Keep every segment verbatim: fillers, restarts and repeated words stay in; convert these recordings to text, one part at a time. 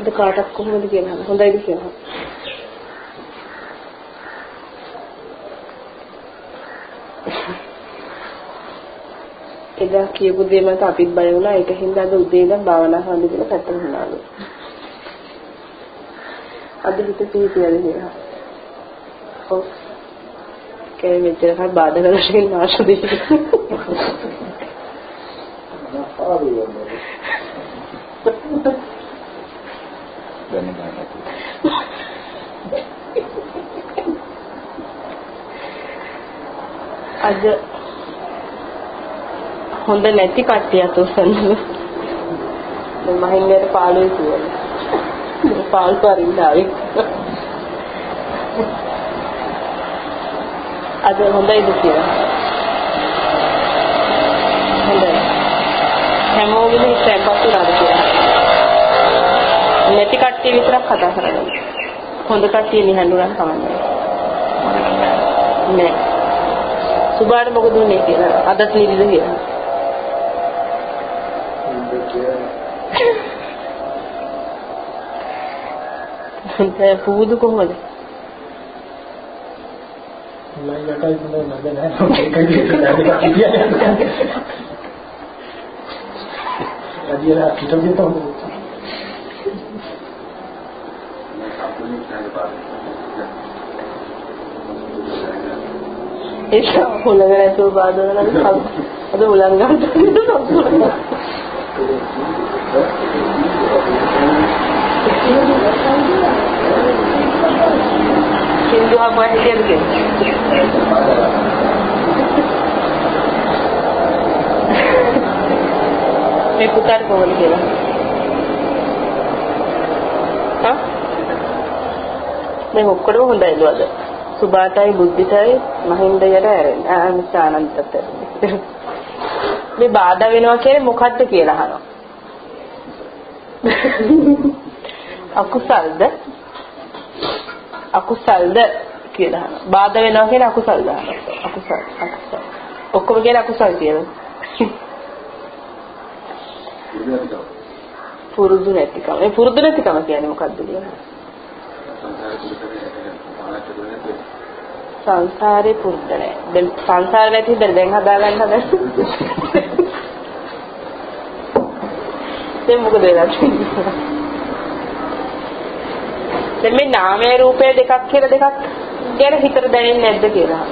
අද කාටක් කොහොමද කියනවා හොඳයිද කියනවා එදා කියපු දේ මත අපිත් බය වුණා ඒක හින්දා අද උදේ ඉඳන් භාවනා කරන්න කියලා පැත්තට වුණාලු අද හිත තීතියද කියලා ඔව් කේ මෙච්චර කල් බාධා කරගෙන මාසු දෙක අද හොඳ නැති කට්ටියත් උස්සන්නේ මම මහින්දට පාළුවේ කියන්නේ පාල් පරිණාවේ අද හොඳයිද කියලා හොඳයි හැමෝගෙම ඉස්සෙල්පත් උනාද කියලා නැති කට්ටිය විතරක් කතා කරන්නේ හොඳ කට්ටිය නිහඬුනන් කමන්නේ නෑ සුබාට මොකද උනේ කියලා අදත් නිදිද කියලා ඒ පුදු කොහොමද මම යකයි නෝ නද නැහැ ඒකයි කියන්නේ අදියලා කිතෝගේ තෝ ඒක හොලගෙන සෝබාදන නම් අද උලං ගන්න Hindu apa dia begitu? Saya putar kau lagi lah. Hah? Saya hukar pun dah itu ada. Subatai, Buddhitai, Mahinda yada ada. Ah, mesti ananta. Saya bada winwa kiri mukhat tu kira hano. Aku salda. අකුසල්ද කියලා අහනවා. බාධා වෙනවා කියන අකුසල්ද අහනවා. අකුසල් අකුසල්. ඔක්කොම කියන අකුසල් කියලා. පුරුදු නැතිකම. ඒ පුරුදු නැතිකම කියන්නේ මොකක්ද කියලා? සංසාරේ පුරුද්ද නැහැ. දැන් සංසාරේ නැති ඉතින් දැන් හදාගන්න හදන්නේ. දැන් මොකද වෙලා තියෙන්නේ? දැන් මේ නාමය රූපය දෙකක් කියලා දෙකක් ගැන හිතට දැනෙන්නේ නැද්ද කියලා.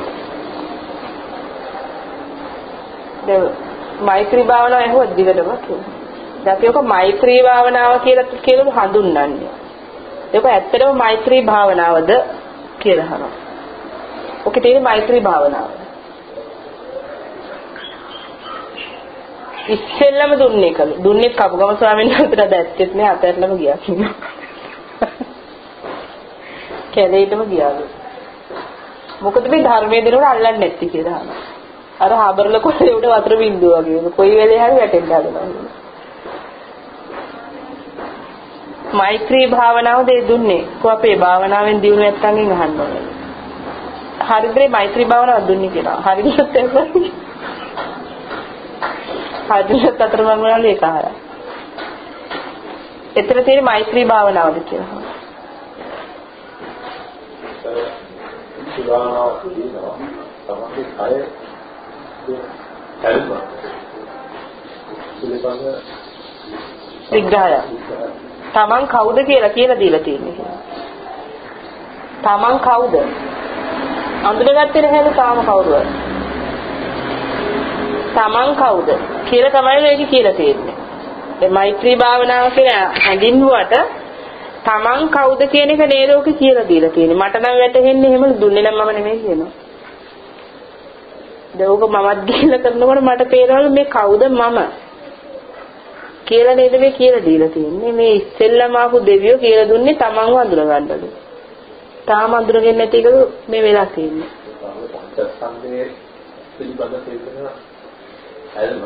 දැන් මෛත්‍රී භාවනාව ඇහුවත් දිගටම කියලා. දැන් ඒක මෛත්‍රී භාවනාව කියලා කියලා හඳුන්වන්නේ. ඒක ඇත්තටම මෛත්‍රී භාවනාවද කියලා අහනවා. ඔකේ තියෙන මෛත්‍රී භාවනාව. ඉස්සෙල්ලම දුන්නේ කළු. දුන්නේ කපුගම ස්වාමීන් වහන්සේට දැක්කෙත් නෑ අතහැරලම ගියා කියනවා. කැලේටම ගියාලු. මොකද මේ ධර්මයේ දිනවල අල්ලන්නේ නැති කියලා අහනවා. අර හාබරල කොටේ උඩ වතුර බින්දුව වගේ. කොයි වෙලේ හරි වැටෙන්න හදනවා. මෛත්‍රී භාවනාව දෙය දුන්නේ. කො අපේ භාවනාවෙන් දිනු නැත්තන්ගෙන් අහන්න ඕනේ. හරිද මේ මෛත්‍රී භාවනාව දුන්නේ කියලා. හරිද නැත්නම් හරිද අතර මම වල ඒක අහලා. එතන තියෙන මෛත්‍රී භාවනාවද කියලා. සුභානාව කියනවා තමයි කය හැල්ම පිළිපන්න විග්‍රහය තමන් කවුද කියලා කියලා දීලා තියෙන්නේ. තමන් කවුද අඳුනගත්තේ නැහැනේ තාම කවුරුද තමන් කවුද කියලා තමයි මේක කියලා තියෙන්නේ. ඒ මෛත්‍රී භාවනාව කියලා හඳින්නුවට තමන් කවුද කියන එක නේද ඔක කියලා දීලා තියෙන්නේ. මට නම් වැටහෙන්නේ එහෙම දුන්නේ නම් මම නෙමෙයි කියනවා. දවක මමත් ගිහලා කරනකොට මට පේනවලු මේ කවුද මම කියලා නේද මේ කියලා දීලා තියෙන්නේ. මේ ඉස්සෙල්ලාම ආපු දෙවියෝ කියලා දුන්නේ තමන්ව අඳුර ගන්නලු. තාම අඳුරගෙන නැති එකද මේ වෙලා තියෙන්නේ. සංසන්දේ පිළිබඳ තේරෙන හැල්ම.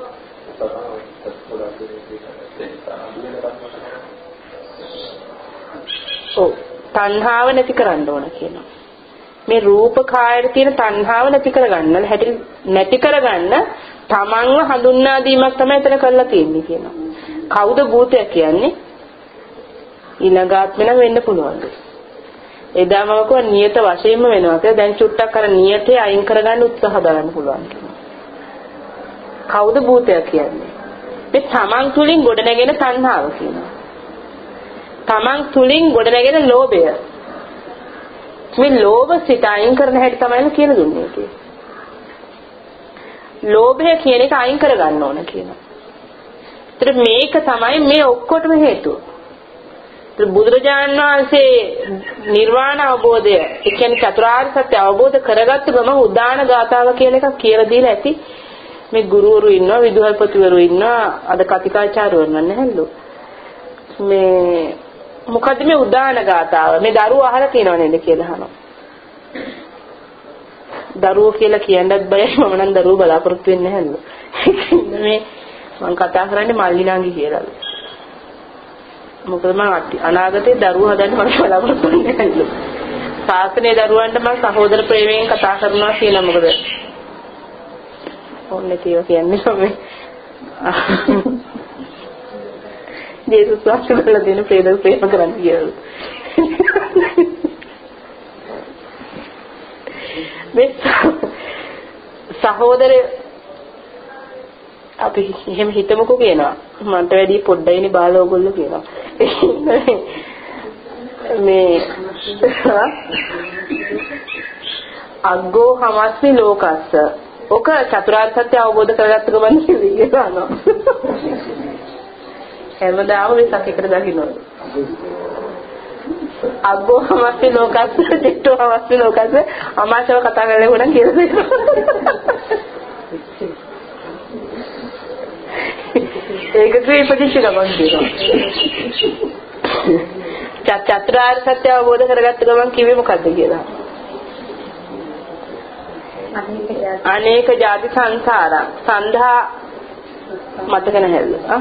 ඔව් තණ්හාව නැති කරන්න ඕන කියනවා. මේ රූප කායයේ තියෙන තණ්හාව නැති කරගන්න හැටි නැති කරගන්න තමන්ව හඳුන්වා දීමක් තමයි එතන කරලා තියෙන්නේ කියනවා. කවුද භූතය කියන්නේ? ඊළඟ ආත්මෙ නම් වෙන්න පුළුවන්ද? එදාම වකෝ නියත වශයෙන්ම වෙනවා කියලා. දැන් චුට්ටක් අර නියතේ අයින් කරගන්න උත්සාහ දරන්න පුළුවන්. කවුද භූතය කියන්නේ? මේ තමන් තුලින් ගොඩනැගෙන තණ්හාව කියනවා. තමන් තුලින් ගොඩනැගෙන ලෝභය. මේ ලෝභ සිත අයින් කරන හැටි තමයි කියලා දුන්නේ ඒකේ. ලෝභය කියන එක අයින් කරගන්න ඕන කියනවා. ඒතර මේක තමයි මේ ඔක්කොටම හේතුව. ඒතර බුදුරජාණන් වහන්සේ නිර්වාණ අවබෝධය, ඒ කියන්නේ චතුරාර්ය සත්‍ය අවබෝධ කරගත්ත ගම උදාන ගාථාව කියලා එකක් කියලා දීලා ඇති. මේ ගුරුවරු ඉන්නවා, විදුහල්පතිවරු ඉන්නවා, අද කතිකාචාර්යවරු නැහැලු. මේ මොකද්ද මේ උදාන ගාථාව? මේ දරුවෝ අහලා තියෙනව නේද කියලා අහනවා. දරුවෝ කියලා කියන්නත් බයයි, මම නම් දරුවෝ බලාපොරොත්තු වෙන්නේ නැහැලු. මේ මම කතා කරන්නේ මල්ලිනාගේ කියලාලු. මොකද මම අනාගතේ දරුවෝ හදන්න මම බලාපොරොත්තු වෙන්නේ නැහැලු. සාසනේ දරුවන්ට මම සහෝදර ප්‍රේමයෙන් කතා කරනවා කියලා. මොකද ඕන්නේ තියව කියන්නේ මම ජේසුස් වහන්සේලා දෙන ප්‍රේද ප්‍රේම කරන්න කියලා. මේ සහෝදර අපි එහෙම හිතමුකෝ කියනවා. මන්ට වැඩි පොඩ්ඩයිනේ බාලා ඕගොල්ලෝ කියනවා. මේ අග්ගෝ හමස්මි ලෝකස්ස. ඔක චතුරාර්ය සත්‍ය අවබෝධ කරගත්ත ගමන් කියනවා. හැමදාම මේ සැකයකට දකින්නවලු. අග්ගෝ හමස්මි ලෝකස්ස, චිත්තෝ හමස්මි ලෝකස්ස අමාශව කතා කරලා උනන් කියලා දෙනවා. ඒක ක්‍රීපදිශ ගමන් කියනවා. චතුරාර්ය සත්‍ය අවබෝධ කරගත්ත ගමන් කිව්වේ මොකද්ද කියලා? අනේක ಜಾති සංසාර සන්ධා මතක නැහැලු. ආ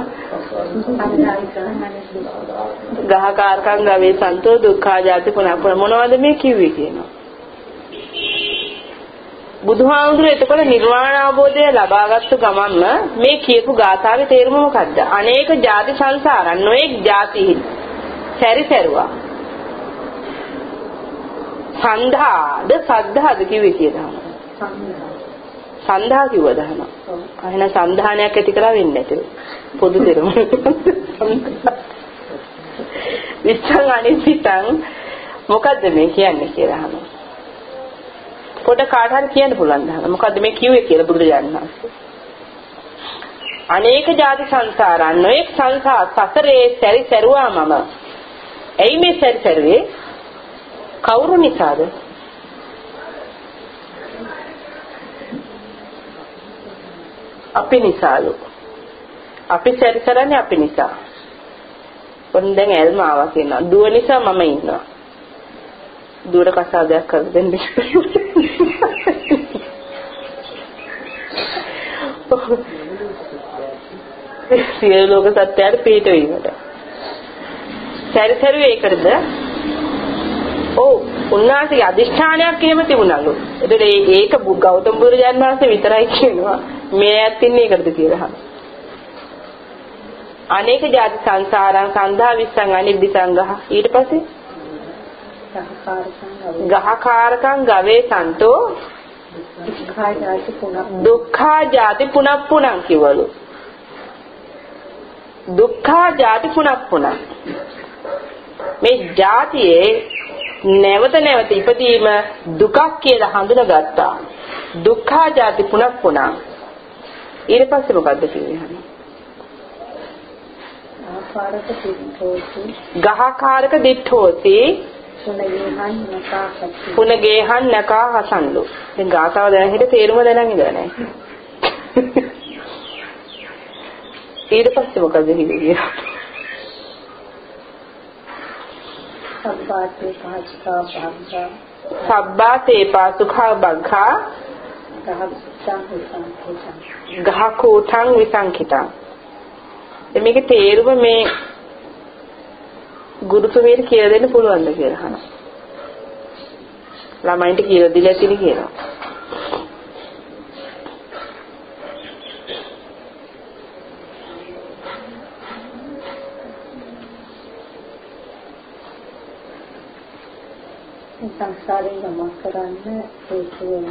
ගහකාරකම් ගවේ සන්තෝ දුක්ඛා ಜಾති පුනපුන මොනවද මේ කිව්වේ කියනවා. බුදුහාමුදුරුවෝ එතකොට නිර්වාණ අවබෝධය ලබාගත්තු ගමන්ම මේ කියපු ගාථාවේ තේරුම මොකද්ද? අනේක ಜಾති සංසාරන් නොඑක් ಜಾති සැරිසරුවා. සන්ධාද සද්ධාද කිව්වේ කියලා. සන්ධා කිව්වද අහන. අහන සන්ධානයක් ඇති කරලා වෙන්නේ නැතේ. පොදු තේරුම. විස්තර අනිසිතං මොකද්ද මේ කියන්නේ කියලා අහනවා. පොඩ කාට හරි කියන්න පුළුවන් දහන. මොකද්ද මේ කිව්වේ කියලා බුදුරජාණන් වහන්සේ. අනේක ಜಾති සංසාරන් නොඑක් සංසාර සසරේ සැරිසරුවා මම. එයි මේ සැරිසරුවේ කවුරු නිසාද? අපි නිසාලු. අපි සැරිසරන්නේ අපි නිසා. ඔන්න දැන් ඇල්ම ආවා කියනවා. දුව නිසා මම ඉන්නවා. දුර කසාදයක් කරලා දෙන්න. සියලු ලෝක සත්‍යයට පිට වීමට. සැරිසරුවේ ඒකද? ඔව් උන්වහන්සේගේ අදිෂ්ඨානයක් එහෙම තිබුණලු. ඒතර ඒක ගෞතම බුදුරජාණන් වහන්සේ විතරයි කියනවා. මේ ඇත්තින්නේ ඒකද කියලා. අනේක ಜಾති සංසාරං සන්ධා විස්සං අනිබ්බිසංගහ. ඊට පස්සේ ගහකාරකං ගවේ සන්තෝ දුක්ඛා ಜಾති පුනප්පුනං කිවලු. දුක්ඛා ಜಾති පුනප්පුනං. මේ ಜಾතියේ නැවත නැවත ඉපදීම දුකක් කියලා හඳුනාගත්තා. දුක්ඛා ಜಾති පුනප්පුනං. ඊට පස්සේ මොකද්ද කියන්නේ? ගහකාරක දිඨෝති පුනගේහන් නකා හසන්ලු. මේ ගාථාව දැන හිට තේරුම දැනන් ඉඳලා නැහැ. ඊට පස්සේ මොකද කියන්නේ? සබ්බාතේ පාසුඛා භග්ගා සබ්බාතේ පාසුඛා භග්ගා ගහකෝඨං විසංඛිතං. මේකේ තේරුම මේ ගුරුතුමියට කියලා දෙන්න පුළුවන්ද කියලා අහනවා. ළමයින්ට කියලා දීලා තියෙන කියලා. සංසාරේ ගමන් කරන්න හේතු වෙන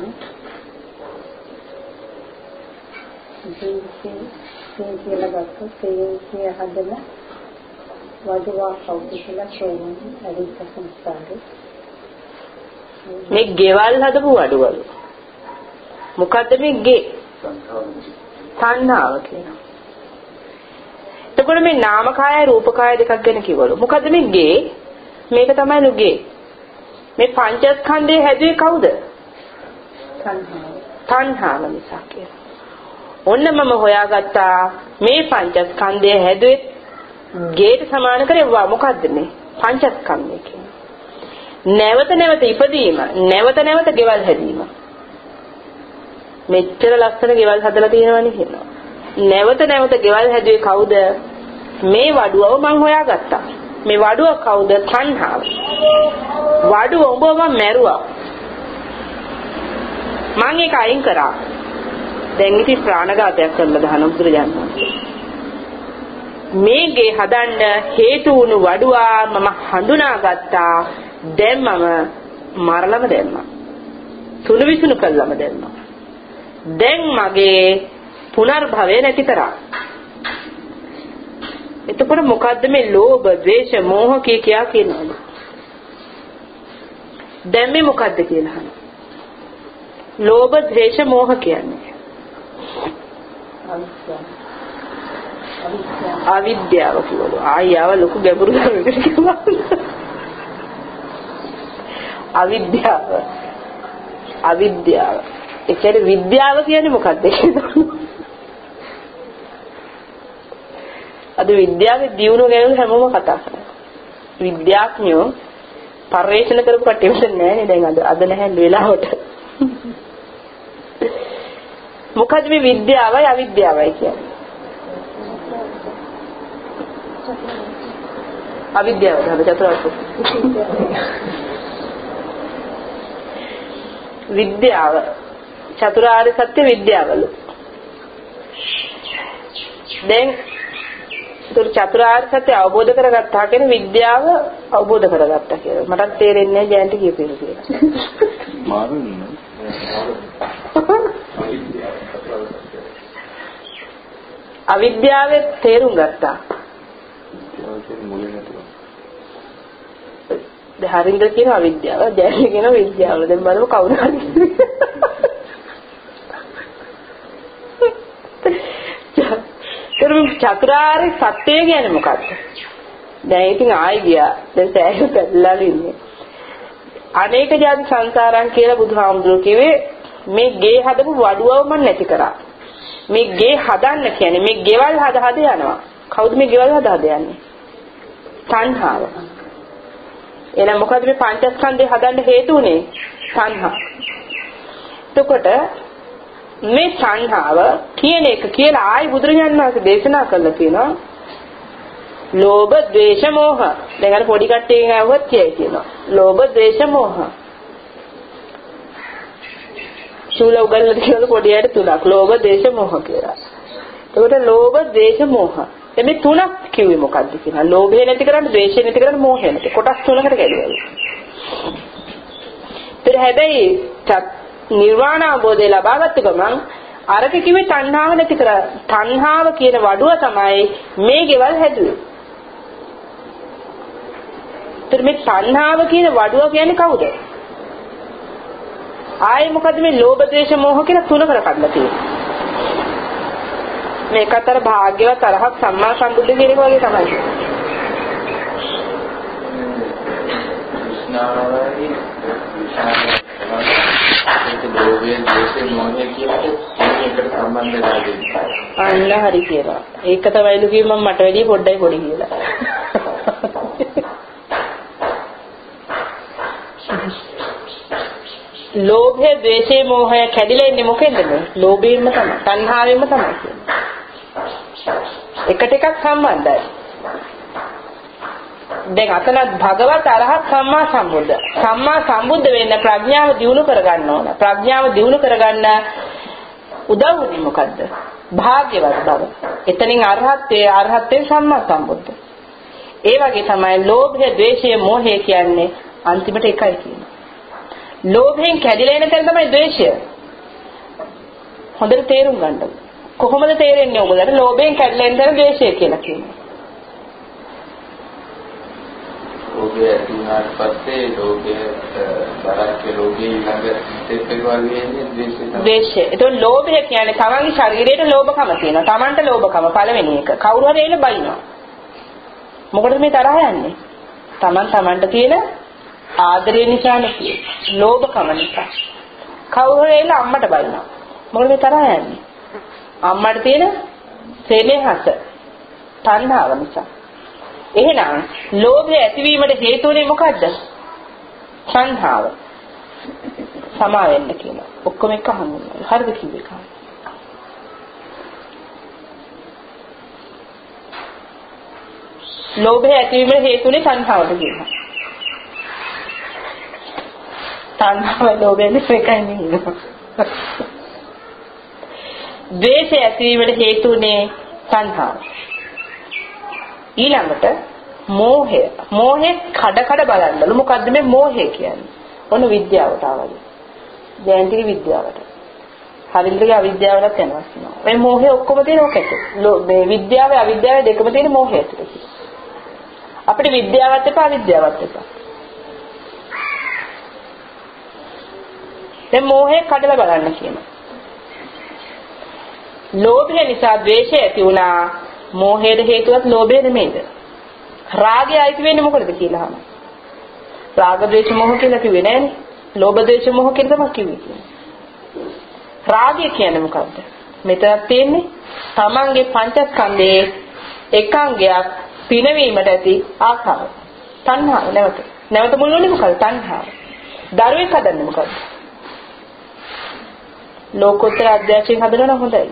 ජීවිතේ කියලා ගත්තොත් ඒ හදලා වඩුවා කවුද කියලා කියන්නේ අරිත සංස්කාරේ මේ ගෙවල් හදපු වඩුවලු මොකද්ද මේ ගේ තණ්හාව කියනවා. එතකොට මේ නාමකායයි රූපකාය දෙකක් ගැන කිව්වලු. මොකද්ද මේ ගේ? මේක තමයිලු ගේ. මේ පංචස්කන්ධය හැදුවේ කවුද? තණ්හාව. තණ්හාව නිසා කියලා. ඔන්න මම හොයාගත්තා මේ පංචස්කන්ධය හැදුවේ ගේට සමාන කරේවා මොකද්ද මේ පංචස්කන්ධය කියන්නේ. නැවත නැවත ඉපදීම, නැවත නැවත ගෙවල් හැදීම. මෙච්චර ලස්සන ගෙවල් හදලා තියෙනවනේ කියනවා. නැවත නැවත ගෙවල් හැදුවේ කවුද? මේ වඩුවව මං හොයාගත්තා. මේ වඩුව කවුද? තණ්හාව. වඩුව උඹව මම මැරුවා. මං ඒක අයින් කරා. දැන් ඉතින් ප්‍රාණඝාතයක් කරලා දාන බුදුරජාණන් වහන්සේ. මේගේ හදන්න හේතු වුණු වඩුවා මම හඳුනාගත්තා. දැන් මම මරලම දැම්මා. සුළු විසුණු කළාම දැම්මා. දැන් මගේ පුනර්භවය නැති කරා. එතකොට මොකද්ද මේ ලෝභ, ද්වේෂ, මෝහ කිය කියා කියනවලු. දැන් මේ මොකද්ද කියලා අහනවා. ලෝභ, ද්වේෂ, මෝහ කියන්නේ අවිද්‍යාව කියවලු. ආයව ලොකු ගැඹුරු ධර්මයකට කියනවා. අවිද්‍යාව. අවිද්‍යාව. ඒ කියන්නේ විද්‍යාව කියන්නේ මොකක්ද කියලා. අද විද්‍යාවේ දියුණුව ගැන හැමෝම කතා කරනවා. විද්‍යාඥයෝ පරිශන කරපු කට්ටිය නැහැ දැන් අද අද නැහැ වෙලාවට. මොකද මේ විද්‍යාවයි අවිද්‍යාවයි කියන්නේ. අවිද්‍යාව තමයි චතුරාර්ය සත්‍ය. විද්‍යාව චතුරාර්ය සත්‍ය විද්‍යාවලු. දැන් ඒතර චතුරාර්ය සත්‍ය අවබෝධ කරගත්තා කියන්නේ විද්‍යාව අවබෝධ කරගත්තා කියලා. මටත් තේරෙන්නේ නැහැ ජයන්ට කියපේන කියලා. මාරුන්නේ. අවිද්‍යාවේ තේරුම් ගත්තා. දැන් හරින්ද කියන අවිද්‍යාව, ජයන්ට කියන විද්‍යාව. දැන් බලමු කවුද හරි. චතුරාර්ය සත්‍ය කියන්නේ මොකක්ද? දැන් ඉතින් ආයි ගියා. දැන් සෑහෙන පැටලලා ඉන්නේ. අනේක ජාති සංසාරං කියලා බුදුහාමුදුරුවෝ කිව්වේ මේ ගේ හදපු වඩුවව මම නැති කරා. මේ ගේ හදන්න කියන්නේ මේ ගෙවල් හද හද යනවා. කවුද මේ ගෙවල් හද හද යන්නේ? තණ්හාව. එහෙනම් මොකද මේ පංචස්කන්ධය හදන්න හේතු උනේ? තණ්හා. එතකොට මේ තණ්හාව කියන එක කියලා ආයි බුදුරජාණන් වහන්සේ දේශනා කළා කියනවා ලෝභ, ද්වේෂ, මෝහ. දැන් අර පොඩි කට්ටියගෙන් අහුවත් කියයි කියනවා. ලෝභ, ද්වේෂ, මෝහ. ශූල උගල්ලා කියලා පොඩි අයට තුනක්. ලෝභ, ද්වේෂ, මෝහ කියලා. එතකොට ලෝභ, ද්වේෂ, මෝහ. මේ තුනක් කිව්වේ මොකද්ද කියලා. ලෝභය නැති කරන්න, ද්වේෂය නැති කරන්න, මෝහය නැති. කොටස් තුනකට කැඩුවා. ඒත් හැබැයි නිර්වාණ අවබෝධය ලබාගත්ත ගමන් අරක කිව්වේ තණ්හාව නැති කර. තණ්හාව කියන වඩුව තමයි මේ ගෙවල් හැදුවේ. ඒත් මේ තණ්හාව කියන වඩුව කියන්නේ කවුද? ආයේ මොකද මේ ලෝභ, ද්වේෂ, මෝහ කියලා තුනකට කඩලා තියෙන්නේ. මේකතර භාග්‍යවත් අරහත් සම්මා සම්බුද්ධ කියන එක වගේ තමයි. විස්නාරයි ඒක ලෝභයෙන් ද්වේෂයෙන් මොහොතේ කියනකොට එකට සම්බන්ධ වෙලා අන්න හරි කියලා. ඒක තමයිලු කිව්ව මම මට වැඩිය පොඩ්ඩයි පොඩි කියලා. ලෝභය, ද්වේෂය, මෝහය කැඩිලා ඉන්නේ මොකෙන්ද? ලෝභයෙන්ම තමයි. තණ්හාවෙන්ම තමයි කියන්නේ. එකට එකක් සම්බන්ධයි. දැන් අතන භගවත් අරහත් සම්මා සම්බුද්ධ. සම්මා සම්බුද්ධ වෙන්න ප්‍රඥාව දියුණු කරගන්න ඕන. ප්‍රඥාව දියුණු කරගන්න උදව් වෙන්නේ මොකද්ද? භාග්‍යවත් බව. එතනින් අරහත්ත්වයේ අරහත්ත්වයෙන් සම්මා සම්බුද්ධ. ඒ වගේ තමයි ලෝභය, ද්වේෂය, මෝහය කියන්නේ අන්තිමට එකයි කියන්නේ. ලෝභයෙන් කැඩිලා එන තැන තමයි ද්වේෂය. හොඳට තේරුම් ගන්න. කොහොමද තේරෙන්නේ ඔයගොල්ලන්ට ලෝභයෙන් කැඩිලා එන තැන ද්වේෂය කියලා කියන්නේ? ලෝභය ඇති වුණාට පස්සේ ලෝභය බරක් ලෝභය ඊළඟ ස්ටෙප් එක වගේ එන්නේ ද්වේෂය තමයි. ද්වේෂය. ඒතකොට ලෝභය කියන්නේ තමන්ගේ ශරීරයට ලෝභකම තියෙනවා. තමන්ට ලෝභකම පළවෙනි එක. කවුරු හරි එයිල බයිනවා. මොකටද මේ තරහ යන්නේ? තමන් තමන්ට තියෙන ආදරය නිසා නෙවෙයි. ලෝභකම නිසා. කවුරු හරි එයිල අම්මට බයිනවා. මොකටද මේ තරහ යන්නේ? අම්මට තියෙන සෙනෙහස තණ්හාව නිසා. එහෙනම් ලෝභය ඇතිවීමට හේතු වෙන්නේ මොකද්ද? තණ්හාව. සමා වෙන්න කියලා. ඔක්කොම එක හඳුන්වනවා. හරිද කිව්වේ කා? ලෝභය ඇතිවීමට හේතු වෙන්නේ තණ්හාවට කියනවා. තණ්හාව ලෝභයෙන් එකයි නෙවෙයි. ද්වේෂය ඇතිවීමට හේතු වෙන්නේ තණ්හාව. ඊළඟට මෝහය. මෝහේ කඩ කඩ බලන්නලු මොකද්ද මේ මෝහය කියන්නේ? ඔන්න විද්‍යාවට ආවලු. ජයන්තිගේ විද්‍යාවට. හරින්දගේ අවිද්‍යාවලත් යනවා. මේ මෝහය ඔක්කොම තියෙන ඔකට. මේ විද්‍යාවේ අවිද්‍යාවේ දෙකම තියෙන මෝහය ඇතුළේ. අපිට විද්‍යාවත් එපා අවිද්‍යාවත් එපා. දැන් මෝහය කඩලා බලන්න කියනවා. ලෝභය නිසා ද්වේෂය ඇති වුණා. මෝහයට හේතුවත් ලෝභය නෙමෙයිද? රාගය අයිති වෙන්නේ මොකටද කියලා අහනවා. රාග ද්වේෂ මොහ කියලා කිව්වේ නෑනේ. ලෝභ ද්වේෂ මොහ කියලා තමයි කිව්වේ. රාගය කියන්නේ මොකද්ද? මෙතන තියෙන්නේ තමන්ගේ පංචස්කන්ධයේ එකංගයක් පිනවීමට ඇති ආසාව. තණ්හාව නැවත. නැවත මුල් වෙන්නේ මොකද? තණ්හාව. දරුවෙක් හදන්නේ මොකද්ද? ලෝකෝත්තර අධ්‍යාශයෙන් හදනවා නම් හොඳයි.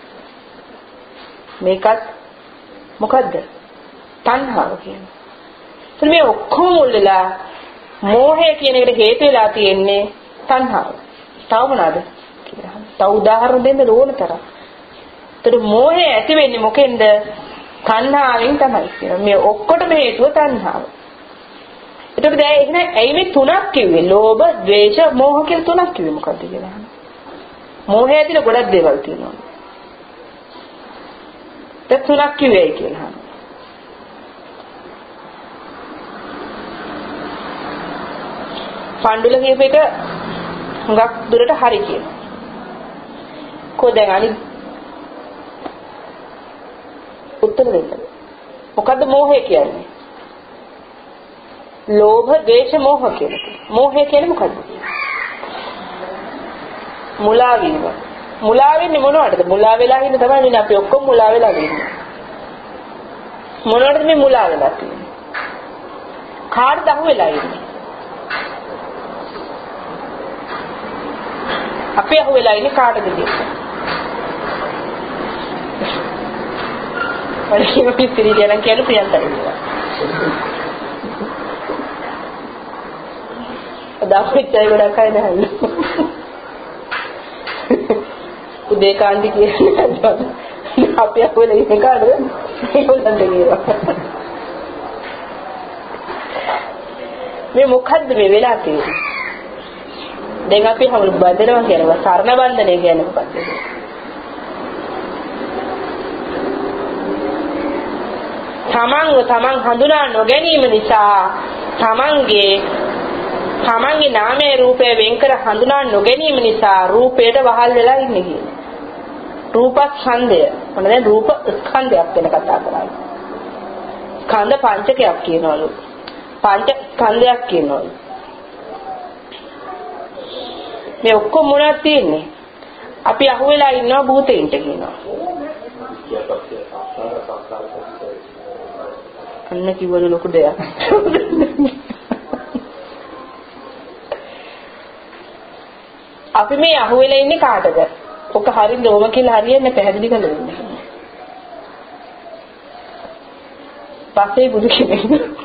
මේකත් මොකද්ද? තණ්හාව කියන්නේ. එතන මේ ඔක්කොම මුල් වෙලා මෝහය කියන එකට හේතු වෙලා තියෙන්නේ තණ්හාව. තව මොනවාද කියලා. තව උදාහරණ දෙන්න ඕන තරම්. එතන මෝහය ඇති වෙන්නේ මොකෙන්ද? තණ්හාවෙන් තමයි කියනවා. මේ ඔක්කොටම හේතුව තණ්හාව. එතකොට දැන් එහෙනම් ඇයි මේ තුනක් කිව්වේ? ලෝභ, ද්වේෂ, මෝහ කියලා තුනක් කිව්වේ මොකද්ද කියලා අහනවා. මෝහය ඇතුලේ ගොඩක් දේවල් තියෙනවා. ඒ තුනක් කිව්වේ කියලා අහනවා. පණ්ඩුල කියප එක හුඟක් දුරට හරි කියනවා. කො දැන් අනිත් උත්තර දෙන්න. මොකද්ද මෝහය කියන්නේ? ලෝභ, ද්වේෂ, මෝහ කියන්නේ. මෝහය කියන්නේ මොකද්ද? මුලා වීම. මුලා වෙන්නේ මොනවටද? මුලා වෙලා ඉන්න තමයි අපි ඔක්කොම මුලා වෙලා ඉන්නේ. මොනවටද මේ මුලා වෙලා තියෙන්නේ? කාටද අහු වෙලා ඉන්නේ? අපි අහු වෙලා ඉන්නේ කාටද කියලා. වලින් අපි පිළිදෙන කියන ප්‍රියන්තරිය. අදාපිටයි ගොඩක් අය නැහැ. උදේ කාන්ති කියන්නේ අපි අහු වෙලා ඉන්නේ කාටද? ඒගොල්ලන්ට කියනවා. මේ මොකද්ද මේ වෙලා තියෙන්නේ? දැන් අපි හවුල් බඳිනවා කියනවා සරණ බන්ධනය කියන්නේ මොකක්ද? තමන්ව තමන් හඳුනා නොගැනීම නිසා තමන්ගේ තමන්ගේ නාමයේ රූපය වෙන්කර හඳුනා නොගැනීම නිසා රූපයට වහල් වෙලා ඉන්නේ කියන්නේ. රූපස්කන්ධය. මොන දැන් රූප ස්කන්ධයක් ගැන කතා කරන්නේ. ස්කන්ධ පංචකයක් කියනවලු. පංච ස්කන්ධයක් කියනවලු. මේ ඔක්කොම මොනවද තියෙන්නේ? අපි අහුවෙලා ඉන්නවා භූතයින්ට කියනවා. අන්න කිව්වලු ලොකු දෙයක්. අපි මේ අහුවෙලා ඉන්නේ කාටද? ඔක හරියද ඕම කියලා හරියන්නේ පැහැදිලි කරලා දෙන්න. පස්සේ බුදු කෙනෙක්.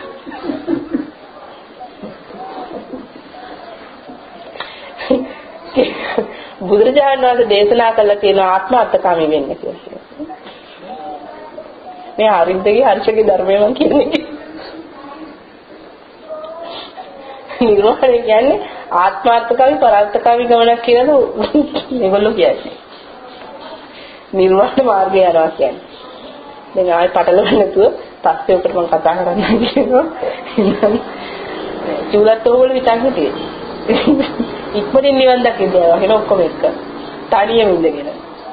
බුදුරජාණන් වහන්සේ දේශනා කළා තියෙනවා ආත්ම අර්ථකාමී වෙන්න කියලා. මේ හරිද්දගේ හර්ෂගේ ධර්මය මම කියන්නේ. නිර්වාණය කියන්නේ ආත්මාර්ථකාමී පරාර්ථකාමී ගමනක් කියලාද මේගොල්ලෝ කියන්නේ. නිර්වාණ මාර්ගය යනවා කියන්නේ. දැන් ආයෙ පටලවන්න නැතුව පස්සේ උකට මම කතා කරන්න කියනවා. චූලත් වල විතර හිටියේ. ඉක්මනින් නිවන් දකින්න යනවා. එහෙනම් ඔක්කොම එක්ක. තනියම ඉඳගෙන.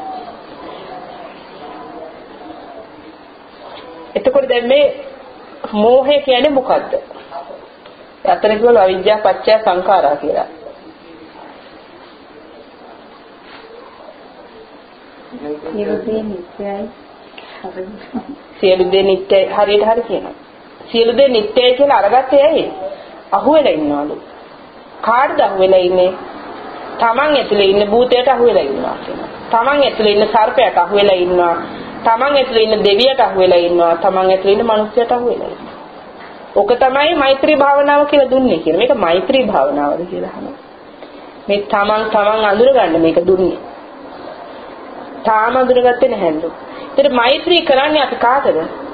එතකොට දැන් මේ මෝහය කියන්නේ මොකද්ද? අතන කියවල අවිද්‍යාව පත්‍ය සංඛාරා කියලා. සියලු දේ නිත්‍යයි හරියට හරි කියනවා. සියලු දේ නිත්‍යයි කියලා අරගත්තේ ඇයි? අහුවෙලා ඉන්නවලු. කාටද අහුවෙලා ඉන්නේ? Taman ඇතුලේ ඉන්න භූතයට අහුවෙලා ඉන්නවා කියනවා. Taman ඇතුලේ ඉන්න සර්පයට අහුවෙලා ඉන්නවා. Taman ඇතුලේ ඉන්න දෙවියට අහුවෙලා ඉන්නවා. Taman ඇතුලේ ඉන්න මිනිස්සුන්ට අහුවෙලා ඉන්නවා. ඔක තමයි මෛත්‍රී භාවනාව කියලා දුන්නේ කියන. මේක මෛත්‍රී භාවනාවද කියලා අහනවා. මේ Taman Taman අඳුරගන්න මේක දුන්නේ. තාම අඳුරගත්තේ නැහැලු. ඒත් මෛත්‍රී කරන්නේ අපි කාටද?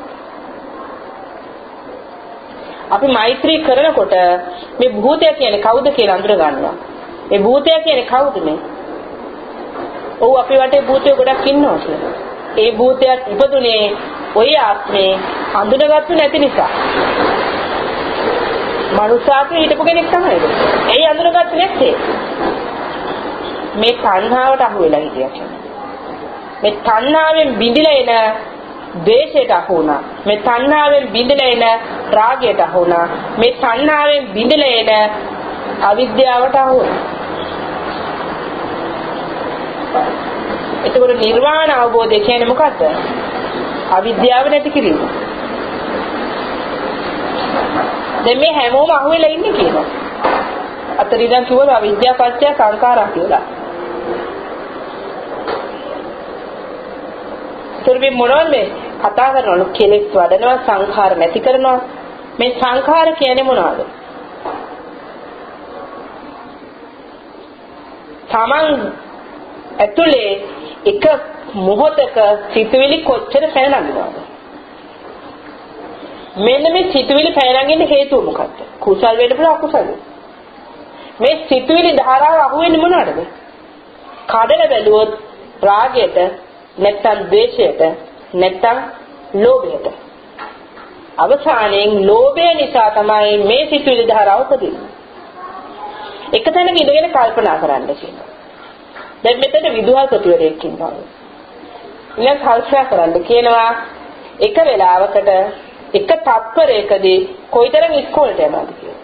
අපි මෛත්‍රී කරනකොට මේ භූතය කියන්නේ කවුද කියලා අඳුර ගන්නවා. මේ භූතය කියන්නේ කවුද මේ? ඔව් අපි වටේ භූතයෝ ගොඩක් ඉන්නවා කියලා. ඒ භූතයත් ඉපදුනේ ඔය ආත්මේ අඳුනගත්තු නැති නිසා. මනුස්සාගේ හිටපු කෙනෙක් තමයි. ඒ අඳුනගත්තු නැත්තේ. මේ තණ්හාවට අහු වෙලා හිටියා. මේ තණ්හාවෙන් බිඳිලා එන ද්වේෂයට අහු වුණා. මේ තණ්හාවෙන් බිඳිලා එන රාගයට අහු වුණා. මේ තණ්හාවෙන් බිඳිලා එන අවිද්‍යාවට අහු වුණා. එතකොට නිර්වාණ අවබෝධය කියන්නේ මොකක්ද? අවිද්‍යාව නැති කිරීම. දැන් මේ හැමෝම අහුවෙලා ඉන්නේ කියනවා. අතරින් කිව්වා අවිද්‍යාව පත්‍ය සංඛාරා කියලා. ඒතරේ මොනවද මේ කතා කරනවලු කෙලෙස් වඩනවා සංඛාර නැති කරනවා. මේ සංඛාර කියන්නේ මොනවද? තමන් ඇතුලේ එක මොහොතක සිතුවිලි කොච්චර පැනනගනවද? මෙන්න මේ සිතුවිලි පැනනගින්න හේතුව මොකක්ද? කුසල් වේද පුළුවන් අකුසල්. මේ සිතුවිලි ධාරාව අහුවෙන්නේ මොනවටද? කඩල බැලුවොත් රාගයට නැත්තම් ද්වේෂයට නැත්තම් ලෝභයට. අවසානයෙන් ලෝභය නිසා තමයි මේ සිතුවිලි ධාරාව උපදින්නේ. එක තැනක ඉඳගෙන කල්පනා කරන්න කියනවා. දැන් මෙතන විදුහල්පතිවරයෙක් ඉන්නවා. ඉතින් කල්පනා කරන්න කියනවා එක වෙලාවකට එක තත්පරයකදී කොයිතරම් ඉස්කෝලේට යනවද කියලා.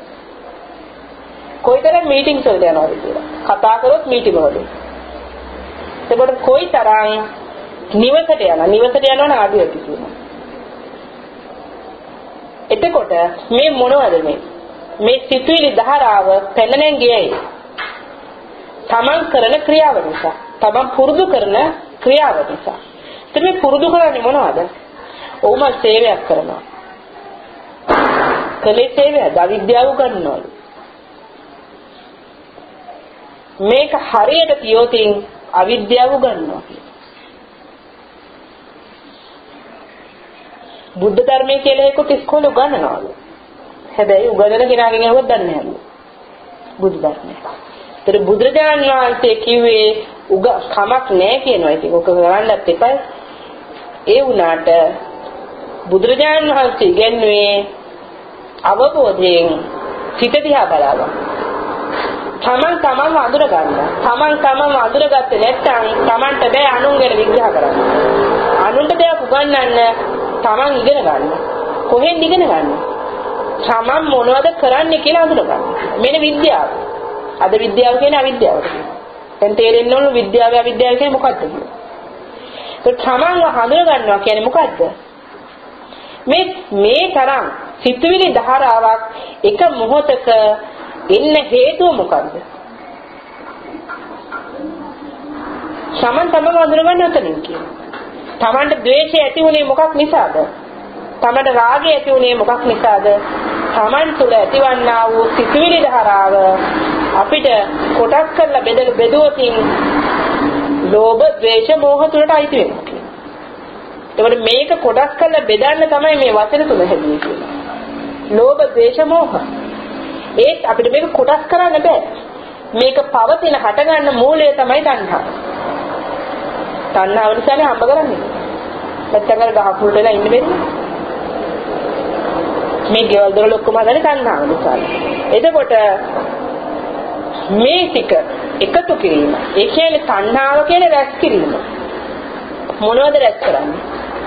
කොයිතරම් මීටින්ග්ස් වලට යනවද කියලා. කතා කරොත් මීටින්ග් වලට. එතකොට කොයිතරම් නිවසට යනවා. නිවසට යනවා නම් ආදිය කියනවා. එතකොට මේ මොනවද මේ? මේ සිතුවිලි ධාරාව පැනනෙන් ගියයි. තමන් කරන ක්‍රියාව නිසා. තමන් පුරුදු කරන ක්‍රියාව නිසා. ඉතින් මේ පුරුදු කරන්නේ මොනවද? ඔව්ම සේවයක් කරනවා. කලේ සේවය අවිද්‍යාව ගන්නවලු. මේක හරියට කියෝතින් අවිද්‍යාව ගන්නවා කියලා. බුද්ධ ධර්මයේ කියලා එකක් ඉස්කෝලේ උගන්වනවලු. හැබැයි උගන්වන කෙනාගෙන් අහුවත් දන්නේ නැහැලු. බුද්ධ ධර්මයේ. ඒතර බුදුරජාණන් වහන්සේ කිව්වේ උග කමක් නැහැ කියනවා. ඉතින් ඔක කරන්නත් එපා. ඒ වුණාට බුදුරජාණන් වහන්සේ ඉගෙනුවේ අවබෝධයෙන් සිත දිහා බලනවා. තමන් තමන්ව අඳුර ගන්න. තමන් තමන්ව අඳුරගත්තේ නැත්නම් තමන්ට බෑ අනුන් ගැන විග්‍රහ කරන්න. අනුන්ට දෙයක් උගන්වන්න තමන් ඉගෙන ගන්න. කොහෙන්ද ඉගෙන ගන්න? තමන් මොනවද කරන්නේ කියලා අඳුර ගන්න. මෙන්න විද්‍යාව. අද විද්‍යාව කියන්නේ අවිද්‍යාවට කියනවා. දැන් තේරෙන්න ඕන විද්‍යාව අවිද්‍යාව කියන්නේ මොකක්ද කියලා. ඒ තමන්ව හඳුන ගන්නවා කියන්නේ මොකද්ද? මේ මේ තරම් සිතුවිලි ධාරාවක් එක මොහොතක එන්න හේතුව මොකද්ද? සමන් තමන්ව හඳුන ගන්න උතනින් කියනවා. තමන්ට ද්වේෂය ඇති වුණේ මොකක් නිසාද? තමන්ට රාගය ඇති වුණේ මොකක් නිසාද? තමන් තුළ ඇතිවන්නා වූ සිතුවිලි ධාරාව අපිට කොටස් කරලා බෙදලා බෙදුවොතින් ලෝභ, ද්වේෂ, මෝහ තුනට අයිති වෙනවා. ඒකට මේක කොටස් කරලා බෙදන්න තමයි මේ වචන තුන හැදුවේ කියලා. ලෝභ, ද්වේෂ, මෝහ. ඒත් අපිට මේක කොටස් කරන්න බෑ. මේක පවතින හට ගන්න මූලය තමයි තණ්හාව. තණ්හාව නිසානේ හම්බ කරන්නේ. නැත්නම් අර ගහ පුල්ට වෙලා ඉන්න බැරිද? මේ ගෙවල් දොරල ඔක්කොම හදන්නේ තණ්හාව නිසා. එතකොට මේ ටික එකතු කිරීම. ඒ කියන්නේ තණ්හාව කියන්නේ රැස් කිරීම. මොනවද රැස් කරන්නේ?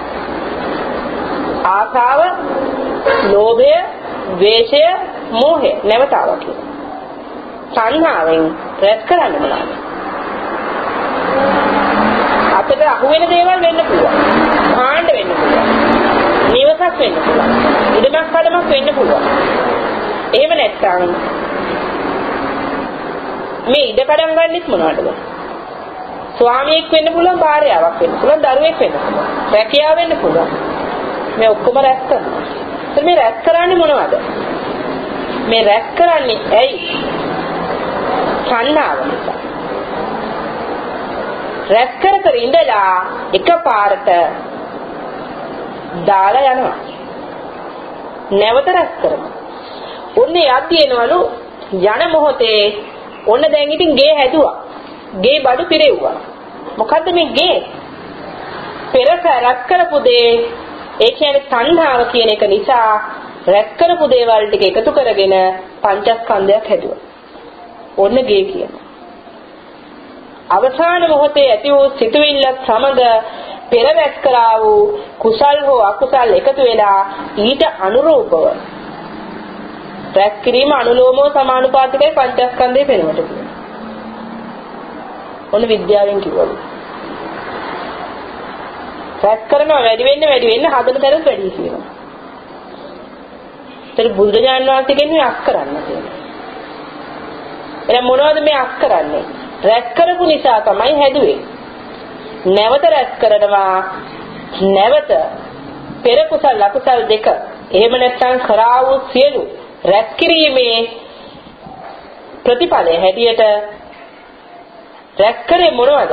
ආසාව, ලෝභය, ද්වේෂය, මෝහය නැවතාව කියලා. තණ්හාවෙන් රැස් කරන්නේ මොනවද? අපිට අහුවෙන දේවල් වෙන්න පුළුවන්. භාණ්ඩ වෙන්න පුළුවන්. නිවසක් වෙන්න පුළුවන්. ඉදමක් කඩමක් වෙන්න පුළුවන්. එහෙම නැත්නම් මේ ඉඩ කඩම් ගන්නෙත් මොනවටද? ස්වාමියෙක් වෙන්න පුළුවන්, භාර්යාවක් වෙන්න පුළුවන්, දරුවෙක් වෙන්න පුළුවන්, රැකියාව වෙන්න පුළුවන්. මේ ඔක්කොම රැස් කරනවා. ඒත් මේ රැස් කරන්නේ මොනවද? මේ රැස් කරන්නේ ඇයි? තණ්හාව නිසා. රැස් කර කර ඉඳලා එකපාරට දාලා යනවා. නැවත රැස් කරනවා. ඔන්නේ යද්දී එනවලු යන මොහොතේ ඔන්න දැන් ඉතින් ගේ හැදුවා. ගේ බඩු පිරෙව්වා. මොකද්ද මේ ගේ? පෙරක රැස් කරපු දේ, ඒ කියන්නේ තණ්හාව කියන එක නිසා රැස් කරපු දේවල් ටික එකතු කරගෙන පංචස්කන්ධයක් හැදුවා. ඔන්න ගේ කියනවා. අවසාන මොහොතේ ඇති වූ සිතුවිල්ල සමග පෙර රැස් කරා වූ කුසල් හෝ අකුසල් එකතු වෙලා ඊට අනුරූපව රැස් කිරීම අනුලෝමව සමානුපාතිකයි පංචස්කන්ධයේ පෙනුමට කියනවා. ඔන්න විද්‍යාවෙන් කිව්වලු. රැස් කරනවා වැඩි වෙන්න වැඩි වෙන්න හදන තරම් වැඩි කියනවා. ඒක බුදුරජාණන් වහන්සේ කියන්නේ අස් කරන්න කියලා. එහෙනම් මොනවද මේ අස් කරන්නේ? රැස් කරපු නිසා තමයි හැදුවේ. නැවත රැස් කරනවා. නැවත පෙර කුසල අකුසල දෙක. එහෙම නැත්නම් කරා වූ සියලු රැස් කිරීමේ ප්‍රතිඵලය හැටියට රැස් කරේ මොනවද?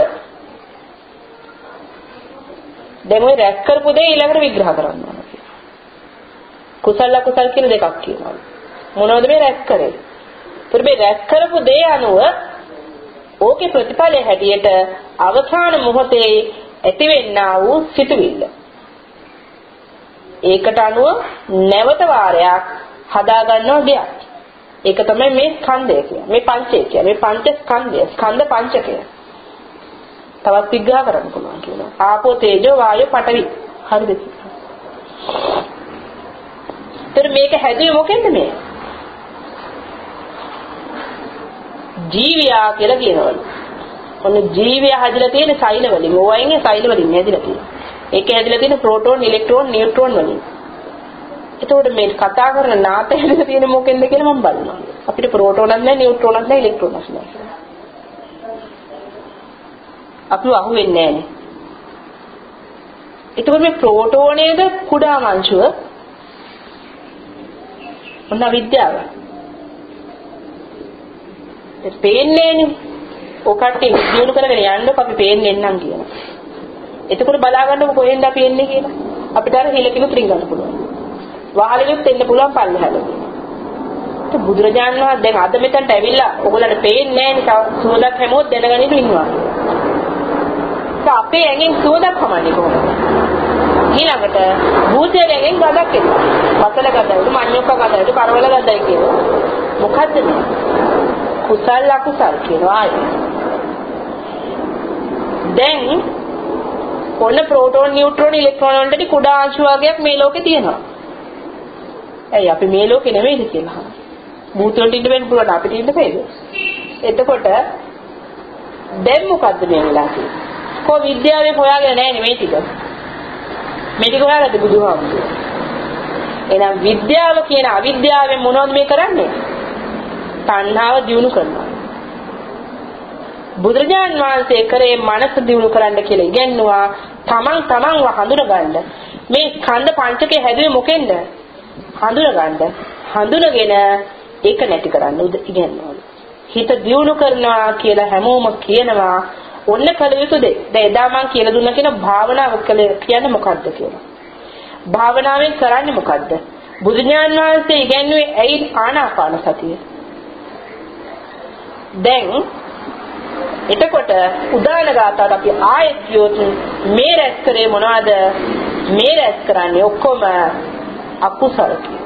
දැන් ඔය රැස් කරපු දේ ඊළඟට විග්‍රහ කරන්න ඕන. කුසල අකුසල කියන දෙකක් කියනවා. මොනවද මේ රැස් කරේ? ඒත් මේ රැස් කරපු දේ අනුව ඕකේ ප්‍රතිඵලය හැටියට අවසාන මොහොතේ ඇතිවෙන්නා වූ සිතුවිල්ල. ඒකට අනුව නැවත වාරයක් හදා ගන්නවා දෙයක්. ඒක තමයි මේ ස්කන්ධය කියන්නේ. මේ පංචය කියන්නේ. මේ පංච ස්කන්ධය. ස්කන්ධ පංචකය. තවත් විග්‍රහ කරන්න පුළුවන් කියනවා. ආපෝ තේජෝ වායෝ පඨවි. හරිද? ඒතර මේක හැදුවේ මොකෙන්ද මේ? ජීවියා කියලා කියනවලු. ඔන්න ජීවියා හැදිලා තියෙන සෛල වලින්. ඕවයින්ගේ සෛල වලින් හැදිලා තියෙනවා. ඒකේ හැදිලා තියෙන ප්‍රෝටෝන, ඉලෙක්ට්‍රෝන, නියුට්‍රෝන වලින්. එතකොට මේ කතා කරන නාත හැදිලා තියෙන මොකෙන්ද කියලා මම බලනවා. අපිට ප්‍රෝටෝනක් නැහැ, නියුට්‍රෝනක් නැහැ, ඉලෙක්ට්‍රෝනක් නැහැ. අපිව අහුවෙන්නේ නැහනේ. එතකොට මේ ප්‍රෝටෝනයේද කුඩා අංශුව මොන විද්‍යාව? ඒ පේන්නේ නේ. ඔකට දිනු කරගෙන යන්නකො අපි පේන්නේ නැන්නම් කියනවා. එතකොට බලා ගන්නකො කොහෙන්ද අපි එන්නේ කියලා. අපිට අර හිලකිනුත් රින් ගන්න පුළුවන්. වහලෙනුත් එන්න පුළුවන් පල්ලෙහාට. ඒක බුදුරජාණන් වහන්සේ දැන් අද මෙතනට ඇවිල්ලා ඔයගොල්ලන්ට පේන්නේ නැහැ නේ. සුවඳක් හැමෝත් දැනගෙන ඉන්නවා. ඒක අපේ ඇඟෙන් සුවඳක් කමන්නේ කොහොමද? ඊළඟට භූතයෙන් ඇඟෙන් ගඳක් එනවා. වසල ගඳයි, මඤ්ඤොක්ක ගඳයි, කරවල ගඳයි කියනවා. මොකද්ද මේ? කුසල අකුසල කියනවා ආයේ. දැන් ඔන්න ප්‍රෝටෝන, නියුට්‍රෝන, ඉලෙක්ට්‍රෝන වලට කුඩා අංශු වර්ගයක් මේ ලෝකේ තියෙනවා. ඇයි අපි මේ ලෝකේ නෙමෙයිද කියලා. භූත වලට ඉන්න වෙන්න පුළුවන් අපිට ඉන්න බෑද? එතකොට දැන් මොකද්ද මේ වෙලා තියෙන්නේ? කො විද්‍යාවේ හොයාගෙන නැහැ මේ ටික. මේ ටික හොයාගත්තේ බුදුහාමුදුරුවෝ. එහෙනම් විද්‍යාව කියන අවිද්‍යාවෙන් මොනවද මේ කරන්නේ? තණ්හාව දියුණු කරනවා. බුදුරජාන් වහන්සේ කරේ මනස දියුණු කරන්න කියලා ඉගෙනුවා. තමන් තමන්ව හඳුනගන්න. මේ ස්කන්ධ පංචකය හැදුවේ මොකෙන්ද? හඳුනගන්න. හඳුනගෙන ඒක නැති කරන්න ඉගෙනුවා. හිත දියුණු කරනවා කියලා හැමෝම කියනවා. ඔන්න කල යුතු දෙය. දැන් එදා මම කියලා දුන්නා කියන භාවනාව කියන්නේ මොකද්ද කියලා. භාවනාවෙන් කරන්නේ මොකද්ද? බුදුඥාන විශ්ේ ඉගැන්වුවේ ඇයි ආනාපාන සතිය? දැන් එතකොට උදාන ගාතාවට අපි ආයෙත් කියොත් මේ රැස් කරේ මොනවද? මේ රැස් කරන්නේ ඔක්කොම අකුසල කියන.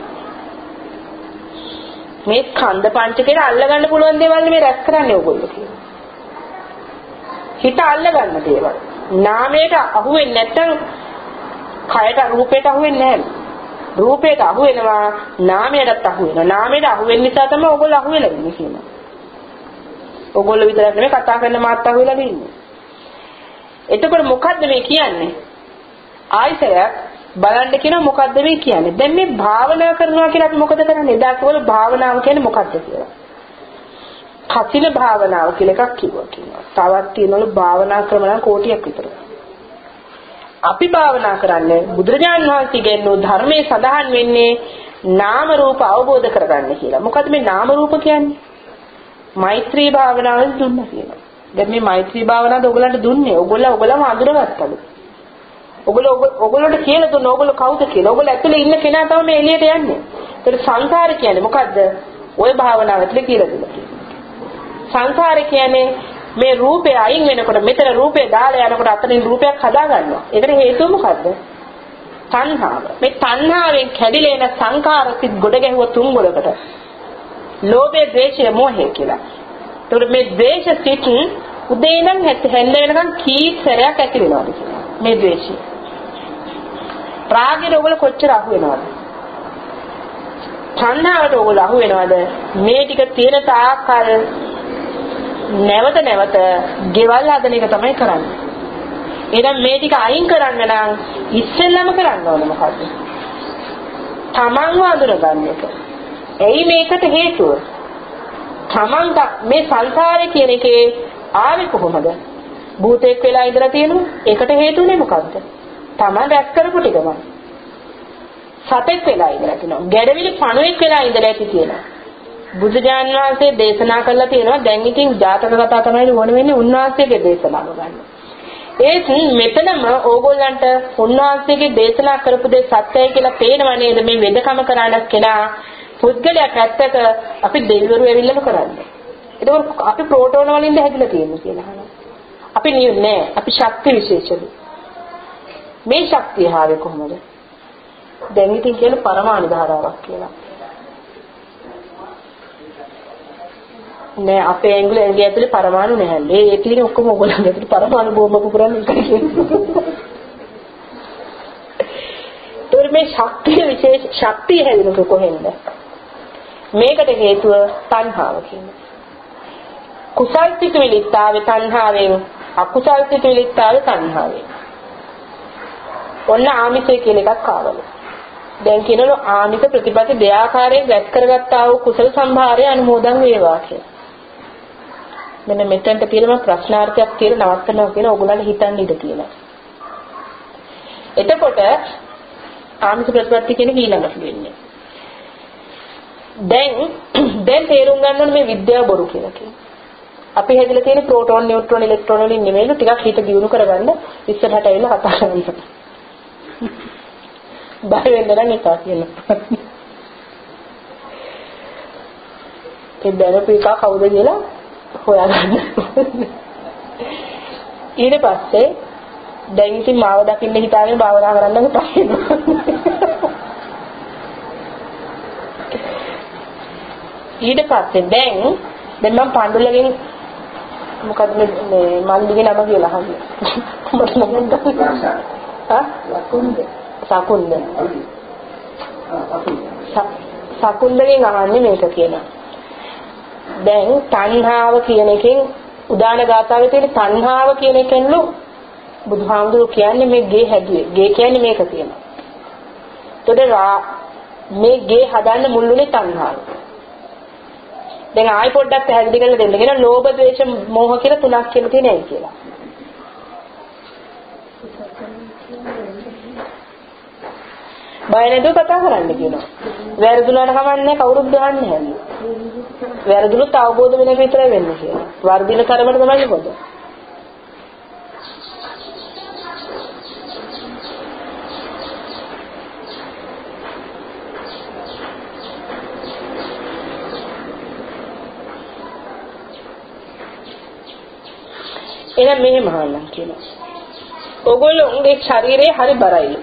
මේ ස්කන්ධ පංචකේට අල්ලගන්න පුළුවන් දේවල් මේ රැස් කරන්නේ ඕගොල්ලෝ කියන. හිත අල්ලගන්න දේවල්. නාමයට අහු වෙන්නේ නැත්නම් කයට රූපයට අහු වෙන්නේ නැහැ. රූපයට අහු වෙනවා නාමයටත් අහු වෙනවා. නාමයට අහු වෙන්න නිසා තමයි ඕගොල්ලෝ අහු වෙලා ඉන්නේ කියනවා. ඕගොල්ලෝ විතරක් නෙමෙයි කතා කරන මාත් අහු වෙලා ඉන්නේ. එතකොට මොකද්ද මේ කියන්නේ? ආයතයක් බලන්න කියනවා මොකද්ද මේ කියන්නේ? දැන් මේ භාවනා කරනවා කියලා අපි මොකද කරන්නේ? එදා කවල භාවනාව කියන්නේ මොකද්ද කියලා. කසින භාවනාව කියලා එකක් කිව්වා කියනවා. තවත් තියෙනවලු භාවනා ක්‍රම නම් කෝටියක් විතර. අපි භාවනා කරන්නේ බුදුරජාණන් වහන්සේ ගෙන්නු ධර්මයේ සඳහන් වෙන්නේ නාම රූප අවබෝධ කරගන්න කියලා. මොකද මේ නාම රූප කියන්නේ? මෛත්‍රී භාවනාවෙන් දුන්නා කියනවා. දැන් මේ මෛත්‍රී භාවනාවද ඔයගලන්ට දුන්නේ? ඔයගොල්ලෝ ඔයගලම අඳුරගත්තලු. ඔයගොල්ලෝ ඔයගොල්ලෝට කියලා දුන්න ඔයගොල්ලෝ කවුද කියලා. ඔයගොල්ලෝ ඇතුලේ ඉන්න කෙනා තමයි මේ එළියට යන්නේ. ඒතර සංසාරය කියන්නේ මොකද්ද? ওই භාවනාව ඇතුලේ කියලා දුන්නා. සංසාරය කියන්නේ මේ රූපය අයින් වෙනකොට මෙතන රූපය දාලා යනකොට අතනින් රූපයක් හදා ගන්නවා. ඒකට හේතුව මොකද්ද? තණ්හාව. මේ තණ්හාවෙන් කැඩිලා එන සංකාර සිත් ගොඩ ගැහුව තුන් ගොඩකට. ලෝභය, ද්වේෂය, මෝහය කියලා. ඒකට මේ ද්වේෂ සිත් උදේ ඉඳන් හැන්ද වෙනකන් කී සැරයක් ඇති වෙනවද කියලා. මේ ද්වේෂය. රාගයට ඔයගොල්ලෝ කොච්චර අහු වෙනවද? තණ්හාවට ඔයගොල්ලෝ අහු වෙනවද? මේ ටික තියෙන තාක්කල් නැවත නැවත ගෙවල් හදන එක තමයි කරන්නේ. එහෙනම් මේ ටික අයින් කරන්න නම් ඉස්සෙල්ලම කරන්න ඕනේ මොකද්ද? තමන්ව අඳුර ගන්න එක. එයි මේකට හේතුව. තමන් මේ සංසාරේ කියන එකේ ආවේ කොහොමද? භූතෙක් වෙලා ඉඳලා තියෙනවා. ඒකට හේතුනේ මොකද්ද? තමන් රැස් කරපු ටිකම. සතෙක් වෙලා ඉඳලා තියෙනවා. ගැඩවිලි පණුවෙක් වෙලා ඉඳලා ඇති තියෙනවා. බුදුජාන විශ්ේ දේශනා කළා තියෙනවා. දැන් ඉතින් ජාතක කතා තමයි ඕන වෙන්නේ උන්වහන්සේගේ දේශනාව ගන්න. ඒත් මෙතනම ඕගොල්ලන්ට උන්වහන්සේගේ දේශනා කරපු දේ සත්‍යයි කියලා පේනව නේද? මේ වෙදකම කරන කෙනා පුද්ගලයා පැත්තක අපි දෙවිවරු ඇවිල්ලාම කරන්නේ. ඒක අපි ප්‍රෝටෝන වලින්ද හැදිලා තියෙන්නේ කියලා අහනවා. අපි නෑ. අපි ශක්ති විශේෂලු. මේ ශක්තිය ආවේ කොහොමද? දැන් ඉතින් කියන පරමාණු ධාරාවක් කියලා. නෑ අපේ ඇඟිලි ඇඟිලි ඇතුලේ පරමාණු නැහැ. ඒ තියෙන ඔක්කොම ඔයගොල්ලන්ගේ ඇතුලේ පරමාණු බෝම්බ පුපුරන්නේ කියලා. ඒතර මේ ශක්තිය විශේෂ ශක්තිය හැදෙන්නේ කොහෙන්ද? මේකට හේතුව තණ්හාව කියන්නේ. කුසල් සිතුවිලිත්තාවේ තණ්හාවෙන් අකුසල් සිතුවිලිත්තාවේ තණ්හාවෙන්. ඔන්න ආමිෂය කියලා එකක් ආවලු. දැන් කියනලු ආමිෂ ප්‍රතිපatti දෙආකාරයෙන් රැස් කරගත්තා වූ කුසල සම්භාරය අනුමෝදන් වේවා කියලා. මෙන්න මෙතනට තියෙන ප්‍රශ්නාර්ථයක් කියලා නවත්තනවා කියන ඕගොල්ලන්ට හිතන්න ඉඩ තියෙනවා. එතකොට ආමිෂ ප්‍රතිපatti කියන ඊළඟට වෙන්නේ. දැන් දැන් තේරුම් ගන්න ඕනේ මේ විද්‍යාව බොරු කියලා කියන්නේ. අපි හැදිලා තියෙන ප්‍රෝටෝන, නියුට්‍රෝන, ඉලෙක්ට්‍රෝන වලින් නෙමෙයිලු ටිකක් හිත දියුණු කරගන්න ඉස්සරහට ඇවිල්ලා කතා කරන්න. බය වෙන්න නම් එපා කියලා. ඒ දැනපු එක කවුද කියලා හොයාගන්න. ඊට පස්සේ දැන් ඉතින් මාව දකින්න හිතාගෙන භාවනා කරන්න පස්සේ ඊට පස්සේ දැන් දැන් මම පඬුලගෙන් මොකද මේ මල්ලිගේ නම කියලා අහන්නේ. මට මොකක්ද? හා? සකුන්ද. සකුන්ද. සකුන්දගෙන් අහන්නේ මේක කියනවා. දැන් තණ්හාව කියන එකෙන් උදාන ගාථාවේ තියෙන තණ්හාව කියන එකෙන්ලු බුදුහාමුදුරුවෝ කියන්නේ මේ ගේ හැදුවේ. ගේ කියන්නේ මේක කියනවා. එතකොට මේ ගේ හදන්න මුල්ුනේ තණ්හාව. දැන් ආයි පොඩ්ඩක් පැහැදිලි කරලා දෙන්න. කියන ලෝභ, ද්වේෂ, මෝහ කියලා තුනක් කියලා තියෙනයි කියලා. බය නැතුව කතා කරන්න කියනවා. වැරදුනාට කමන්නේ කවුරුත් දහන්නේ නැහැ. වැරදුනොත් අවබෝධ වෙන එක විතරයි වෙන්නේ කියලා. වර්ධින තරමට තමයි පොද. එහෙනම් මෙහෙම අහන්න කියනවා. ඔයගොල්ලෝගේ ශරීරේ හරි බරයි.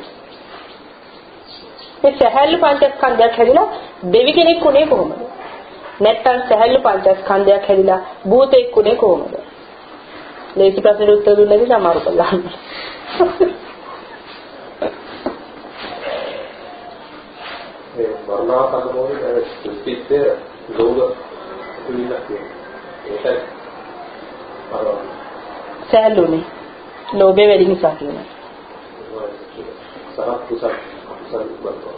මේ සහැල්ලු පංචස්කන්ධයක් හැදිලා දෙවි කෙනෙක් උනේ කොහොමද? නැත්තම් සහැල්ලු පංචස්කන්ධයක් හැදිලා භූතෙක් උනේ කොහොමද? මේක ප්‍රශ්නෙට උත්තර දුන්නේ නැති සමහර කළා. ඒ වර්ණාකමෝනේ ස්පිස්සේ ලෝග තුලින්නේ. ඒකයි. සහැල්ලුනේ. ලෝභය වැඩි නිසා කියනවා. සරත් කුසල් කුසල් බලනවා.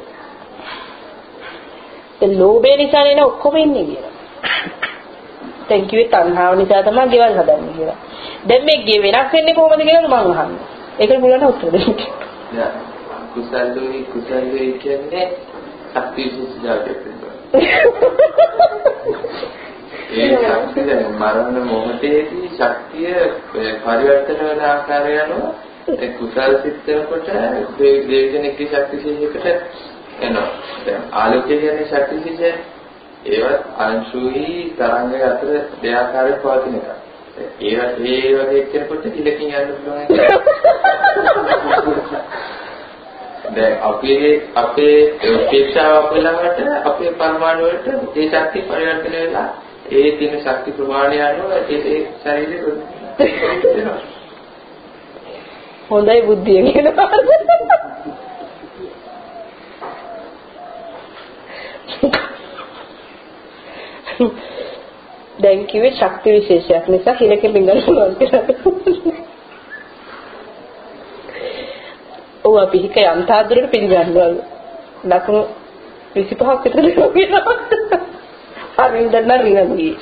ඒ ලෝභය නිසා නේ ඔක්කොම ඉන්නේ කියලා. දැන් කිව්වේ තණ්හාව නිසා තමයි ගෙවල් හදන්නේ කියලා. දැන් මේ ගේ වෙනස් වෙන්නේ කොහොමද කියලා මම අහන්නේ. ඒකට පුළුවන් උත්තර දෙන්න. නෑ කුසල්ලෝයි කුසල්ලෝයි කියන්නේ ශක්තිය සුසුජාතයක් වෙනවා. ඒ ශක්තිය දැන් මරණ මොහොතේදී ශක්තිය පරිවර්තන වෙන ආකාරය අනුව ඒ කුසල් සිත් වෙනකොට දේවදෙනෙක්ගේ ශක්තිශීලයකට එනවා. දැන් ආලෝකය කියන්නේ ශක්තිශීලය. ඒවත් අංශුයි තරංගය අතර දෙආකාරයක් පවතින එක. ඒවත් ඒ වගේ එක්කෙනෙකුට ඉලකින් යන්න පුළුවන්. දැන් අපේ අපේ උපේක්ෂාව අපලවට අපේ පරමාණු වලට ඒ ශක්තිය පරිවර්තන වෙලා ඒ තියෙන ශක්ති ප්‍රමාණය අනුව ඒ ශරීරෙ වෙනවා. හොඳයි බුද්ධිය කියනවා. දැන් කිව්වේ ශක්ති විශේෂයක් නිසා හිලකෙ බින්දල් පුළුවන් කියලා. ඔව් අපි හික යන්තාදුරට පිළිගන්නවලු. ලකුණු විසිපහක් විතර දෙනවා. අරින්දන රිනගී.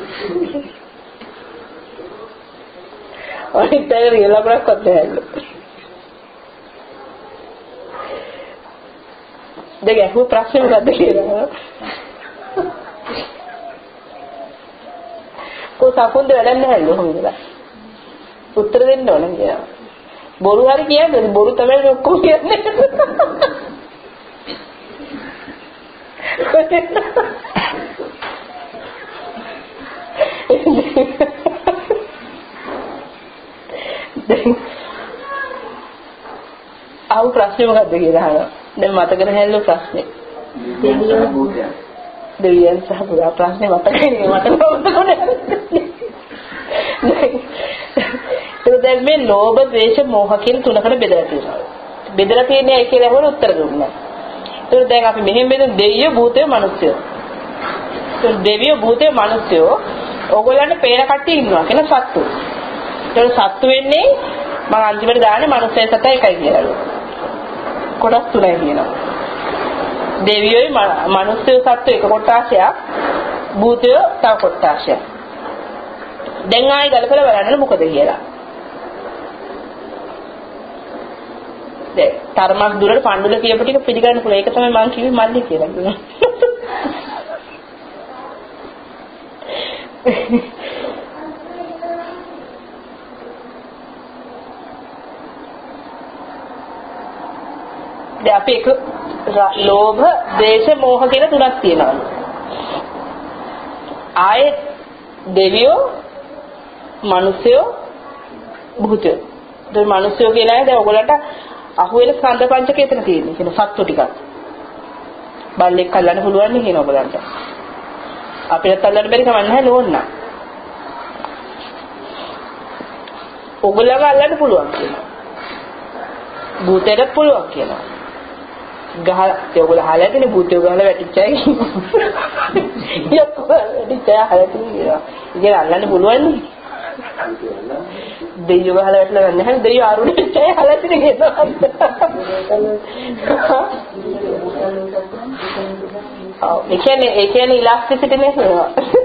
අනිත් පැය රියලා කරක්වත් නැහැ. දෙක අහුව ප්‍රශ්න මොකද්ද කියලා. කො සපොන්ද වැඩක් නැහැ කොහොමද? උත්තර දෙන්න ඕන කියලා. බොරු හරි කියන්නේ බොරු තමයි ඔක්කොම කියන්නේ. ආව ප්‍රශ්නේ මොකද්ද කියලා අහනවා. දැන් මතක නැහැලු ප්‍රශ්නේ. දෙවියන් සහ පුරා ප්‍රශ්නේ මතකයි නේ මට නෝතකොනේ. ඒ දැන් මේ ලෝභ, ද්වේෂ, මෝහ කියන තුනකට බෙදලා තියෙනවා. බෙදලා තියෙන්නේ ඒ කියලා හොර උත්තර දුන්නා. ඒක දැන් අපි මෙහෙම බෙදන දෙවියෝ, භූතයෝ, මිනිස්සුයෝ. ඒ දෙවියෝ, භූතයෝ, මිනිස්සුයෝ ඕගොල්ලන්ට පේන කට්ටිය ඉන්නවා කියන සත්තු. ඒක සත්තු වෙන්නේ මම අන්තිමට දාන්නේ මිනිස්සය සත එකයි කියලාලු. කොටස් තුනයි කියනවා. දෙවියෝයි මිනිස්සුයෝ සත්තු එක කොටාශයක්, භූතයෝ තව කොටාශයක්. දැන් ආයෙ ගලපලා බලන්න මොකද කියලා. දැන් තරමක් දුරට පණ්ඩුල කියපු ටික පිළිගන්න පුළුවන්. ඒක තමයි මම කිව්වේ මල්ලි කියලා. දැන් අපි එක ලෝභ, ද්වේෂ, මෝහ කියලා තුනක් තියෙනවා. ආයේ දෙවියෝ, මිනිස්සුයෝ, භූතයෝ. දැන් මිනිස්සුයෝ කියලා නේද ඔයගොල්ලන්ට අහුවෙන ස්කන්ධ පංචකය එතන තියෙන්නේ. කියන සත්තු ටිකක්. බල්ලෙක් අල්ලන්න පුළුවන් නේ කියන ඔයගොල්ලන්ට. අපිට අල්ලන්න බැරි කමක් නැහැ නෝන්නා. ඔයගොල්ලන්ව අල්ලන්න පුළුවන් කියනවා. භූතයට පුළුවන් කියනවා. ගහ ඒගොල්ලෝ අහලා තියෙන භූතයෝ ගහලා වැටිච්චයි. යකෝ වැටිච්චයි අහලා තියෙනවා. ඉතින් අල්ලන්න පුළුවන් නේ. දෙයියෝ ගහලා වැටලා නැහැ. දෙයියෝ ආරුණේ වැටිච්චයි අහලා තියෙන කියනවා. ආ ඒ කියන්නේ ඒ කියන්නේ ඉලාස්ටිසිටි නේ කියනවා.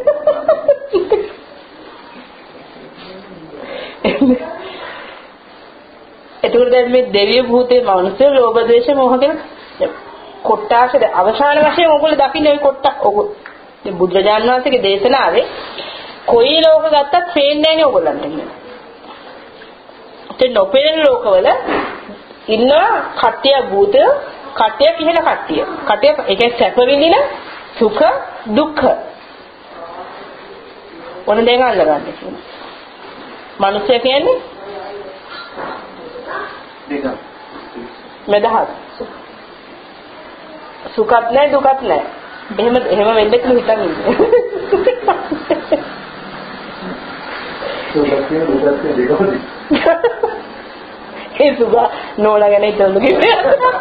එතකොට දැන් මේ දෙවිය භූතේ මනුස්ස ලෝභ ද්වේෂ මෝහ කියන කොට්ටාසද අවසාන වශයෙන් ඔයගොල්ලෝ දකින්නේ ওই කොට්ට ඔයගොල්ලෝ මේ බුදුරජාණන් වහන්සේගේ දේශනාවේ කොයි ලෝක ගත්තත් පේන්නේ නැහැ ඔයගොල්ලන්ට කියන. ඒ නොපෙනෙන ලෝකවල ඉන්නවා කට්ටිය භූතය කට්ටිය කියන කට්ටිය. කට්ටිය ඒ කියන්නේ සැප විඳින සුඛ දුක්ඛ. ඔන්න දැන් අල්ලගන්න කියනවා. මනුස්සය කියන්නේ දෙක. මෙදහස්. සුඛත් නැහැ දුකත් නැහැ. එහෙම එහෙම වෙන්න කියලා හිතන් ඉන්නේ. සුඛයේ දුකේ දෙකමද? ඒ සුඛ නෝලා ගැන හිතන්න කිව්වේ.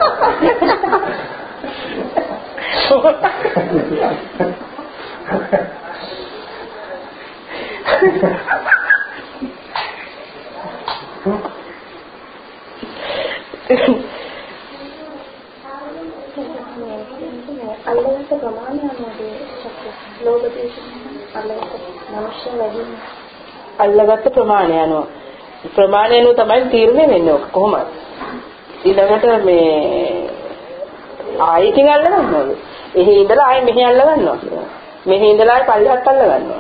අල්ලගත්ත ප්‍රමාණය අනුවදී ලෝභ දේශ අල්ලගත්ත මනුෂ්‍ය වැඩි අල්ලගත්ත ප්‍රමාණය අනුව ප්‍රමාණය අනුව තමයි තීරණය වෙන්නේ ඔක කොහොමද ඊළඟට මේ ආයෙත් අල්ල ගන්නවද එහෙ ඉඳලා ආයෙ මෙහෙ අල්ල ගන්නවා මෙහෙ ඉඳලා ආයෙ පල්ලෙහාට අල්ල ගන්නවා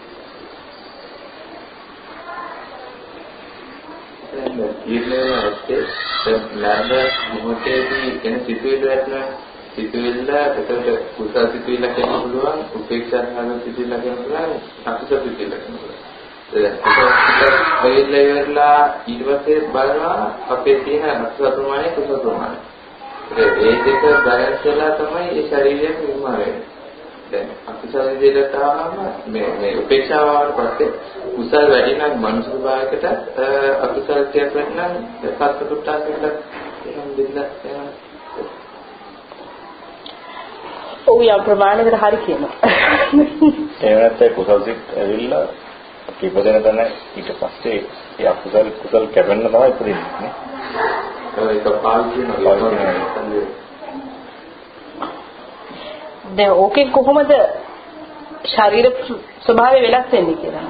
ඊළඟ ඇත්තේ ලැබ මොහොතේදී එන සිතුවිලි වැටෙනවා සිතුවිල්ල එතකොට කුසල සිතුවිල්ල කියන්න පුළුවන් උපේක්ෂා කරන සිතුවිල්ල කියන්න පුළුවන් අකුසල සිතුවිල්ල කියන්න පුළුවන් ඒක වෙයිලා ඊට පස්සේ බලනවා අපේ තියෙන අකුසල ප්‍රමාණය කුසල ප්‍රමාණය ඒ දෙක බැලන්ස් වෙලා තමයි මේ ශරීරය නිර්මාණය වෙන්නේ දැන් අකුසල විදිහට තාම මේ මේ උපේක්ෂාව ආවට පස්සේ කුසල වැඩි නම් මනුෂ්‍ය භාවයකට අකුසල ටිකක් වැඩි නම් සත්ත්ව කොටසකට එහෙම දෙන්න යනවා ඔව් යා ප්‍රමාණයකට හරි කියනවා. ඒ වෙනත් කුසල් සිත් ඇවිල්ලා ඉපදෙන තැන ඊට පස්සේ ඒ අකුසල් කුසල් කැපෙන්න තමයි ඉපදෙන්නේ නේ. ඒක පාවිච්චි කරනවා. දැන් ඕකේ කොහොමද ශරීර ස්වභාවය වෙනස් වෙන්නේ කියලා.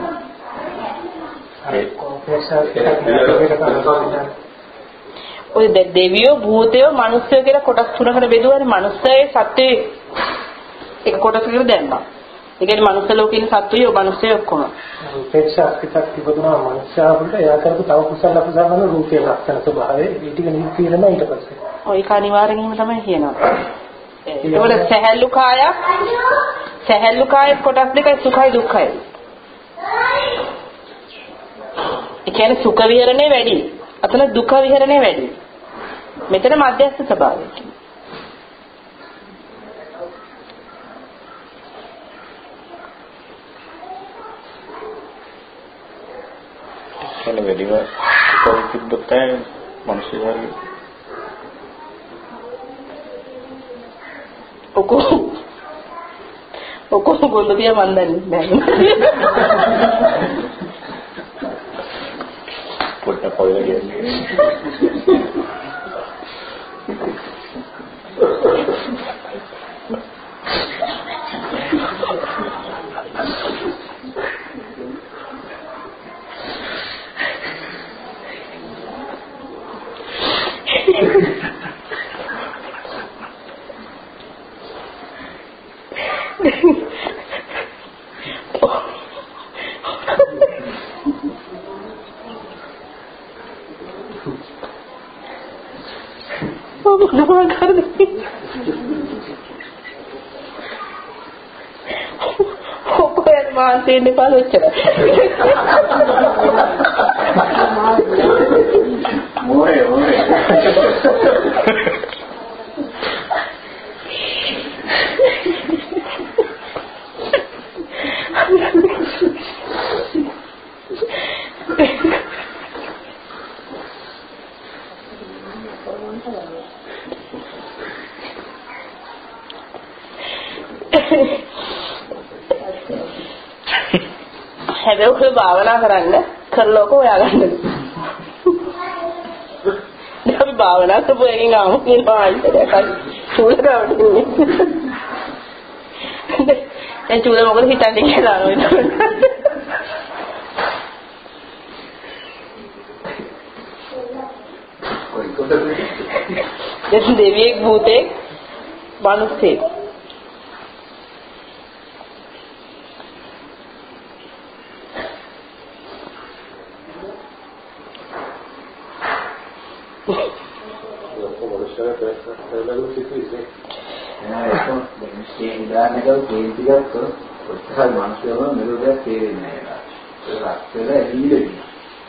ඔය දෙවියෝ භූතයෝ මිනිස්සුયો කියලා කොටස් තුනකට බෙදුවානේ මිනිස්සයේ සත්‍යයේ එක කොටසකට දැම්මා. ඒ කියන්නේ මනුස්ස ලෝකේ ඉන්න සත්වයෝ මිනිස්සුયો ඔක්කොම. උපේක්ෂා පිටක් තිබුණා මනුෂ්‍යවන්ට එයා කරපු තව කුසල අකුසල වල රූපේ ලක්ෂණ ස්වභාවය ඒ ටික නිවිතිරම ඊට පස්සේ. ඔය ඒක අනිවාර්යෙන්ම තමයි කියනවා. ඒකවල සහැල්ලු කායක් සහැල්ලු කායක් කොටස් දෙකයි සුඛයි දුක්ඛයි. ඒ කියන්නේ සුඛ විහරණේ වැඩි. අතන දුක විහරණේ වැඩි. මෙතන මධ්‍යස්ථ ස්වභාවය. එන වැඩිම කොයිතිබ්බත මිනිස්සු වගේ ඔකෝ ඔකෝ ගොල්ලෝ මන් දන්නේ නැහැ. පොට්ට පොයලා කියන්නේ. මොනවා කරන්නේ? ඔපේ මාතේ දෙපාර ඔච්චර. මොරේ මොරේ. හැබැයි ඔය භාවනා කරන්න කරලෝක හොයාගන්න. දැන් අපි භාවනා කරපු එකෙන් ආවම කියනවා අයිතේ චූලකට ඉන්නේ. දැන් චූල මොකද හිතන්නේ කියලා නෝ. දැන් දෙවියෙක් භූතෙක් මිනිස්සෙක් කොච්චර මානසිකව මෙලොඩියක් තේරෙන්නේ නැහැ. ඒක රත් වෙලා එළියෙන්නේ.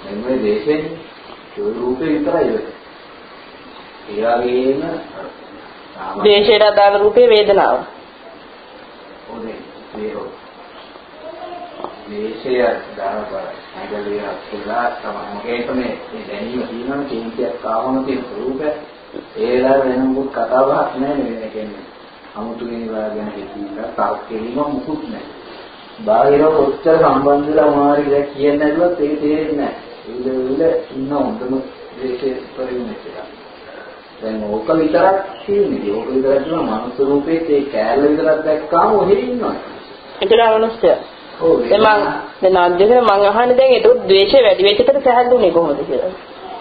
මේ දේශයෙන් ඒ රූපේ විතරයි ඒක. ඒ වගේම දේශයට අදාළ රූපේ වේදනාව. ඕනේ ඒක. දේශය දානවල ඇඟලිය අත්ලා තමයි මේ දැනීම තියෙනවා කේන්තියක් ආවම තියෙන රූපය ඒ වෙලාව වෙන මොකුත් කතා බහක් නැහැ නේ කියන්නේ 아무තු වෙනවා ගැන හිතලා තාක්කේම මුකුත් නැහැ. බාහිර කොච්චර සම්බන්ධ වෙලා මොනවාරි කියලා කියන්නේ නැතුවත් ඒක තේරෙන්නේ නැහැ. ඒ විදිහට ඉන්න හොඳම දේශේ පරිණත කියලා. දැන් ඕක විතරක් තියෙන්නේ. ඕක විතරක් කියන මනුස්ස රූපේත් ඒ කෑල්ල විතරක් දැක්කාම ඔහෙ ඉන්නවා. ඒකල අවශ්‍ය. ඔව් දැන් මම දැන් අධ්‍යයන මම අහන්නේ දැන් ඒක ද්වේෂය වැඩි වෙච්ච එකට සැහැල්ලුනේ කොහොමද කියලා.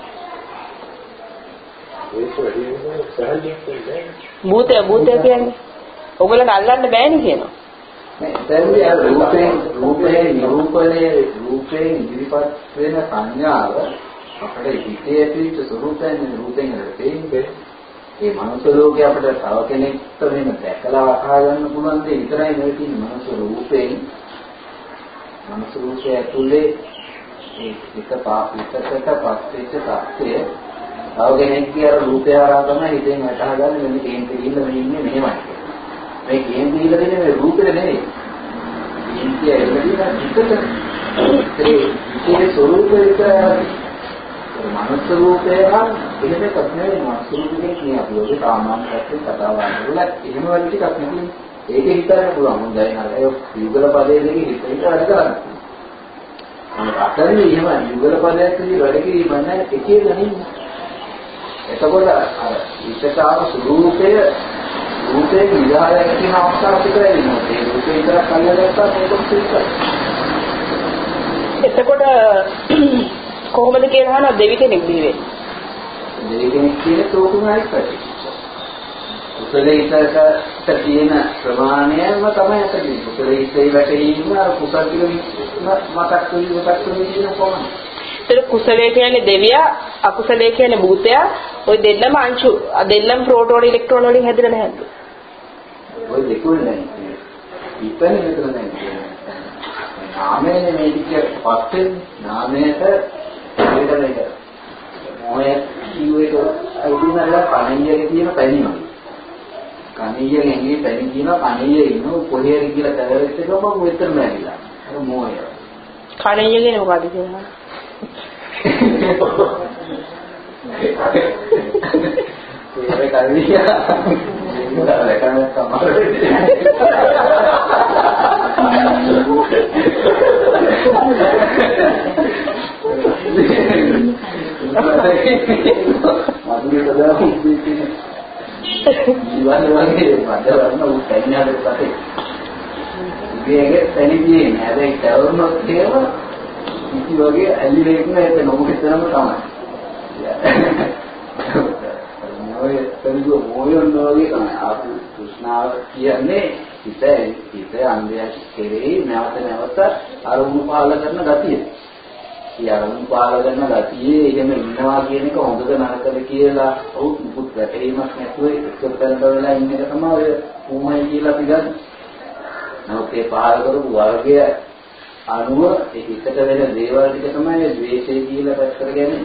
ද්වේෂය වැඩි වෙන සැහැල්ලුනේ භූතය භූතය කියන්නේ ඔයගොල්ලන්ට අල්ලන්න බෑනේ කියනවා. දැන් අර රූපේ රූපේ නිරූපණය රූපේ ඉදිරිපත් වෙන සංඥාව අපේ හිතේ ඇතිවෙච්ච ස්වરૂපයෙන් රූපෙන් දෙන්නේ ඒ මනුස්ස ලෝකේ අපිට තව කෙනෙක්ට වෙන දැකලා අහා ගන්න පුළුවන් දේ විතරයි මේ තියෙන මනුස්ස රූපයෙන් මනුස්ස රූපයේ ඇතුලේ ඒ එක පාපිතකට පස්වෙච්ච තත්ත්වය තව කෙනෙක්ගේ අර රූපය හරහා තමයි හිතෙන් වටහා ගන්න මෙන්න කේන්ති ගිහින් මේ ඉන්නේ මෙහෙමයි මේ කේන්ති ගිහින් දෙන්නේ මේ රූපෙට නෙවෙයි කේන්ති ඇවිල්ලා හිතට ඒ විශේෂ ස්වરૂපය විතරයි මනුස්ස රූපය නම් එහෙම එකක් නෙවෙයි මනුස්ස රූපේ කියන්නේ අපි ඔය සාමාන්‍ය පැත්තෙන් කතා කරලා එහෙම වගේ ටිකක් නෙවෙයි ඒකේ හිතන්න පුළුවන් හොඳයි නේද ඒ යුගල පදයේ දෙකේ හිත හිත වැඩ කරන්නේ අන්න අතරේ එහෙම යුගල පදයකදී වැඩ කිරීම නැහැ එකේ නෙවෙයි එතකොට අර විචකාර ස්වરૂපය රූපේ විදාය කියන අවස්ථාව පිටරේ ඉන්නවා ඒ රූපේ විතරක් අල්ලගත්තා මේක පිටරයි එතකොට කොහොමද කියලා අහනවා දෙවි කෙනෙක් දිවේ. දෙවි කෙනෙක් කියන්නේ තෝකුණයි පැති. කුසලීතකට තියෙන ප්‍රමාණයම තමයි අතදී. කුසලීතේ වැටීම අර කුසල කියන මතක් වෙන මතක් වෙන කියන කොහොමද? ඒක කුසලයේ කියන්නේ දෙවියා, අකුසලයේ කියන්නේ භූතයා. ওই දෙන්නම අංශු දෙන්නම ප්‍රෝටෝන ඉලෙක්ට්‍රෝන වලින් හැදිලා නැහැද? ওই දෙකම නැහැ. ඉතින් මෙතන නැහැ. නාමයේ මේ විදිහට පස්සේ නාමයට මේක මේක මොය කිව්වේක අයිතිනලා කණියගේ තියෙන පැණීම. කණියගෙන් එන්නේ පැණි කියන කණියේ ඉන්න කොහේරි කියලා දැවෙච්ච ගම මම මෙතන නැවිලා. අර මොය. කණිය කියන්නේ මොකද්ද කියලා? ඒක කණියා. ඒක ලකන තමයි. ඉවන්න වගේ මඩවන්න උ තැන්නාට පස්සේ ඉතිගේ තැනිදී නේද තවරනොත් ඒව ඉති වගේ ඇලිලා ඉන්න ඒක නොමුකතරම තමයි. මොය තනියෝ මොයෝ නෝගේ තමයි ආපු කෘෂ්ණාව කියන්නේ හිත හිත අන්දයක් කෙරෙහි නැවත නැවත අරමුණු පාල කරන ගතිය. ඒ අරමුණු පාල කරන ගතියේ එහෙම ඉන්නවා කියන එක හොඳද නරකද කියලා ඔව් මුකුත් වැටීමක් නැතුව එක තැනක වෙලා ඉන්න එක තමයි ඔය උමයි කියලා අපි ගන්න. නමුත් ඒ පාල කරපු වර්ගය අනුව ඒ හිතට වෙන දේවල් ටික තමයි ද්වේෂය කියලා පැත්තට ගන්නේ.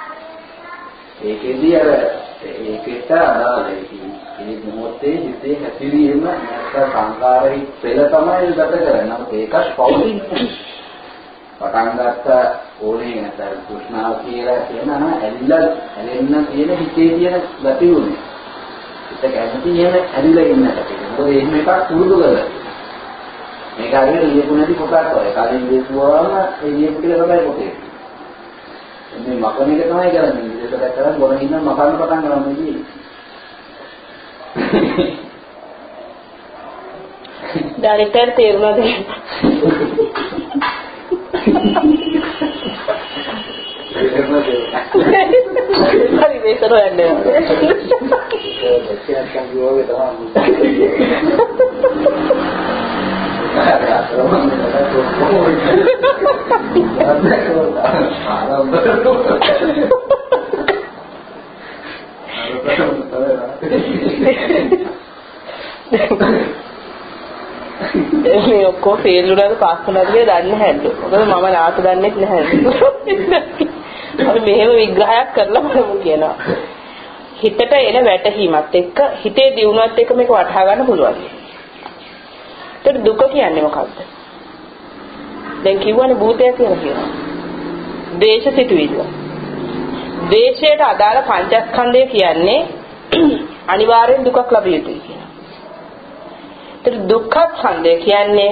ඒකෙදී අර ඒකට අදාළයි මේ මොහොතේ හිතේ හැසිරීම නැත්නම් සංකාරයි පෙළ තමයි ගත කරන්නේ. නමුත් ඒකත් පෞද්ගලික පටන් ගත්ත ඕනේ නැත්නම් කුෂ්ණාව කියලා කියනවා ඇලිලා ඇලෙන්න තියෙන හිතේ තියෙන ගති උනේ. හිත කැමති එහෙම ඇලිලා ඉන්නකට. මොකද එහෙම එකක් පුරුදු කරලා. මේක හරියට ලියපු නැති පොතක් වගේ. කලින් ලියපුවාම ඒ ලියපු ටික තමයි පොතේ. මේ මකන එක තමයි කරන්නේ. විදිහට කරන් බොන හින්න මකන්න පටන් ගන්නවා නෙවෙයි. ඩයිරෙක්ටර් තේරුණාද? හරි මේසර යන්නේ. දැක්කයන් කියෝගේ තමයි. මේ ඔක්කොම ෆේල් වුණාද පාස් වුණාද කියලා දන්නේ නැහැලු. මොකද මම නාට දන්නේ නැහැලු. අපි මෙහෙම විග්‍රහයක් කරලා බලමු කියනවා. හිතට එන වැටහීමත් එක්ක හිතේ දියුණුවත් එක්ක මේක වටහා ගන්න පුළුවන්. ඒත් දුක කියන්නේ මොකක්ද? දැන් කියවනේ භූතය කියලා කියනවා. දේශ සිතුවිල්ල. දේශයට අදාළ පංචස්කන්ධය කියන්නේ අනිවාර්යෙන් දුකක් ලැබිය යුතුයි කියනවා. ඒත් දුක්ඛ ස්කන්ධය කියන්නේ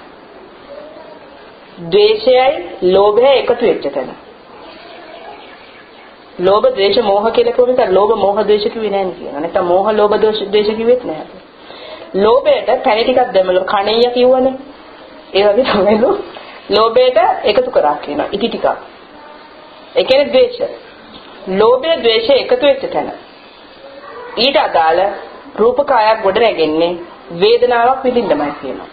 ද්වේෂයයි ලෝභයයි එකතු වෙච්ච තැන. ලෝභ ද්වේෂ මෝහ කියලා කියනකොට ලෝභ මෝහ ද්වේෂ කිව්වේ නැහැ කියනවා. නැත්නම් මෝහ ලෝභ ද්වේෂ කිව්වෙත් නැහැ. ලෝභයට පැණි ටිකක් දැම්මලු කණෙయ్య කිව්වනේ. ඒ වගේ තමයි ලෝභයට එකතු කරා කියනවා. ඉටි ටිකක්. ඒ කියන්නේ ද්වේෂ. ලෝභය ද්වේෂය එකතු වෙච්ච තැන. ඊට අදාළ රූප කායක් ගොඩ නැගෙන්නේ වේදනාවක් විඳින්නමයි කියනවා.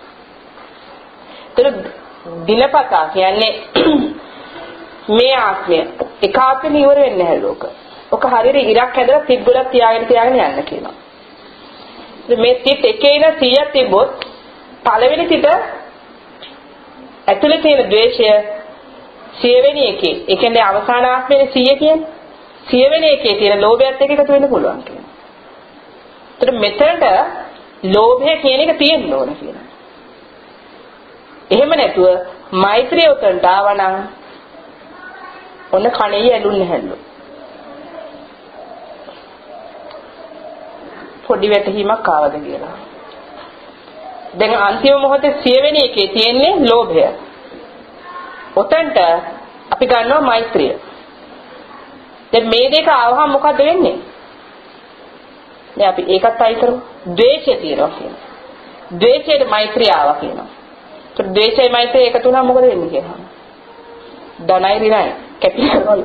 ඒතර දිනපතා කියන්නේ මේ ආත්මය එක ආත්මෙ ඉවර වෙන්නේ නැහැ ලෝක. ඔක හරියට ඉරක් හැදලා තිත් ගොඩක් තියාගෙන තියාගෙන යන්න කියනවා. මේ තිත් එකේ ඉඳන් සීයක් තිබ්බොත් පළවෙනි තිත ඇතුලේ තියෙන ද්වේෂය සියවෙනි එකේ, ඒ කියන්නේ අවසාන ආත්මයේ සීය කියන්නේ සියවෙනි එකේ තියෙන ලෝභයත් එක්ක එකතු වෙන්න පුළුවන් කියනවා. ඒතර මෙතනට ලෝභය කියන එක තියෙන්න ඕන කියනවා. එහෙම නැතුව මෛත්‍රිය උතන්ට ආවනම් ඔන්න කණේ ඇලුන්නේ නැහැලු. පොඩි වැටහීමක් ආවද කියලා. දැන් අන්තිම මොහොතේ සියවෙනි එකේ තියෙන්නේ ලෝභය. ඔතනට අපි ගන්නවා මෛත්‍රිය. දැන් මේ දෙක ආවහම මොකද වෙන්නේ? දැන් අපි ඒකත් අයි කරමු. ද්වේෂය තියෙනවා කියනවා. ද්වේෂයට මෛත්‍රිය ආවා කියනවා. ඒත් ද්වේෂයයි මෛත්‍රිය එකතු වුණාම මොකද වෙන්නේ කියලා. ධනයි රිනයි කැපිලා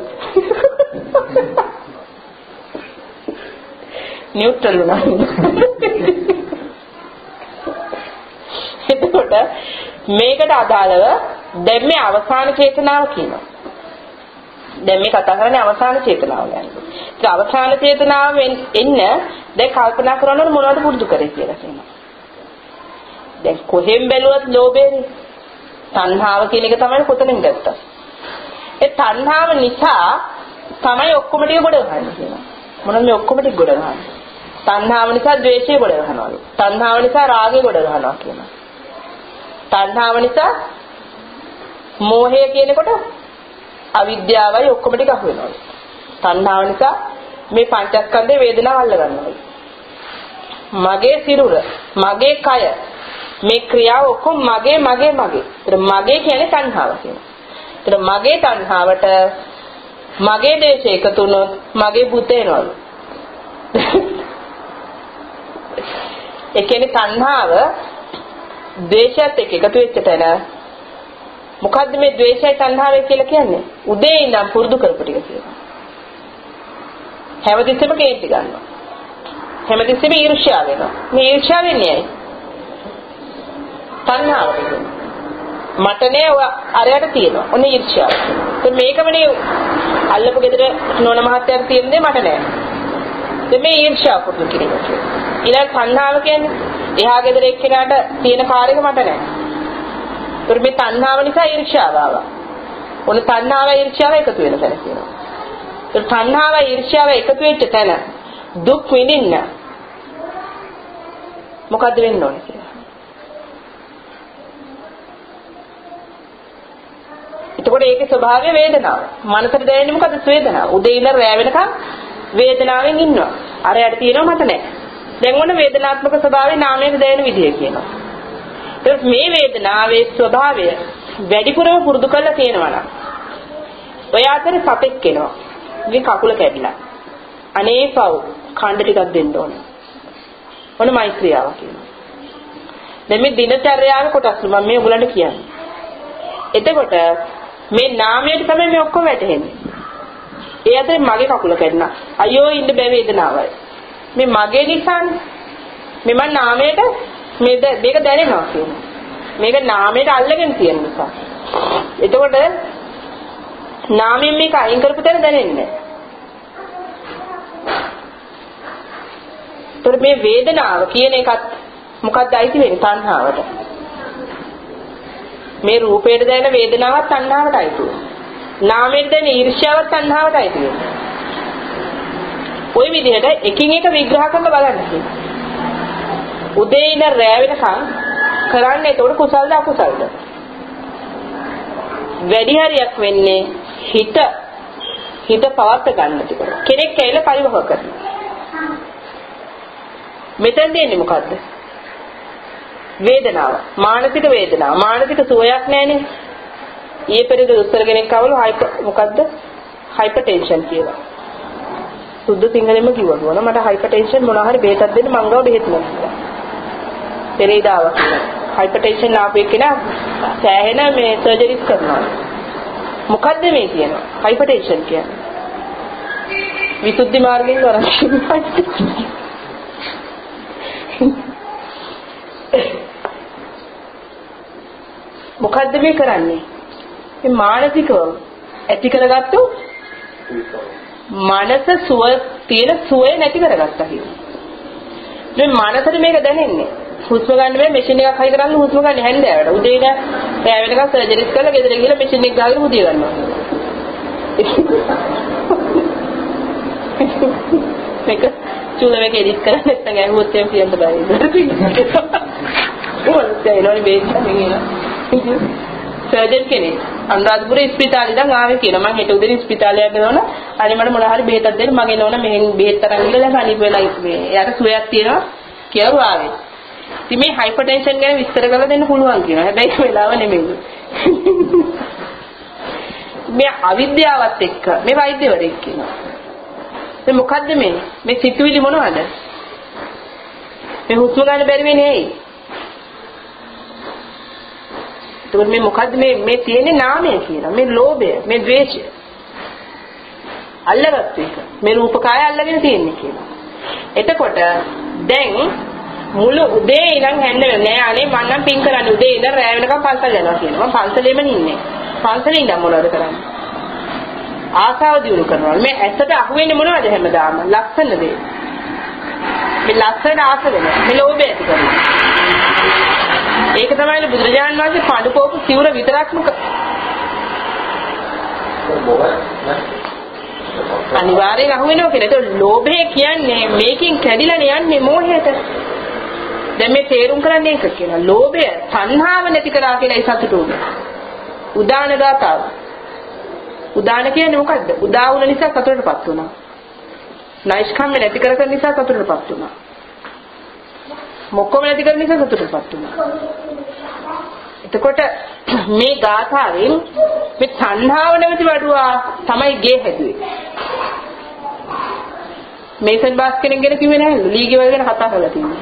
නියුට්‍රල් වුණා. එතකොට මේකට අදාළව දැන් මේ අවසාන චේතනාව කියනවා. දැන් මේ කතා කරන්නේ අවසාන චේතනාව ගැන. ඒක අවසාන චේතනාවෙන් එන්න දැන් කල්පනා කරනකොට මොනවද පුරුදු කරේ කියලා කියනවා. දැන් කොහෙන් බැලුවත් ලෝභයනේ. තණ්හාව කියන එක තමයි කොතනින් ගත්තා. ඒ තණ්හාව නිසා තමයි ඔක්කොම ටික ගොඩ ගන්න කියනවා. මොනවද මේ ඔක්කොම ටික ගොඩ ගන්න? තණ්හාව නිසා ද්වේෂය ගොඩ ගන්නවලු. තණ්හාව නිසා රාගය ගොඩ ගන්නවා කියනවා. තණ්හාව නිසා මෝහය කියනකොට අවිද්‍යාවයි ඔක්කොම ටික අහු වෙනවා. තණ්හාව නිසා මේ පංචස්කන්ධේ වේදනාව අල්ල ගන්නවා. මගේ සිරුර, මගේ කය, මේ ක්‍රියාව ඔක්කොම මගේ මගේ මගේ. ඒතර මගේ කියන්නේ තණ්හාව කියනවා. ඒතර මගේ තණ්හාවට මගේ දේශය එකතු වුණොත් මගේ බුත එනවලු. ඒ කියන්නේ තණ්හාව ද්වේෂයත් එක්ක එකතු වෙච්ච තැන මොකද්ද මේ ද්වේෂය තණ්හාවයි කියලා කියන්නේ? උදේ ඉඳන් පුරුදු කරපු ටික කියනවා. හැමතිස්සෙම කේන්ති ගන්නවා. හැමතිස්සෙම ඊර්ෂ්‍යාව වෙනවා. මේ ඊර්ෂ්‍යාව වෙන්නේ ඇයි? තණ්හාව කියන්නේ. මට නෑ ඔය අරයට තියෙනවා. ඔන්න ඊර්ෂ්‍යාව. ඒ මේකමනේ අල්ලපු ගෙදර නෝන මහත්තයාට තියෙන දේ මට නෑ. ඒ මේ ඊර්ෂ්‍යාව පුරුදු කිරීම කියන්නේ. ඊළඟ තණ්හාව කියන්නේ එහා ගෙදර එක්කෙනාට තියෙන කාර් එක මට නෑ. ඒත් මේ තණ්හාව නිසා ඊර්ෂ්‍යාව ආවා. ඔන්න තණ්හාව ඊර්ෂ්‍යාව එකතු වෙන තැන කියනවා. ඒ තණ්හාව ඊර්ෂ්‍යාව එකතු වෙච්ච තැන දුක් විඳින්න මොකද්ද වෙන්න ඕනේ කියලා. එතකොට ඒකේ ස්වභාවය වේදනාව. මනසට දැනෙන්නේ මොකද්ද? වේදනාව. උදේ ඉඳන් රැ වෙනකන් වේදනාවෙන් ඉන්නවා. අර යට තියෙනවා මට නෑ. දැන් මොන වේදනාත්මක ස්වභාවය නාමයෙන් දැනෙන විදිය කියනවා. ඒත් මේ වේදනාවේ ස්වභාවය වැඩිපුරම පුරුදු කරලා තියෙනවා නම් ඔය අතරේ සතෙක් එනවා. මේ කකුල කැඩිලා. අනේ පව් කණ්ඩ ටිකක් දෙන්න ඕනේ. මොන මෛත්‍රියාව කියනවා. දැන් මේ දිනචර්යාවේ කොටස් මම මේ ඔයගලන්ට කියන්නේ. එතකොට මේ නාමයට තමයි මේ ඔක්කොම වැටෙන්නේ. ඒ අතරේ මගේ කකුල කැඩුණා. අයියෝ ඉන්න බෑ වේදනාවයි. මේ මගේ නිසානේ. මේ මම නාමයට මේ මේක දැනෙනවා කියනවා. මේක නාමයට අල්ලගෙන තියෙන නිසා. එතකොට නාමයෙන් මේක අයින් කරපු තැන දැනෙන්නේ නැහැ. මේ වේදනාව කියන එකත් මොකක්ද අයිති වෙන්නේ? තණ්හාවට. මේ රූපයට දැනෙන වේදනාවක් තණ්හාවට අයිති වෙනවා. නාමයට දැනෙන ඊර්ෂ්‍යාවක් තණ්හාවට අයිති වෙනවා. ওই විදිහට එකින් එක විග්‍රහ කරලා බලන්න. උදේ ඉඳන් රැ වෙනකන් කරන්නේ ඒතකොට කුසල්ද අකුසල්ද? වැඩි හරියක් වෙන්නේ හිත හිත පවත් ගන්න ටික. කෙනෙක් ඇවිල්ලා පරිවහ කරනවා. මෙතෙන් දෙන්නේ මොකද්ද? වේදනාව. මානසික වේදනාව. මානසික සුවයක් නැහැනේ. ඊයේ පෙරේද උත්තර කෙනෙක් ආවලු හයිපර් මොකද්ද? හයිපර්ටෙන්ෂන් කියලා. සුද්ධ සිංහලෙන්ම කිව්වලු වුණා මට හයිපර්ටෙන්ෂන් මොනවා හරි බෙහෙතක් දෙන්න මං ගාව බෙහෙත් නැහැ. පෙරේදාව කියලා. හයිපර්ටෙන්ෂන් ආපු එකේනා සෑහෙන මේ සර්ජරිස් කරනවා. මොකද්ද මේ කියනවා? හයිපර්ටෙන්ෂන් කියන්නේ. විසුද්ධි මාර්ගයෙන් කරන්නේ. මොකද්ද මේ කරන්නේ? මේ මානසිකව ඇති කරගත්තු මනස සුව තියෙන සුවේ නැති කරගත්තා කියන්නේ. මේ මනසට මේක දැනෙන්නේ. හුස්ම ගන්න බෑ මැෂින් එකක් හයි කරන්න හුස්ම ගන්න හැන්දෑවට. උදේ ඉඳන් රැ වෙනකන් සර්ජරිස් කරලා ගෙදර ගිහලා මැෂින් එක ගහගෙන උදිය ගන්නවා. මේක චුල්ල මේක එඩිට් කරන්න නැත්නම් ඇහුවොත් එහෙම කියන්න බෑ. ඕනත් ඒනෝනේ බේස්ලා නෙගින. සර්ජන් කෙනෙක් අනුරාධපුර ස්පිතාලේ ඉඳන් ආවේ කියලා මම හෙට උදේ ස්පිතාලේ යන්න ඕන. අනේ මට මොනවා හරි බෙහෙතක් දෙන්න මගේ නෝන මෙහෙන් බෙහෙත් අරන් ඉඳලා දැන් අනිත් වෙලයි මේ යාට සුවයක් තියෙනවා කියලා ආවේ. ඉතින් මේ හයිපර්ටෙන්ෂන් ගැන විස්තර කරලා දෙන්න පුළුවන් කියනවා. හැබැයි ඒ වෙලාව නෙමෙයි. මේ අවිද්‍යාවත් එක්ක මේ වෛද්‍යවරයෙක් කියනවා. මේ මොකද්ද මේ? මේ සිතුවිලි මොනවද? මේ හුස්ම ගන්න බැරි වෙන්නේ ඇයි? එතකොට මේ මොකද්ද මේ මේ තියෙන්නේ නාමය කියලා. මේ ලෝභය, මේ ද්වේෂය. අල්ලගත්ත එක. මේ රූපකාය අල්ලගෙන තියෙන්නේ කියලා. එතකොට දැන් මුළු උදේ ඉඳන් හැන්ද වෙන්නේ නෑ අනේ මම නම් පින් කරන්නේ උදේ ඉඳන් රැ වෙනකම් පන්සල් යනවා කියනවා. මම පන්සලෙම ඉන්නේ. පන්සලේ ඉඳන් මොනවද කරන්නේ? ආසාව දියුණු කරනවා. මේ ඇසට අහු වෙන්නේ මොනවද හැමදාම? ලක්ෂණ දේ. මේ ලක්ෂණ ආස වෙනවා. මේ ලෝභය ඇති කරනවා. ඒක තමයි බුදුරජාණන් වහන්සේ පඬු පොපු සිවුර විතරක්ම අනිවාර්යෙන් අහු වෙනවා කියලා. ඒක ලෝභය කියන්නේ මේකෙන් කැඩිලා යන්නේ මෝහයට. දැන් මේ තේරුම් කරන්නේ ඒක කියලා. ලෝභය තණ්හාව නැති කරා කියලායි සතුටු වෙන්නේ. උදාන ගාතාව. උදාන කියන්නේ මොකද්ද? උදා වුණ නිසා සතුටටපත් වුණා. නෛෂ්කම්ම්‍ය නැති කරගන්න නිසා සතුටටපත් වුණා. මොක්කොම නැති කරන නිසා සතුටටපත් වුණා. එතකොට මේ ගාථාවෙන් මේ තණ්හාව නැති වඩුවා තමයි ගේ හැදුවේ. මේසන් බාස් කෙනෙක් ගැන කිව්වේ නැහැ. ලීගේ වල ගැන කතා කරලා තියෙනවා.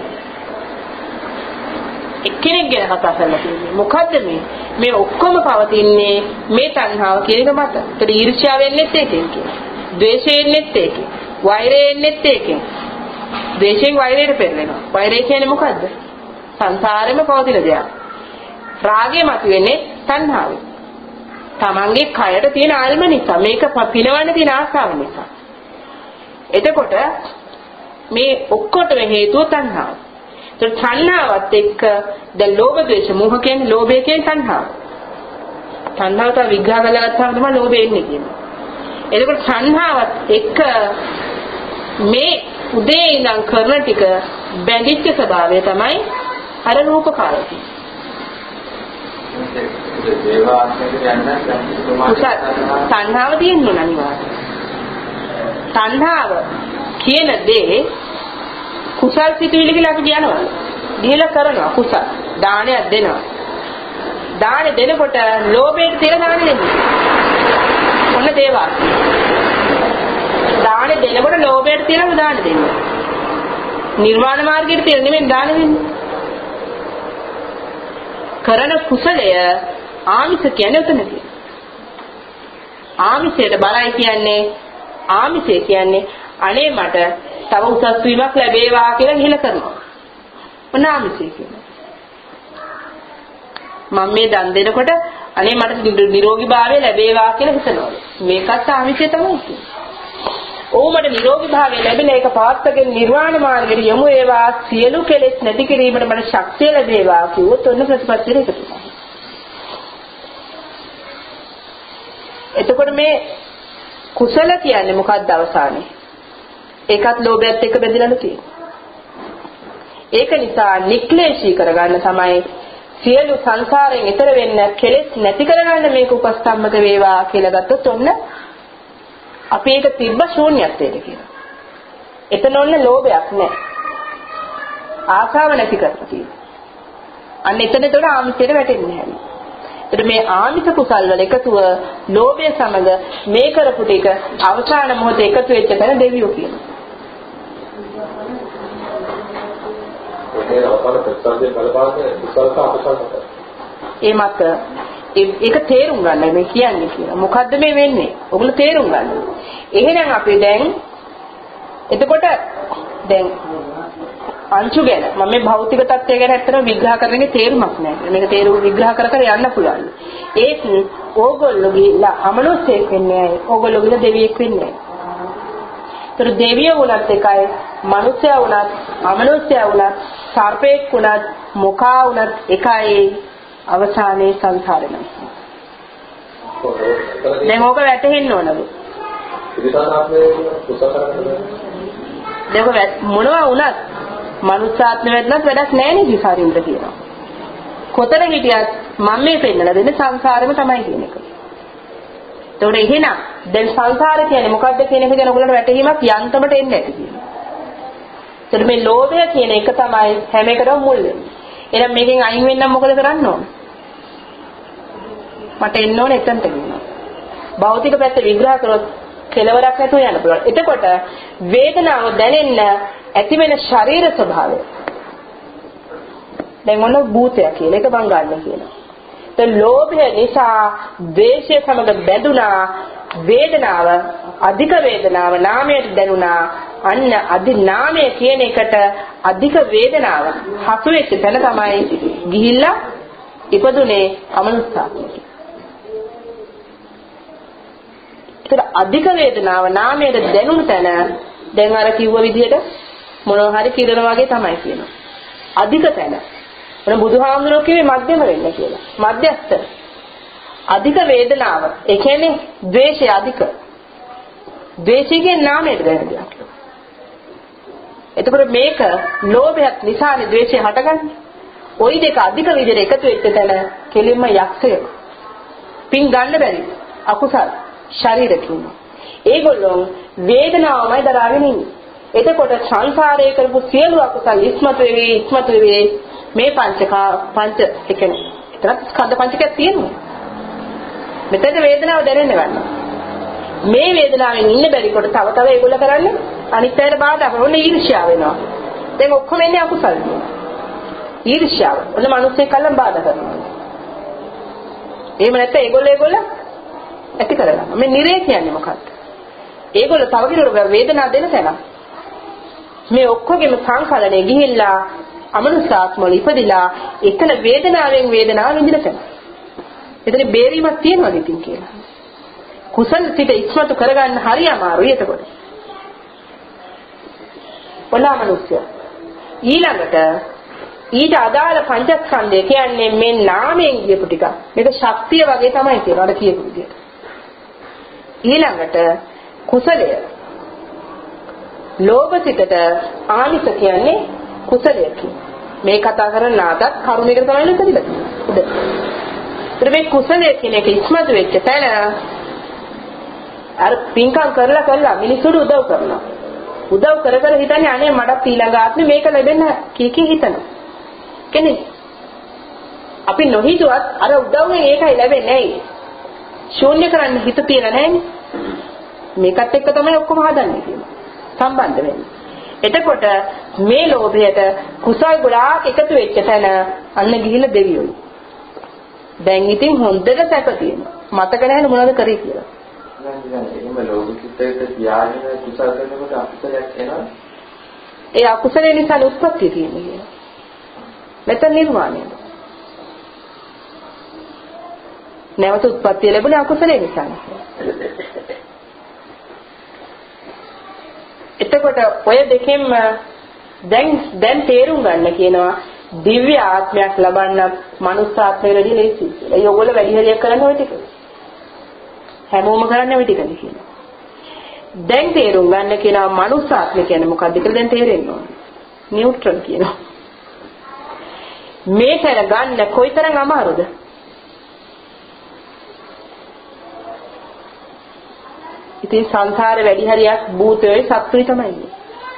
එක්කෙනෙක් ගැන කතා කරලා තියෙනවා. මොකද්ද මේ? මේ ඔක්කොම පවතින්නේ මේ තණ්හාව කියන එක මත. ඒතර ඊර්ෂ්‍යාව වෙන්නේත් ඒකෙන් කියන්නේ. ද්වේෂය වෙන්නේත් ඒකෙන්. වෛරය වෙන්නේත් ඒකෙන්. ද්වේෂයෙන් වෛරයට පෙරලෙනවා. වෛරය කියන්නේ මොකද්ද? සංසාරෙම පවතින දෙයක්. රාගය මතුවෙන්නේ තණ්හාවෙන්. තමන්ගේ කයට තියෙන අල්ම නිසා මේක පිනවන්න තියෙන ආශාව නිසා. එතකොට මේ ඔක්කොටම හේතුව තණ්හාව. ඒ තණ්හාවත් එක්ක දැන් ලෝභ ද්වේෂ මෝහ කියන්නේ ලෝභය කියන්නේ තණ්හාව. තණ්හාවට විග්‍රහ කරලා ගත්තාම තමයි ලෝභය එන්නේ කියන්නේ. එතකොට තණ්හාවත් එක්ක මේ උදේ ඉඳන් කරන ටික බැඳිච්ච ස්වභාවය තමයි අර රූපකාරය. තණ්හාව තියෙන්නේ අනිවාර්යයෙන්. තණ්හාව කියන දේ කුසල් සිතුවිලි කියලා අපි කියනවා. දීලා කරනවා කුසල්. දානයක් දෙනවා. දානෙ දෙනකොට ලෝභයට තියලා දානෙ දෙන්නේ. ඔන්න දේවා. දානෙ දෙනකොට ලෝභයට තියලා දානෙ දෙන්නේ. නිර්වාණ මාර්ගයට තියලා නෙමෙයි දානෙ දෙන්නේ. කරන කුසලය ආමිෂ කියන්නේ උතනදී. ආමිෂයට බලයි කියන්නේ ආමිෂය කියන්නේ අනේ මට තව උසස් වීමක් ලැබේවා කියලා හිල කරනවා. මොන ආමිෂය කියන්නේ? මම මේ දන් දෙනකොට අනේ මට නිරෝගී භාවය ලැබේවා කියලා හිතනවා. මේකත් ආමිෂය තමයි කියන්නේ. ඕමට නිරෝගී භාවය ලැබිලා ඒක පවත්වාගෙන නිර්වාණ මාර්ගයට යමු වේවා සියලු කෙලෙස් නැති කිරීමට මට ශක්තිය ලැබේවා කිව්වොත් ඔන්න ප්‍රතිපත්තියට එකතු වෙනවා. එතකොට මේ කුසල කියන්නේ මොකක්ද අවසානයේ? ඒකත් ලෝභයත් එක්ක බැඳිලාද තියෙන්නේ. ඒක නිසා නික්ලේශී කරගන්න තමයි සියලු සංසාරයෙන් ඈතර වෙන්න කෙලෙස් නැති කරගන්න මේක උපස්තම්භක වේවා කියලා ගත්තොත් ඔන්න අපි ඒක තිබ්බ ශූන්‍යත්වයට කියනවා. එතන ඔන්න ලෝභයක් නැහැ. ආශාව නැති කරලා තියෙනවා. අන්න එතන ඒතර ආමිෂයට වැටෙන්නේ නැහැ. ඒතර මේ ආමිෂ කුසල් වල එකතුව ලෝභය සමග මේ කරපු ටික අවසාන මොහොතේ එකතු වෙච්ච තැන දෙවියෝ කියනවා. ඒ මත ඒක තේරුම් ගන්න මේ කියන්නේ කියලා. මොකද්ද මේ වෙන්නේ? ඔගොල්ලෝ තේරුම් ගන්න. එහෙනම් අපි දැන් එතකොට දැන් අංශු ගැන මම මේ භෞතික தත්ත්වය ගැන ඇත්තටම විග්‍රහ කරන්නගේ තේරුමක් නැහැ. මේක තේරුම් විග්‍රහ කර කර යන්න පුළුවන්. ඒත් ඕගොල්ලෝ ගිහිල්ලා අමනුෂ්‍යෙක් වෙන්නේ නැහැ. ඕගොල්ලෝ ගිහිල්ලා දෙවියෙක් වෙන්නේ නැහැ. ඒතර දෙවියෝ වුණත් එකයි, මනුෂ්‍යයා වුණත්, අමනුෂ්‍යයා වුණත්, සර්පෙක් වුණත්, මොකා වුණත් එකයි අවසානයේ සංසාරෙම. දැන් ඕක වැටහෙන්න ඕනද? දැන් මොනවා වුණත් මනුෂ්‍යාත්ම වෙන්නත් වැඩක් නැහැ නේ විසාරින්ද කියනවා. කොතන හිටියත් මම මේ පෙන්නලා දෙන්නේ සංසාරෙම තමයි කියන එක. ඒතකොට එහෙනම් දැන් සංසාරය කියන්නේ මොකක්ද කියන එක ගැන ඔයගොල්ලන්ට වැටහීමක් යන්තමට එන්නේ නැති කියනවා. ඒතර මේ ලෝභය කියන එක තමයි හැම එකටම මුල් වෙන්නේ. එහෙනම් මේකෙන් අයින් වෙන්න මොකද කරන්න ඕන? මට එන්න ඕනේ එතනට කියනවා. භෞතික පැත්ත විග්‍රහ කරොත් කෙලවරක් නැතුව යන්න පුළුවන්. එතකොට වේදනාව දැනෙන්න ඇති වෙන ශරීර ස්වභාවය. දැන් මොන භූතය කියලා එක මං ගන්න කියනවා. ඒ ලෝභය නිසා ද්වේෂය සමග බැඳුනා වේදනාව අධික වේදනාව නාමයට දැනුණා. අන්න අදි නාමය කියන එකට අධික වේදනාව හසු වෙච්ච තැන තමයි ගිහිල්ලා ඉපදුනේ අමනුෂ්‍යාත්මක. ඒතර අධික වේදනාව නාමයට දැනුණු තැන දැන් අර කිව්ව විදිහට මොනවා හරි කිරණ වගේ තමයි කියනවා. අධික තැන. මොන බුදුහාමුදුරුවෝ කිව්වේ මධ්‍යම වෙන්න කියලා. මධ්‍යස්ථ. අධික වේදනාව. ඒ කියන්නේ ද්වේෂය අධික. ද්වේෂයේ නාමයට දැනෙනවා. එතකොට මේක ලෝභයත් නිසානේ ද්වේෂය හටගන්නේ. ওই දෙක අධික විදිහට එකතු වෙච්ච තැන කෙලින්ම යක්ෂය. පින් ගන්න බැරි. අකුසල් ශරීර කියනවා. ඒගොල්ලෝ වේදනාවමයි දරාගෙන ඉන්නේ. එතකොට සංසාරයේ කරපු සියලු අකුසල් ඉස්මතු වෙවි ඉස්මතු වෙවි මේ පංචකා පංච එකන. ඒතරත් ස්කන්ධ පංචකයක් තියෙනවා. මෙතන වේදනාව දැනෙන්නේ නැහැ. මේ වේදනාවෙන් ඉන්න බැරි කොට තව තව ඒගොල්ලෝ කරන්නේ අනිත් අයට බාධා කරන ඊර්ෂ්‍යාව වෙනවා. දැන් ඔක්කොම එන්නේ අකුසල්. ඊර්ෂ්‍යාව. ඔන්න මිනිස්සෙක් කල්ලම් බාධා කරනවා. එහෙම නැත්නම් ඒගොල්ලෝ ඒගොල්ලෝ ඇති කරගන්න. මේ නිරේ කියන්නේ මොකක්ද? ඒගොල්ලෝ තව කෙනෙකුට වේදනාව දෙන තැන. මේ ඔක්කොගෙම සංකලනේ ගිහිල්ලා අමනුෂ්‍යාත්මවල ඉපදිලා එතන වේදනාවෙන් වේදනාව විඳින තැන. එතන බේරීමක් තියනවාද ඉතින් කියලා. කුසල සිට ඉස්මතු කරගන්න හරි අමාරුයි එතකොට. ඔන්න අමනුෂ්‍ය. ඊළඟට ඊට අදාළ පංචස්කන්ධය කියන්නේ මේ නාමයෙන් කියපු ටික. මේක ශක්තිය වගේ තමයි කියනවා අර කියපු විදිහට. ඊළඟට කුසලය. ලෝභ සිතට ආමිෂ කියන්නේ කුසලය කියන්නේ. මේ කතා කරන නාටත් කරුණයකට තමයි ලෙසදිලා තියෙන්නේ. උඩ. ඒත් මේ කුසලය කියන එක ඉස්මතු වෙච්ච තැන අර පින්කම් කරලා කරලා මිනිසුන්ට උදව් කරනවා. උදව් කර කර හිතන්නේ අනේ මඩත් ඊළඟ ආත්මේ මේක ලැබෙන්න කී කී හිතනවා. කෙනෙක් අපි නොහිතුවත් අර උදව්වෙන් ඒකයි ලැබෙන්නේ ඇයි? ශූන්‍ය කරන්න හිත තියලා නැහැනේ. මේකත් එක්ක තමයි ඔක්කොම හදන්නේ කියලා. සම්බන්ධ වෙන්නේ. එතකොට මේ ලෝභයට කුසල් ගොඩාක් එකතු වෙච්ච තැන අන්න ගිහිල්ලා දෙවියෝ. දැන් ඉතින් හොඳට සැප තියෙනවා. මතක නැහැ මොනවද කරේ කියලා. එහෙම ලෝභ චිත්තයට තියාගෙන කුසල් කරනකොට අකුසලයක් එනවා. ඒ අකුසලේ නිසා උත්පත්ති තියෙන්නේ. මෙතන නිර්වාණය. නැවත උත්පත්ති ලැබුණේ අකුසලේ නිසා. එතකොට ඔය දෙකෙන්ම දැන් දැන් තේරුම් ගන්න කියනවා දිව්‍ය ආත්මයක් ලබන්න මනුස්ස ආත්මයේදී ලේසි කියලා. ඒ ඔයගොල්ලෝ වැඩි හරියක් කරන්නේ ඔය ටික. හැමෝම කරන්නේ ඔය ටිකද කියලා. දැන් තේරුම් ගන්න කියනවා මනුස්ස ආත්මය කියන්නේ මොකක්ද කියලා දැන් තේරෙන්න ඕනේ. නියුට්‍රල් කියනවා. මේක ගන්න කොයිතරම් අමාරුද? ඉතින් සංසාරේ වැඩි හරියක් භූතයයි සත්තුයි තමයි.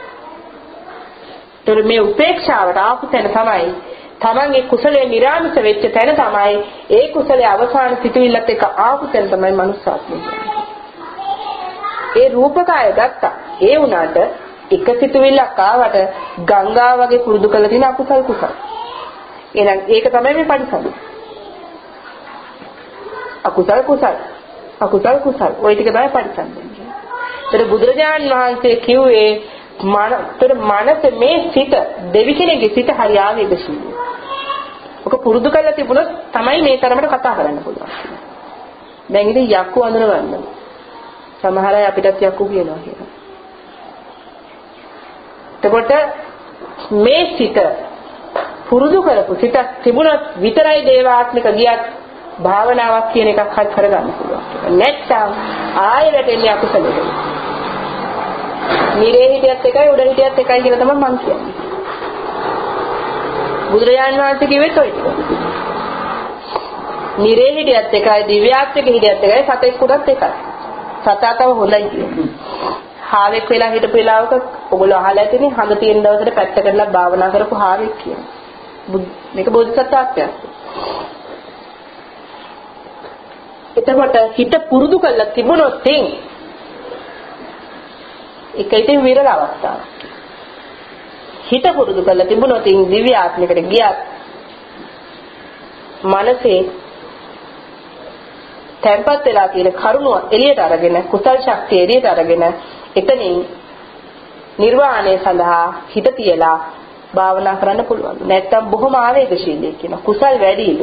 ඒතර මේ උපේක්ෂාවට ආපු තැන තමයි තමන්ගේ කුසලයේ නිරාමිෂ වෙච්ච තැන තමයි ඒ කුසලයේ අවසාන සිටවිල්ලත් එක්ක ආපු තැන තමයි මනුස්සාත්මය කියන්නේ. ඒ රූපකය ගත්තා. ඒ වුණාට එක සිටවිල්ලක් ආවට ගංගා වගේ පුරුදු කරලා තියෙන අකුසල් කුසල්. එහෙනම් ඒක තමයි මේ පරිසම. අකුසල් කුසල්. අකුසල් කුසල්. ওই ටික තමයි පරිසම් වෙන්නේ. ඒතර බුදුරජාන් වහන්සේ කිව්වේ මනතර මනස මේ සිත දෙවි කෙනෙක්ගේ සිත හරි ආවේගශීලී. ඔක පුරුදු කරලා තිබුණොත් තමයි මේ තරමට කතා කරන්න පුළුවන්. දැන් ඉතින් යක්කු අඳුන ගන්න. සමහර අය අපිටත් යක්කු කියනවා කියලා. එතකොට මේ සිත පුරුදු කරපු සිත තිබුණොත් විතරයි දේවාත්මික ගියත් භාවනාවක් කියන එකක් හරි කරගන්න පුළුවන්. නැත්නම් ආයෙ වැටෙන්නේ අකුසලෙට. නිරේ හිටියත් එකයි උඩ හිටියත් එකයි කියලා තමයි මම කියන්නේ. බුදුරජාණන් වහන්සේ කිව්වෙත් ඔය ටික. නිරේ හිටියත් එකයි දිව්‍යාත්මික හිටියත් එකයි සතෙක් උඩත් එකයි. සතාකම හොඳයි කියන්නේ. හාවෙක් වෙලා හිටපු වෙලාවක ඔයගොල්ලෝ අහලා ඇතිනේ හඳ තියෙන දවසට පැත්ත කරලා භාවනා කරපු හාවෙක් කියන්නේ. මේක බෝධිසත්වත්වයක්. එතකොට හිත පුරුදු කරලා තිබුණොත් තින් ඒක ඉතින් විරල අවස්ථාවක්. හිත පුරුදු කරලා තිබුණොත් තින් දිව්‍ය ආත්මයකට ගියත් මනසේ තැම්පත් වෙලා තියෙන කරුණ එළියට අරගෙන කුසල් ශක්තිය එළියට අරගෙන එතනින් නිර්වාණය සඳහා හිත තියලා භාවනා කරන්න පුළුවන්. නැත්තම් බොහොම ආවේගශීලී කියන කුසල් වැඩිලු.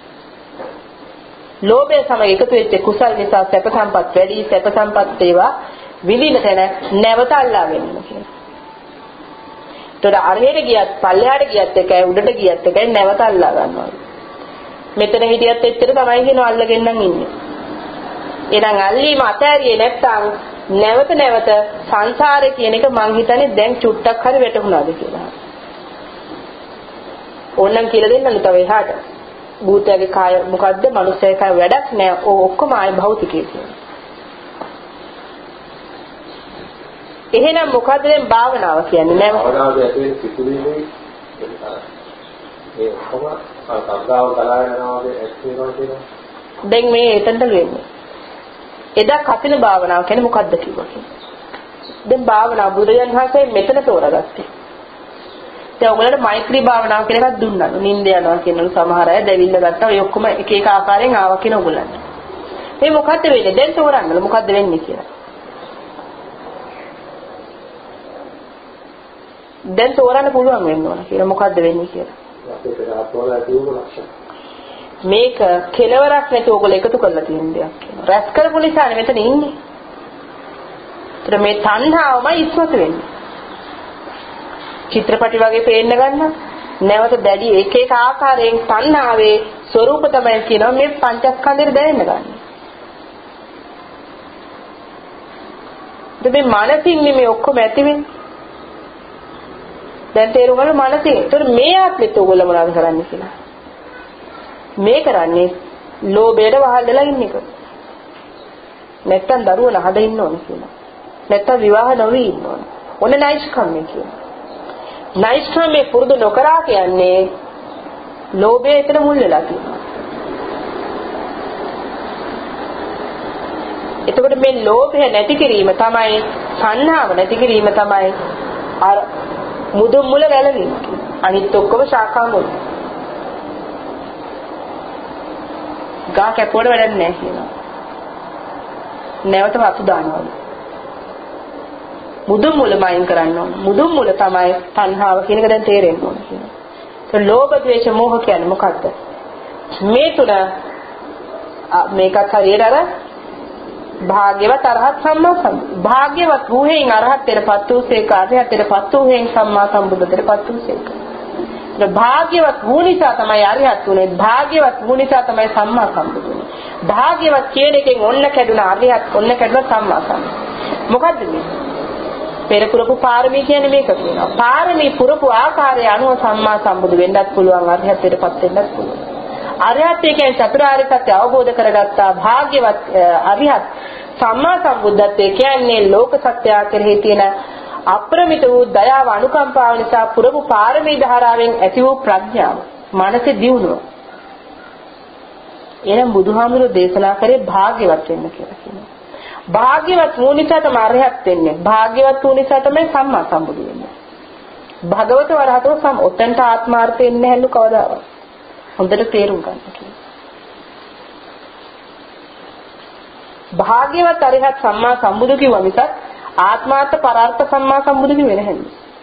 ලෝභය සමග එකතු වෙච්ච කුසල් නිසා සැප සම්පත් වැඩි සැප සම්පත් ඒවා විඳින තැන නැවත අල්ලා ගැනීම කියනවා. ඒතර අරහෙට ගියත් පල්ලෙහාට ගියත් එකයි උඩට ගියත් එකයි නැවත අල්ලා ගන්නවා. මෙතන හිටියත් එච්චර තමයි කියන අල්ලගෙන නම් ඉන්නේ. එහෙනම් අල්ලීම අතෑරියේ නැත්තම් නැවත නැවත සංසාරේ කියන එක මං හිතන්නේ දැන් චුට්ටක් හරි වැටුණාද කියලා. ඕනනම් කියලා දෙන්නලු තව එහාට. භූතයාගේ කාය මොකද්ද? මනුස්සයාගේ කාය වැඩක් නෑ. ඔය ඔක්කොම ආය භෞතිකයේ තියෙනවා. එහෙනම් මොකද්ද දැන් භාවනාව කියන්නේ? නෑ භාවනාවේ ඇතුලේ සිතුවිලි ඒ ඔක්කොම සංගාව කලාව යනවා වගේ ඇස් වෙනවා කියනවා. දැන් මේ එතනට වෙන්නේ. එදා කපිල භාවනාව කියන්නේ මොකද්ද කිව්වා කියන්නේ. දැන් භාවනාව බුදුරජාණන් වහන්සේ මෙතන තෝරාගත්තේ. දැන් ඔයගොල්ලන්ට මෛත්‍රී භාවනාව කියලා එකක් දුන්නා. නිින්ද යනවා කියනලු සමහර අය දැවිල්ල ගත්තා. ඔය ඔක්කොම එක එක ආකාරයෙන් ආවා කියන ඔයගොල්ලන්ට. මේ මොකද්ද වෙන්නේ? දැන් තෝරන්නලු මොකද්ද වෙන්නේ කියලා. දැන් තෝරන්න පුළුවන් වෙන්න ඕන කියලා මොකද්ද වෙන්නේ කියලා. මේක කෙලවරක් නැති ඕගොල්ලෝ එකතු කරලා තියෙන දෙයක් කියනවා. රැස් කරපු නිසානේ මෙතන ඉන්නේ. ඒතර මේ තණ්හාවමයි ඉස්මතු වෙන්නේ. චිත්‍රපටි වගේ පේන්න ගන්න නැවත දැඩි එක එක ආකාරයෙන් තණ්හාවේ ස්වરૂප තමයි කියනවා මේ පංචස්කන්ධෙට දැනෙන්න ගන්න. මේ මනසින් මේ ඔක්කොම ඇති වෙන්නේ. දැන් තේරුම් ගන්න මනසින්. ඒතර මේ ආත්මෙත් ඕගොල්ලෝ මොනවද කරන්නේ කියලා. මේ කරන්නේ ලෝභයට වහල් වෙලා ඉන්න එක. නැත්තම් දරුවෝ නහද ඉන්න ඕන කියලා. නැත්තම් විවාහ නොවි ඉන්න ඕන. ඔන්න නයිස්කම්මේ කියනවා. නයිස්කම්මේ පුරුදු නොකරා කියන්නේ ලෝභය එතන මුල් වෙලා තියෙනවා. එතකොට මේ ලෝභය නැති කිරීම තමයි සංහාව නැති කිරීම තමයි අර මුදුන් මුල වැළවීම. අනිත් ඔක්කොම ශාඛා මුල. ගා කැපුවට වැඩක් නැහැ කියනවා. නැවත වතු දානවා. මුදුන් මුලම අයින් කරන්න ඕන. මුදුන් මුල තමයි තණ්හාව කියන එක දැන් තේරෙන්න ඕන කියනවා. ඒ ලෝභ ද්වේෂ මෝහ කියන්නේ මොකක්ද? මේ තුන මේකත් හරියට අර භාග්‍යවත් අරහත් සම්මා සම්බුද්ධ. භාග්‍යවත් වූයෙන් අරහත්ත්වයටපත් වූසේක අරහත්ත්වයටපත් වූයෙන් සම්මා සම්බුද්ධත්වයටපත් වූසේක. ඒ භාග්‍යවත් වූ නිසා තමයි අරහත් වුනේ. භාග්‍යවත් වූ නිසා තමයි සම්මා සම්බුද්ධ වුනේ. භාග්‍යවත් කියන එකෙන් ඔන්න කැඩුන අරහත් ඔන්න කැඩුන සම්මා සම්බුද්ධ. මොකද්ද මේ? පෙර පුරපු පාරමී කියන්නේ මේක කියනවා. පාරමී පුරපු ආකාරය අනුව සම්මා සම්බුදු වෙන්නත් පුළුවන් අරහත්ත්වයටපත් වෙන්නත් පුළුවන්. අරහත්ත්වය කියන්නේ චතුරාර්ය සත්‍ය අවබෝධ කරගත්තා භාග්‍යවත් අරහත් සම්මා සම්බුද්ධත්වයේ කියන්නේ ලෝක සත්‍යය කෙරෙහි තියෙන අප්‍රමිත වූ දයාව අනුකම්පාව නිසා පුරපු පාරමී ධාරාවෙන් ඇති වූ ප්‍රඥාව මනසේ දියුණුව. එනම් බුදුහාමුදුරෝ දේශනා කරේ භාග්‍යවත් වෙන්න කියලා කියනවා. භාග්‍යවත් වූ නිසා තමයි අරහත් වෙන්නේ. භාග්‍යවත් වූ නිසා තමයි සම්මා සම්බුදු වෙන්නේ. භගවත වරහතෝ සම් ඔතෙන්ට ආත්මාර්ථයෙන් නැහැලු කවදාවත්. හොඳට තේරුම් ගන්න කියලා. භාග්‍යවත් අරහත් සම්මා සම්බුදු කිව්වා මිසක් ආත්මාර්ථ පරාර්ථ සම්මා සම්බුදු කිව්වේ නැහැ.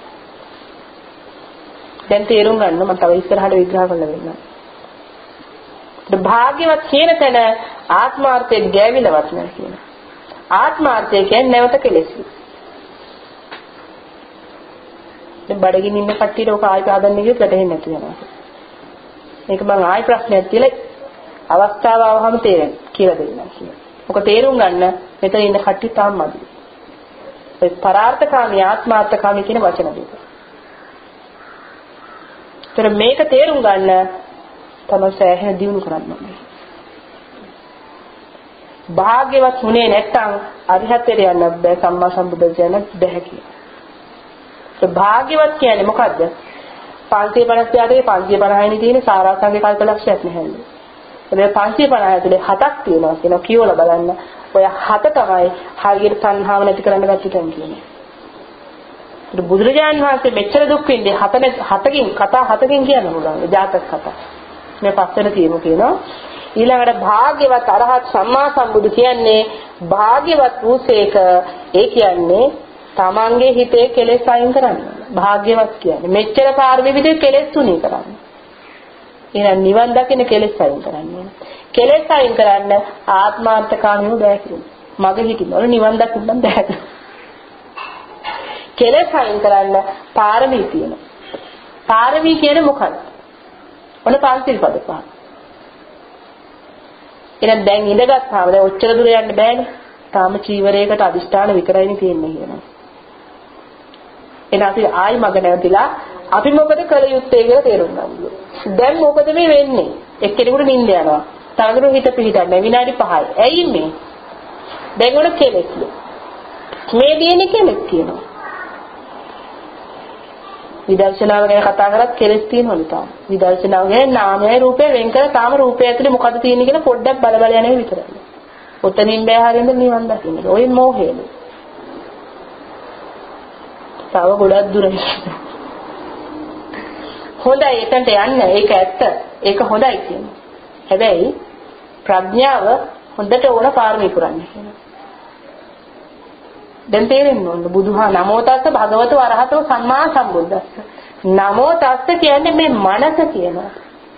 දැන් තේරුම් ගන්න මම තව ඉස්සරහට විග්‍රහ කරන්න වෙනවා. භාග්‍යවත් කියන තැන ආත්මාර්ථයෙන් ගෑවිලවත් නැහැ කියනවා. ආත්මාර්ථය කියන්නේ නැවත කෙලෙසි. දැන් බඩගින්න ඉන්න කට්ටියට ඔක ආයෙ ආදන්නේ කියත් වැටහෙන්නේ නැති වෙනවා. මේක මම ආයෙ ප්‍රශ්නයක් තියලා අවස්ථාව ආවම තේරෙන්නේ කියලා දෙන්නම් කියලා. ඔක තේරුම් ගන්න මෙතන ඉන්න කට්ටිය තාම මදි. ඒ පරාර්ථකාමී ආත්මාර්ථකාමී කියන වචන දෙක. ඒතර මේක තේරුම් ගන්න තමයි සෑහෙන දියුණු කරන්න ඕනේ. භාග්‍යවත් වුණේ නැත්නම් අරිහත්ත්වයට යන්න බෑ සම්මා සම්බුද්ධ කියන බෑ කියලා. ඒ භාග්‍යවත් කියන්නේ මොකද්ද? පන්සිය පනස් යාගේ පන්සිය පනහයි තියෙන සාරාංශික කල්පලක්ෂයක් නැහැ. ඒ පන්සිය පනහ ඇතුලේ හතක් තියෙනවා කියනවා කියවලා බලන්න. ඔය හත තමයි හරියට තණ්හාව නැති කරන්න ගැටිටන් කියන්නේ. ඒ බුදුරජාණන් වහන්සේ මෙච්චර දුක් විඳේ හත හතකින් කතා හතකින් කියන්න පුළුවන්. ජාතක කතා. මේ පස්සෙන තියෙමු කියනවා. ඊළඟට භාග්‍යවත් අරහත් සම්මා සම්බුදු කියන්නේ භාග්‍යවත් වූසේක. ඒ කියන්නේ තමන්ගේ හිතේ කෙලෙස් අයින් කරන්න. භාග්‍යවත් කියන්නේ මෙච්චර පාරමී විදිහේ කෙලෙස් තුනී කරන්න. එහෙනම් නිවන් දකින්න කෙලෙස් අයින් කරන්න. කෙලෙස් අයින් කරන්න ආත්මාර්ථකාමීව බෑ කියන්නේ. මගේ හිතිනවල නිවන් දකින්න බෑ. කෙලෙස් අයින් කරන්න පාරමී තියෙනවා. පාරමී කියන්නේ මොකක්ද? ඔන්න පංචිල් පද පහ. එහෙනම් දැන් ඉඳගත්තාම දැන් ඔච්චර දුර යන්න බෑනේ. තාම චීවරයකට අදිෂ්ඨාන විතරයිනේ තියෙන්නේ කියනවා. එහෙනම් අපි ආයි මග නැවතිලා අපි මොකද කළ යුත්තේ කියලා තේරුම් ගන්න ඕනේ. දැන් මොකද මේ වෙන්නේ? එක්කෙනෙකුට නිින්ද යනවා. තවදුර හිත පිහිටන්නේ විනාඩි පහයි. ඇයි මේ? දැන් උන කෙලෙස්. මේ දිනේ කෙලෙස් කියනවා. විදර්ශනාව ගැන කතා කරත් කෙලෙස් තියෙනවලු තාම. විදර්ශනාව ගැන නාමයයි රූපය වෙන් කර තාම රූපය ඇතුලේ මොකද තියෙන්නේ කියලා පොඩ්ඩක් බල බල යන්නේ විතරයි. ඔතනින් බෑ හරියද නිවන් දකින්න. ඔය මොහේද. තව ගොඩක් දුර. හොඳයි එතනට යන්න. ඒක ඇත්ත. ඒක හොඳයි කියන්නේ. හැබැයි ප්‍රඥාව හොඳට ඕන පාරමී පුරන්න කියනවා. දැන් තේරෙන්න ඕන බුදුහා නමෝ තස්ස භගවතු අරහතෝ සම්මා සම්බුද්දස්ස. නමෝ තස්ස කියන්නේ මේ මනස කියනවා.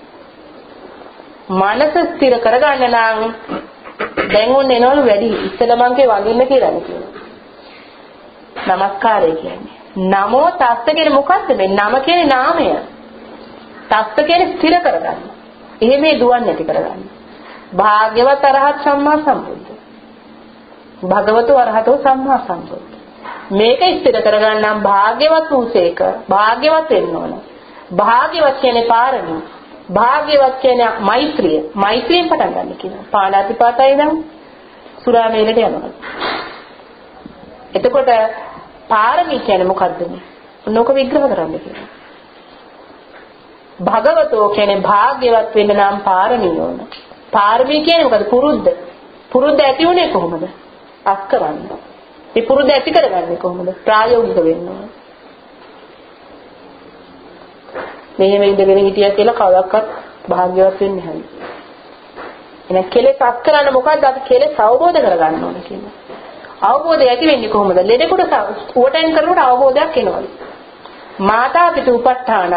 මනස ස්ථිර කරගන්න නම් දැන් ඔන්න එනවලු වැඩි ඉස්සෙල්ලා මං කිය වඳින්න කියලානේ කියනවා. නමස්කාරය කියන්නේ. නමෝ තස්ස කියන්නේ මොකක්ද මේ නම කියන්නේ නාමය. තස්ස කියන්නේ ස්ථිර කරගන්න. එහෙම දුවන්නේ නැති කරගන්න. භාග්‍යවත් අරහත් සම්මා සම්බුද්ධ. භගවතු අරහතෝ සම්මා සම්බුද්ධ. මේක ස්ථිර කරගන්න නම් භාග්‍යවත් වූසේක. භාග්‍යවත් වෙන්න ඕන. භාග්‍යවත් කියන්නේ පාරමී. භාග්‍යවත් කියන්නේ මෛත්‍රිය. මෛත්‍රියෙන් පටන් ගන්න කියනවා. පාණාතිපාතයි නම් සුරාමේලට යනවා. එතකොට පාරමී කියන්නේ මොකද්ද මේ? ඔන්නෝක විග්‍රහ කරන්න කියනවා. භගවතෝ කියන්නේ භාග්‍යවත් වෙන්න නම් පාරමී ඕන. පාරමී කියන්නේ මොකද? පුරුද්ද. පුරුද්ද ඇති උනේ කොහොමද? අත් කරන්න. මේ පුරුද්ද ඇති කරගන්නේ කොහොමද? ප්‍රායෝගික වෙන්න ඕන. මෙහෙම ඉඳගෙන හිටියා කියලා කවදාවත් භාග්‍යවත් වෙන්නේ නැහැ. එහෙනම් කෙලෙස් අත් කරන්න මොකද්ද? අපි කෙලෙස් අවබෝධ කරගන්න ඕන කියනවා. අවබෝධය ඇති වෙන්නේ කොහොමද? ලෙඩෙකුට උවටෙන් කරනකොට අවබෝධයක් එනවලු. මාතා පිටු උපට්ඨානං.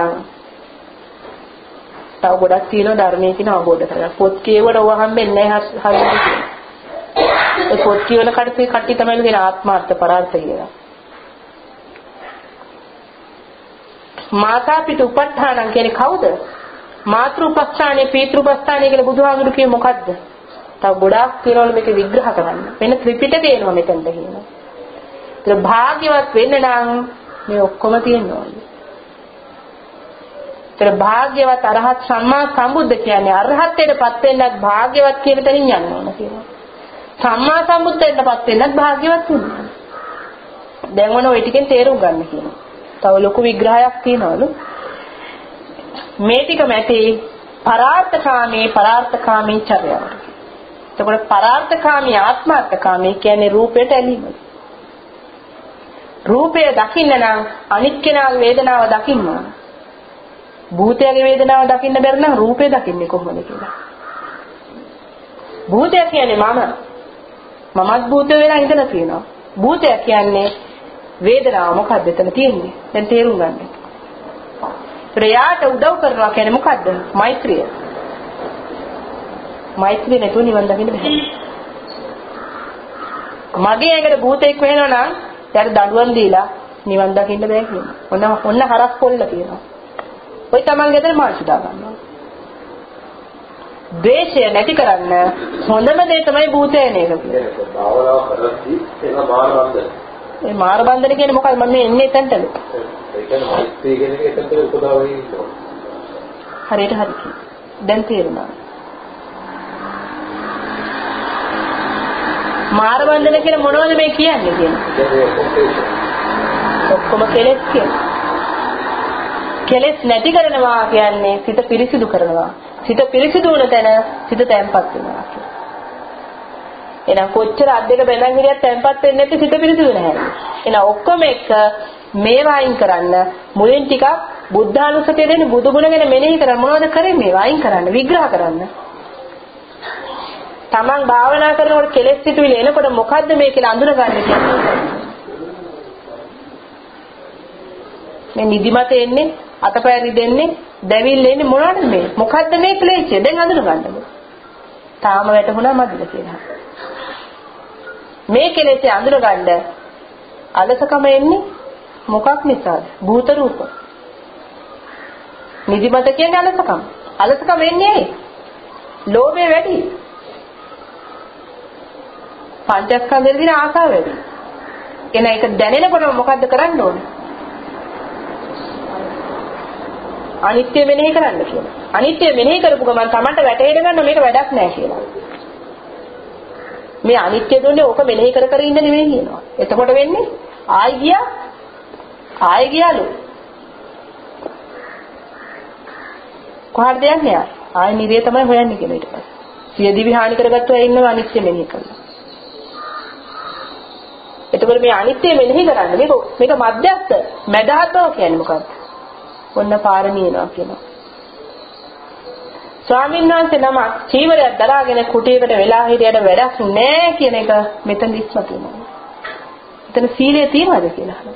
තව ගොඩක් තියෙනවා ධර්මයේ කියන අවබෝධ කරගන්න. පොත් කියවල ඕවා හම්බෙන්නේ නැහැ හරියට. ඒ පොත් කියවන කට්ටිය කට්ටිය තමයි කියන ආත්මාර්ථ පරාර්ථ කියලා. මාතා පිට උපට්ඨානං කියන්නේ කවුද? මාතෘපස්ථානේ පීතෘපස්ථානේ කියලා බුදුහාමුදුරු කියේ මොකද්ද? තව ගොඩාක් කියනවලු මේක විග්‍රහ කරන්න. වෙන ත්‍රිපිටකේ එනවා මෙතනට කියනවා. ඒක භාග්‍යවත් වෙන්න නම් මේ ඔක්කොම තියෙනවා. ඒක භාග්‍යවත් අරහත් සම්මා සම්බුද්ධ කියන්නේ අරහත්ත්වයටපත් වෙන්නත් භාග්‍යවත් කියන තැනින් යන්න ඕන කියනවා. සම්මා සම්බුද්ධත්වයටපත් වෙන්නත් භාග්‍යවත් වෙන්න. දැන් මොන ඔය ටිකෙන් තේරුම් ගන්න කියනවා. තව ලොකු විග්‍රහයක් තියෙනවලු. මේ ටික මැටි පරාර්ථකාමී පරාර්ථකාමී චර්යාව. එතකොට පරාර්ථකාමී ආත්මාර්ථකාමී කියන්නේ රූපයට ඇලීම. රූපය දකින්න නම් අනිත් කෙනාගේ වේදනාව දකින්න ඕන. භූතයගේ වේදනාව දකින්න බැරි නම් රූපය දකින්නේ කොහොමද කියලා. භූතය කියන්නේ මම. මමත් භූතය වෙලා ඉඳලා තියෙනවා. භූතය කියන්නේ වේදනාව මොකක්ද එතන තියෙන්නේ? දැන් තේරුම් ගන්න. ප්‍රයාට උදව් කරනවා කියන්නේ මොකද්ද? මෛත්‍රිය. මෛත්‍රිය නැතුව නිවන් දකින්න බෑ. මගේ ඇඟට භූතෙක් වෙනවා නම් යාට දඬුවම් දීලා නිවන් දකින්න බෑ කියනවා. ඔන්න ඔන්න හරස් කොල්ල කියනවා. ඔය තමන් ගෙදර මාසු දා ගන්නවා. ද්වේෂය නැති කරන්න හොඳම දේ තමයි භූතය නේද කියන්නේ. භාවනාව කරද්දී ඒක මාන බන්ධන. ඒ මාන බන්ධන කියන්නේ මොකක්ද? මම මේ එන්නේ එතනටද? ඒ කියන්නේ මෛත්‍රී කියන එක එතනට උපදවා වෙන්නේ. හරියට හරි. දැන් තේරුණා. මාන බන්ධන කියන මොනවද මේ කියන්නේ කියන්නේ? ඔක්කොම කෙලෙස් කියන්නේ. කෙලෙස් නැති කරනවා කියන්නේ සිත පිරිසිදු කරනවා. සිත පිරිසිදු වුණ තැන සිත තැම්පත් වෙනවා. එහෙනම් කොච්චර අද්දක බැලන් හිරියක් තැම්පත් වෙන්නේ නැති සිත පිරිසිදු නැහැ. එහෙනම් ඔක්කොම එක මේවා අයින් කරන්න මුලින් ටිකක් බුද්ධානුස්සතිය දෙන්නේ බුදු ගුණ ගැන මෙනෙහි කරන්න මොනවද කරන්නේ මේවා අයින් කරන්න විග්‍රහ කරන්න. තමන් භාවනා කරනකොට කෙලෙස් සිතුවිලි එනකොට මොකද්ද මේ කියලා අඳුරගන්න කියන්නේ. මේ නිදිමත එන්නේ අතපය රිදෙන්නේ දැවිල්ල එන්නේ මොනවද මේ මොකද්ද මේ ක්ලේශය දැන් අඳුරගන්න. තාම වැටුණා මදිද කියලා. මේ කෙලෙස් අඳුරගන්න අලසකම එන්නේ මොකක් නිසාද? භූත රූප. නිදිමත කියන්නේ අලසකම. අලසකම එන්නේ ලෝභය වැඩි. පංචස්කන්ධවල තියෙන ආසාව වැඩි. එන එක දැනෙනකොට මොකද්ද කරන්න ඕනේ? අනිත්‍ය මෙනෙහි කරන්න කියලා. අනිත්‍ය මෙනෙහි කරපු ගමන් තමන්ට වැටහෙන්න ගන්න මේක වැඩක් නෑ කියලා. මේ අනිත්‍ය දුන්නේ ඕක මෙනෙහි කර කර ඉන්න නෙමෙයි කියනවා. එතකොට වෙන්නේ ආයි ගියා ආයි ගියාලු. කොහටද යන්නේ? ආයි නිරේ තමයි හොයන්නේ කියලා ඊට පස්සේ. සිය දිවි හානි කරගත්තු අය ඉන්නවා අනිත්‍ය මෙනෙහි කරලා. එතකොට මේ අනිත්‍ය මෙනෙහි කරන්නේ මේක මේක මධ්‍යස්ථ මැදහතෝ කියන්නේ මොකක්ද? ඔන්න පාරමීනවා කියනවා. ස්වාමීන් වහන්සේ නම චීවරයක් දරාගෙන කුටියකට වෙලා හිටියට වැඩක් නෑ කියන එක මෙතන ඉස්මතු වෙනවා. එතන සීලය තියනවද කියලා අහනවා.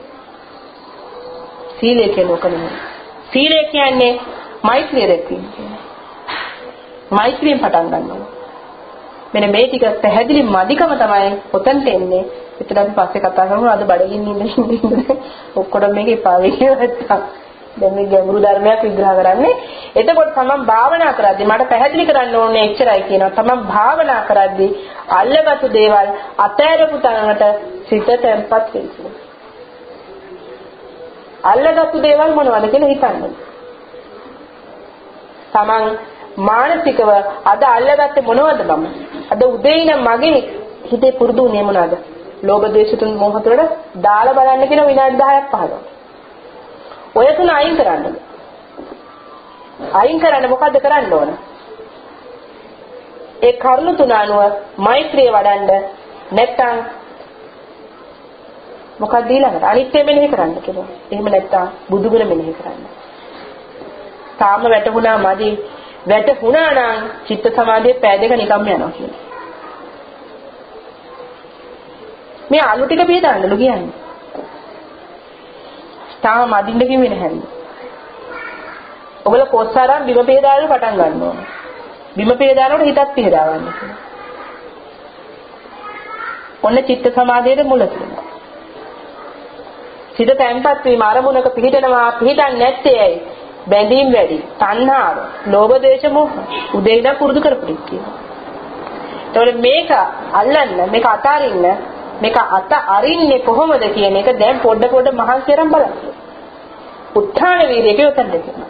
සීලය කියන්නේ මොකද? සීලය කියන්නේ මෛත්‍රිය රැකීම කියන්නේ. මෛත්‍රියෙන් පටන් ගන්නවා. මෙන්න මේ ටික පැහැදිලි මදිකම තමයි ඔතනට එන්නේ. එතන අපි පස්සේ කතා කරමු. අද බඩගින්න ඉන්න ඔක්කොම මේක එපා වෙන්නේ නැත්තම්. දැන් මේ ගැඹුරු ධර්මයක් විග්‍රහ කරන්නේ. එතකොට තමන් භාවනා කරද්දී මට පැහැදිලි කරන්න ඕනේ එච්චරයි කියනවා. තමන් භාවනා කරද්දී අල්ලගත්තු දේවල් අතෑරපු තරමට සිත තැම්පත් වෙනවා. අල්ලගත්තු දේවල් මොනවද කියලා හිතන්න. තමන් මානසිකව අද අල්ලගත්තේ මොනවද මම? අද උදේ ඉඳන් මගේ හිතේ පුරුදු වුණේ මොනවද? ලෝභ ද්වේෂ තුන් මොහ තුනට දාලා බලන්න කියන විනාඩි දහයක් පහළොව. ඔය තුන අයින් කරන්න. අයින් කරන්න මොකද්ද කරන්න ඕන? ඒ කරුණු තුන අනුව මෛත්‍රිය වඩන්න නැත්තම් මොකක්ද ඊළඟට? අනිත්‍ය මෙනෙහි කරන්න කියලා. එහෙම නැත්තම් බුදුගුණ මෙනෙහි කරන්න. තාම වැටුණා මදි. වැටුණා නම් චිත්ත සමාධියේ පෑ දෙක නිකම්ම යනවා කියලා. මේ අලු ටික පිටාන්නලු කියන්නේ. තාම මදින්න කිව්වේ නැහැ. ඔයගොල්ලෝ කොස්සාරම් බිම පෙරදාලා පටන් ගන්න ඕන. බිම පෙරදානකොට හිතත් පෙරදාවන්න කියලා. ඔන්න චිත්ත සමාධියේ මුල තියෙනවා. සිත තැන්පත් වීම අරමුණක පිහිටනවා පිහිටන්නේ නැත්තේ ඇයි? බැඳීම් වැඩි. තණ්හාව, ලෝභ, ද්වේෂ, මෝහ. උදේ ඉඳන් පුරුදු කරපුලික් කියනවා. ඒතකොට මේක අල්ලන්න, මේක අතාරින්න, මේක අත අරින්නේ කොහොමද කියන එක දැන් පොඩ පොඩ මහන්සි අරන් බලන්න. උත්ථාන වීර්යය යොතන්න කියනවා.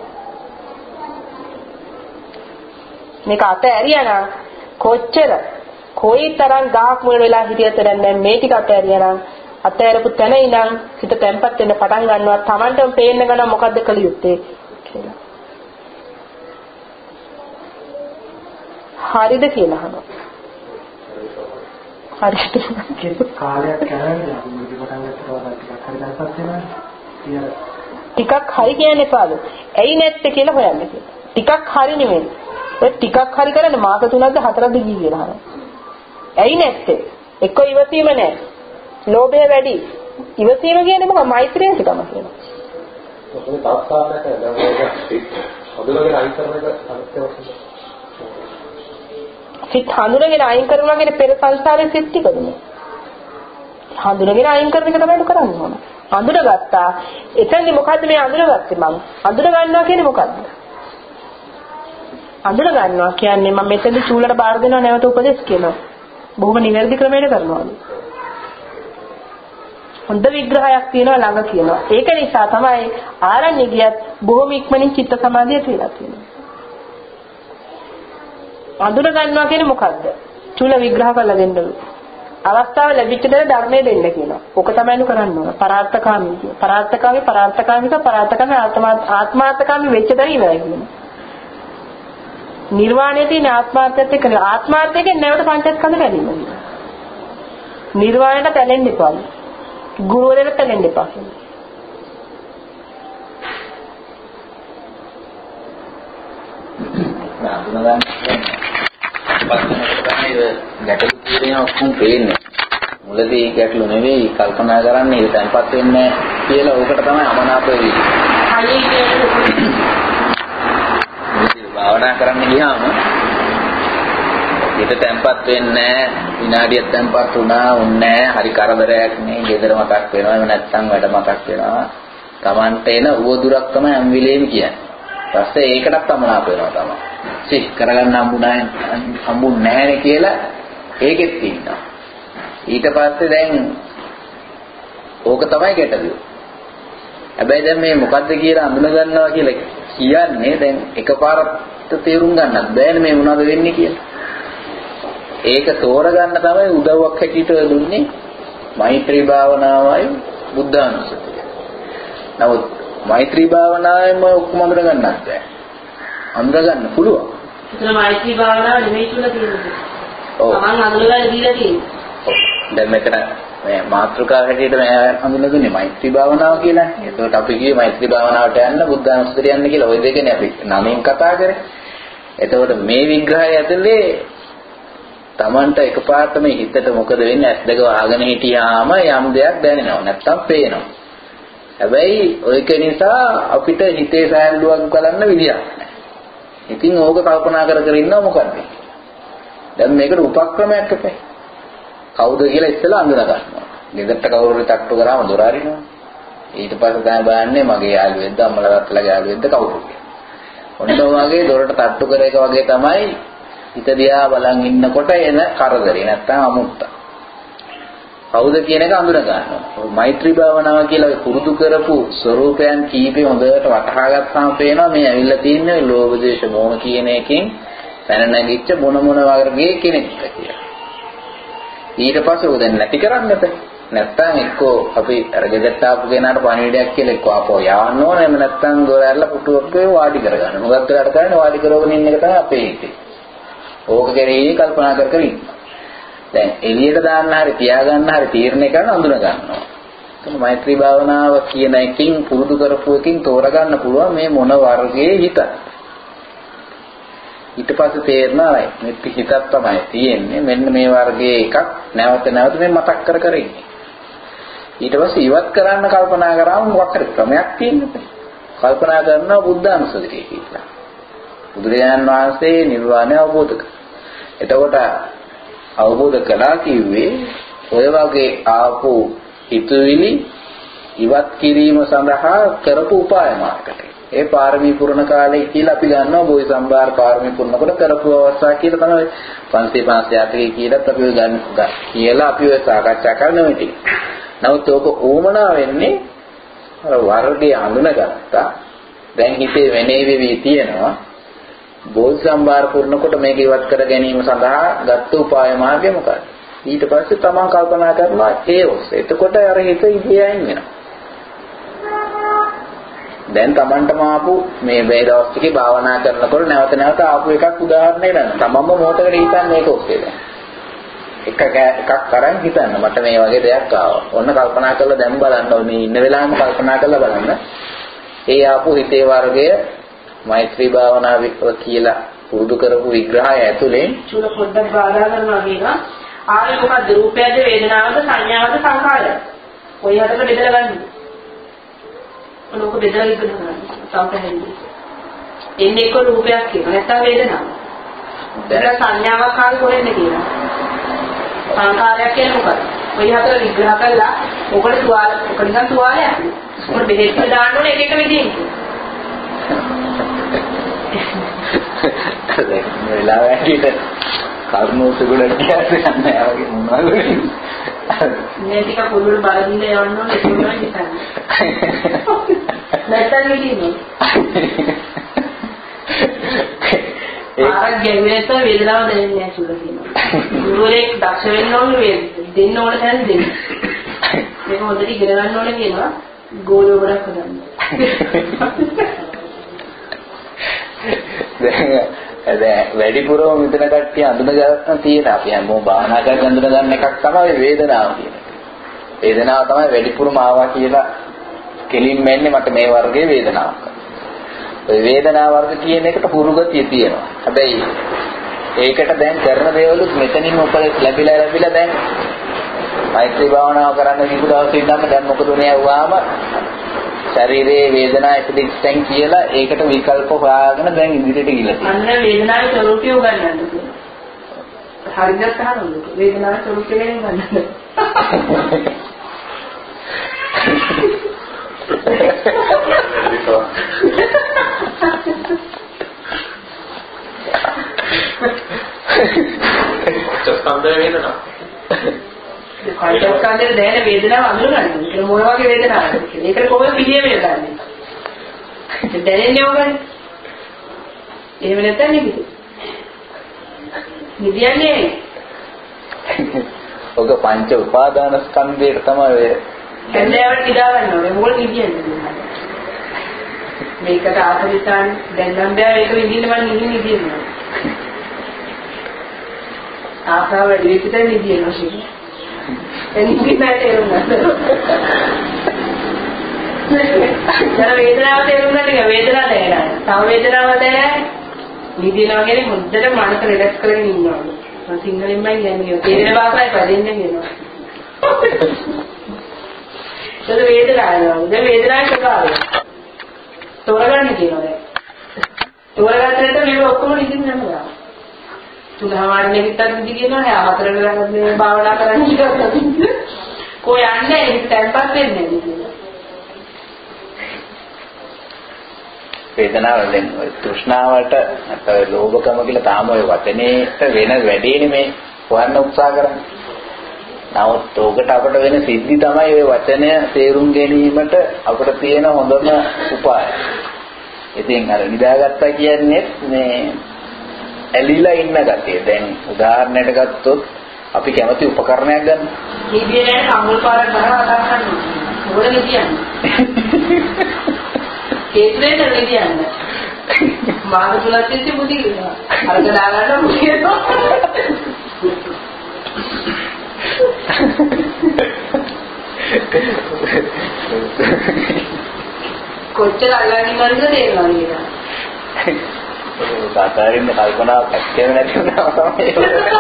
මේක අත ඇරියානම් කොච්චර කොයිතරම් ගාක් මුල වෙලා හිටියද දැන් මේ ටික අත ඇරියානම් අත ඇරපු තැන ඉඳන් හිත තැම්පත් වෙන්න පටන් ගන්නවා. Tamanටම පේන්න ගන්න මොකද්ද කළ යුත්තේ කියලා. හරිද කියලා අහනවා. හරිද ඒක කාලයක් යනවානේ අපි මුලදී පටන් ගත්තා ටිකක් හරි දැන්පත් වෙනවා. ටිකක් හරි කියන්නේ පාද. ඇයි නැත්තේ කියලා හොයන්න කියලා. ටිකක් හරි නෙමෙයි. ඒ ටිකක් හරි කරන්නේ මාස තුනක්ද හතරක්ද ගියේ කියලා අහනවා. ඇයි නැත්තේ? එක්ක ඉවසීම නැහැ. ලෝභය වැඩි. ඉවසීම කියන්නේ මොකක්ද? මෛත්‍රිය සිතම කියනවා. ඔතන තාක්ෂාරණක දැන් හඳුනගෙන අයින් කරන එක අත්‍යවශ්‍යයි. සිත හඳුනගෙන අයින් කරනවා කියන්නේ පෙර සංස්කාරයේ සිත් ටිකද මේ? හඳුනගෙන අයින් කරන එක තමයි කරන්නේ ඕන. හඳුනගත්තා. එතෙන්දි මොකද්ද මේ හඳුනගත්තේ මම? හඳුන ගන්නවා කියන්නේ මොකද්ද? හඳුන ගන්නවා කියන්නේ මම මෙතෙන්දි චූලට බාර දෙනවා නැවත උපදෙස් කියනවා. බොහොම නිවැරදි ක්‍රමයකට කරනවා. හොඳ විග්‍රහයක් තියෙනවා ළඟ කියනවා. ඒක නිසා තමයි ආරණ්‍ය ගියත් බොහොම ඉක්මනින් චිත්ත සමාධිය කියලා තියෙනවා. අඳුර ගන්නවා කියන්නේ මොකද්ද? චූල විග්‍රහ කරලා දෙන්න ඕන. අවස්ථාව ලැබිච්ච දේ ධර්මයේ දෙන්න කියනවා. ඕක තමයි කරන්න ඕන. පරාර්ථකාමී කියන. පරාර්ථකාමී පරාර්ථකාමීක පරාර්ථකාමී ආත්මාර්ථකාමී වෙච්ච දේ ඉවරයි කියනවා. නිර්වාණයේ තියෙන ආත්මාර්ථයත් එක්ක ආත්මාර්ථයෙන් නැවත පංචස්කන්ධ බැඳීම. නිර්වාණයට පැලෙන්න එපා. ගුරුවරයාට පැලෙන්න එපා කියනවා. අඳුනගන්න පස්සෙන් තමයි ගැටලු තියෙන ඔක්කොම පේන්නේ. මුලදී ගැටලු නෙවෙයි කල්පනා කරන්නේ ඒක තැන්පත් වෙන්නේ කියලා ඕකට තමයි අමනාප වෙන්නේ. හරිය කියන්නේ භාවනා කරන්න ගියාම හිත තැම්පත් වෙන්නේ විනාඩියක් තැම්පත් වුණා උන්නේ හරි කරදරයක් නේ ගෙදර මතක් වෙනවා එහෙම නැත්නම් වැඩ මතක් වෙනවා Tamante එන උවදුරක් තමයි හැම වෙලේම කියන්නේ ඊපස්සේ ඒකටත් අමනාප වෙනවා තමයි සික් කරගන්න හම්බුනායි හම්බුන්නේ නැහැනේ කියලා ඒකෙත් ඉන්නවා ඊට පස්සේ දැන් ඕක තමයි ගැටලුව හැබැයි දැන් මේ මොකද්ද කියලා අඳුන ගන්නවා කියලා කියන්නේ දැන් එකපාරට තේරුම් ගන්නත් බෑනේ මේ මොනවද වෙන්නේ කියලා. ඒක තෝරගන්න තමයි උදව්වක් හැටියට දුන්නේ මෛත්‍රී භාවනාවයි බුද්ධානුස්සතිය. නමුත් මෛත්‍රී භාවනාවෙම ඔක්කොම අඳුර ගන්නත් බෑ. අඳුර ගන්න පුළුවන්. එතන මෛත්‍රී භාවනාව නෙමෙයි කියලා තියෙන්නේ. ඔව්. තමන් අඳුරගන්න දීලා තියෙන්නේ. ඔව්. දැන් මෙතන මේ මාත්‍රිකාව හැටියට මම අඳුනගන්නේ මෛත්‍රී භාවනාව කියලා. ඒකට අපි කියේ මෛත්‍රී භාවනාවට යන්න බුද්ධානුස්සතිය යන්න කියලා. ওই දෙකනේ අපි නමෙන් කතා කරේ. එතකොට මේ විග්‍රහය ඇතුලේ Tamanta එකපාරට මේ හිතට මොකද වෙන්නේ? ඇස් දෙක වහගෙන හිටියාම යම් දෙයක් දැනෙනවා. නැත්තම් පේනවා. හැබැයි ඔයක නිසා අපිට හිතේ සෑහලුවක් ගලන්න විදියක් නැහැ. ඉතින් ඕක කල්පනා කර කර ඉන්නව මොකද්ද? දැන් මේකට උපක්‍රමයක් එපේ. කවුද කියලා ඉස්සෙල්ලා අඳුන ගන්නවා. ගෙදරට කවුරුරි තට්ටු කරාම දොර අරිනවා. ඊට පස්සේ තමයි බලන්නේ මගේ යාළුවෙක්ද අම්මලා තාත්තලාගේ යාළුවෙක්ද කවුද කියලා. ඔන්න ඔයගේ දොරට තට්ටු කර එක වගේ තමයි හිත දිහා බලන් ඉන්නකොට එන කරදරේ නැත්තම් අමුත්ත. කවුද කියන එක අඳුන ගන්නවා. මෛත්‍රී භාවනාව කියලා පුරුදු කරපු ස්වરૂපයන් කීපේ හොඳට වටහා ගත්තාම පේනවා මේ ඇවිල්ලා තියෙන්නේ ලෝභ දේශ මොහ කියන එකෙන් පැන නැගිච්ච මොන මොන වර්ගයේ කෙනෙක්ද කියලා. ඊට පස්සේ උදෙන් නැති කරන්න බෑ. නැත්තම් එක්කෝ අපි අර ගෙදරට ආපු කෙනාට පණිවිඩයක් කියලා එක්කෝ ආපහු යවන්න ඕන. එහෙම නැත්තම් දොර ඇරලා පුටුවක වාඩි කරගන්න. මොකක්ද වැඩ කරන්නේ වාඩි කරගෙන ඉන්න එක තමයි අපේ හිතේ. ඕක කෙරෙහි කල්පනා කර කර ඉන්න. දැන් එළියට දාන්න හරි තියාගන්න හරි තීරණය කරන අඳුන ගන්නවා. එතන මෛත්‍රී භාවනාව කියන එකකින් පුරුදු කරපු එකකින් තෝරගන්න පුළුවන් මේ මොන වර්ගයේ හිත. ඊට පස්සේ තේරෙනවා මේ හිතක් තමයි තියෙන්නේ මෙන්න මේ වර්ගයේ එකක් නැවත නැවත මේ මතක් කර කර ඉන්නේ. ඊට පස්සේ ඉවත් කරන්න කල්පනා කරාම මොකක් හරි ක්‍රමයක් තියෙනවා. කල්පනා කරනවා බුද්ධානුස්සතිය කියලා. බුදුරජාණන් වහන්සේ නිර්වාණය අවබෝධ කළා. එතකොට අවබෝධ කළා කිව්වේ ඔය වගේ ආපු හිතුවිලි ඉවත් කිරීම සඳහා කරපු උපාය මාර්ගයක්. ඒ පාරමී පුරණ කාලේ කියලා අපි ගන්නවා බෝධි සම්භාර පාරමී පුරනකොට කරපු අවස්ථා කියලා තමයි පන්සිය පන්සිය අටේ කියලාත් අපි ඔය ගන්න කියලා අපි ඔය සාකච්ඡා කරනවා ඉතින්. නමුත් ඔක ඕමනා වෙන්නේ අර වර්ගය හඳුනගත්තා. දැන් හිතේ වෙනේ වෙවි තියෙනවා. බෝධි සම්භාර පුරනකොට මේක ඉවත් කර ගැනීම සඳහා ගත්ත උපාය මාර්ගය මොකක්ද? ඊට පස්සේ තමන් කල්පනා කරනවා ඒ ඔස්සේ. එතකොට අර හිත ඉදිරියෙන් යනවා. දැන් තමන්ටම ආපු මේ මේ දවස් ටිකේ භාවනා කරනකොට නැවත නැවත ආපු එකක් උදාහරණයක් ගන්න. තමන්ම මොහොතකට හිතන්නේ මේක ඔස්සේ දැන්. එක එකක් කරන් හිතන්න මට මේ වගේ දෙයක් ආවා. ඔන්න කල්පනා කරලා දැන් බලන්න ඕනේ ඉන්න වෙලාවෙම කල්පනා කරලා බලන්න. ඒ ආපු හිතේ වර්ගය මෛත්‍රී භාවනාව කියලා පුරුදු කරපු විග්‍රහය ඇතුලේ චුල පොඩ්ඩක් බාධා කරනවා කියනවා. ආවේ මොකද්ද? රූපයද වේදනාවද සංඥාවද සංකාරයද? ඔය හතර බෙදලා ගන්න. ඔනෝක බෙදලා ඉගෙන ගන්න. සම්පූර්ණයි. එන්නේ එක රූපයක් කියනවා. නැත්නම් වේදනාව. දැන් සංඥාවක් ආවේ කොහෙන්ද කියනවා. සංකාරයක් කියන්නේ මොකක්ද? ඔය හතර විග්‍රහ කළා. ඔකට තුවාල, ඔක නිකන් තුවාලයක්. ඔකට බෙහෙත් දාන්න ඕනේ එක එක විදිහෙන්. වෙලාවට කර්මෝස ගොඩක් කියන්නේ නැහැ වගේ මොනවද මේ ටික පොළොවට බලන්න යන්න ඕනේ ඒක තමයි හිතන්නේ නැත්තම් ඉන්නේ ආරක් ගැඹුරට වේදනාව දැනෙන්නේ නැහැ කියලා කියනවා ගුරුවරයෙක් දක්ෂ වෙන්න ඕනේ වේ දෙන්න ඕන තැන දෙන්න මේක හොඳට ඉගෙන ගන්න ඕනේ කියනවා ගෝලිය ගොඩක් හදන්න දැන් වැඩිපුරම මෙතන කට්ටිය අඳුන ගන්න තියෙන අපි හැමෝම භාවනා කරගෙන අඳුන ගන්න එකක් තමයි වේදනාව කියන්නේ. වේදනාව තමයි වැඩිපුරම ආවා කියලා කෙලින්ම එන්නේ මට මේ වර්ගයේ වේදනාවක්. ඔය වේදනාව වර්ග කියන එකට පුරුගතිය තියෙනවා. හැබැයි ඒකට දැන් කරන දේවලුත් මෙතනින් උපදෙස් ලැබිලා ලැබිලා දැන් මෛත්‍රී භාවනාව කරන්න කිව්ව දවසේ ඉඳන්ම දැන් මොකද උනේ ආවම ශරීරයේ වේදනා ඉදිරියෙන් කියලා ඒකට විකල්ප හොයාගෙන දැන් ඉදිරියට ගිහලා තියෙනවා. අන්න වේදනාවේ ස්වરૂපය උගන්වන්න කියලා. හරියට අහන්න වේදනාවේ ස්වરૂපය ගැන උගන්වන්න. චස්කන්ධ වේදනා. පංචස්කන්ධයේ දැනෙන වේදනාව අඳුරගන්න. ඒක මොන වගේ වේදනාවක්ද කියලා. ඒකට කොහොමද පිළියෙල ගන්නේ? දැනෙන්නේ මොකද? එහෙම නැත්නම් නෙමෙයි. නිදියන්නේ. ඔක පංච උපාදාන ස්කන්ධයට තමයි ඔය දැන්ලවට නිදා ගන්න ඕනේ. මොකද නිදියන්නේ? මේකට ආපරිසාන් දැන් නම් බෑ ඒක විඳින්න මම නිදි නිදිනවා. ආසාව වැඩි වෙච්ච තැන නිදිනවා ශීල. එනිසා තේරුණා. දැන් වේදනාව තේරුණා ටික වේදනාව දැනෙනවා. තව වේදනාවක් දැනෙනවා. නිදිනවා කියන්නේ මුද්දට මනස රිලැක්ස් කරගෙන ඉන්නවා. මම සිංහලෙන්මයි කියන්නේ. තේරෙන භාෂාවයි පදින්නේ කියනවා. ඒක වේදනාවක්. දැන් වේදනාවේ ස්වභාවය. තෝරගන්න කියනවා දැන්. තෝරගත්තට මේක ඔක්කොම නිදින්න යනවා. තුනමාරනේ විතර නිදි කියනවා නෑ හතර වෙලා මේ භාවනා කරන්න කියලා. කොයි යන්නේ ඒක තැම්පත් වෙන්නේ නේද කියලා. වේදනාව දැන් තෘෂ්ණාවට නැත්නම් ලෝභකම කියලා තාම ඔය වචනේට වෙන වැඩේනේ මේ හොයන්න උත්සාහ කරන්නේ. නමුත් ඔකට අපිට වෙන සිද්ධි තමයි ඔය වචනය තේරුම් ගැනීමට අපිට තියෙන හොඳම උපාය. ඉතින් අර නිදාගත්තා කියන්නේ මේ ඇලිලා ඉන්න ගැතිය. දැන් උදාහරණයක් ගත්තොත් අපි කැමති උපකරණයක් ගන්න. නිදියේ කම්බල් පාරක් ගහලා අදහස් ගන්නවා. මොකද කියන්නේ? කේත්‍රේ නේද කියන්නේ? මාන තුලත් ඉති බුදි කියනවා. අරක දාගන්න මුලියනවා. කොච්චර අල්ලන්නේ මන්ද තේරෙනවා නේද? සාකාරින්න කල්පනාවක් ඇත්තේම නැති වුණා තමයි.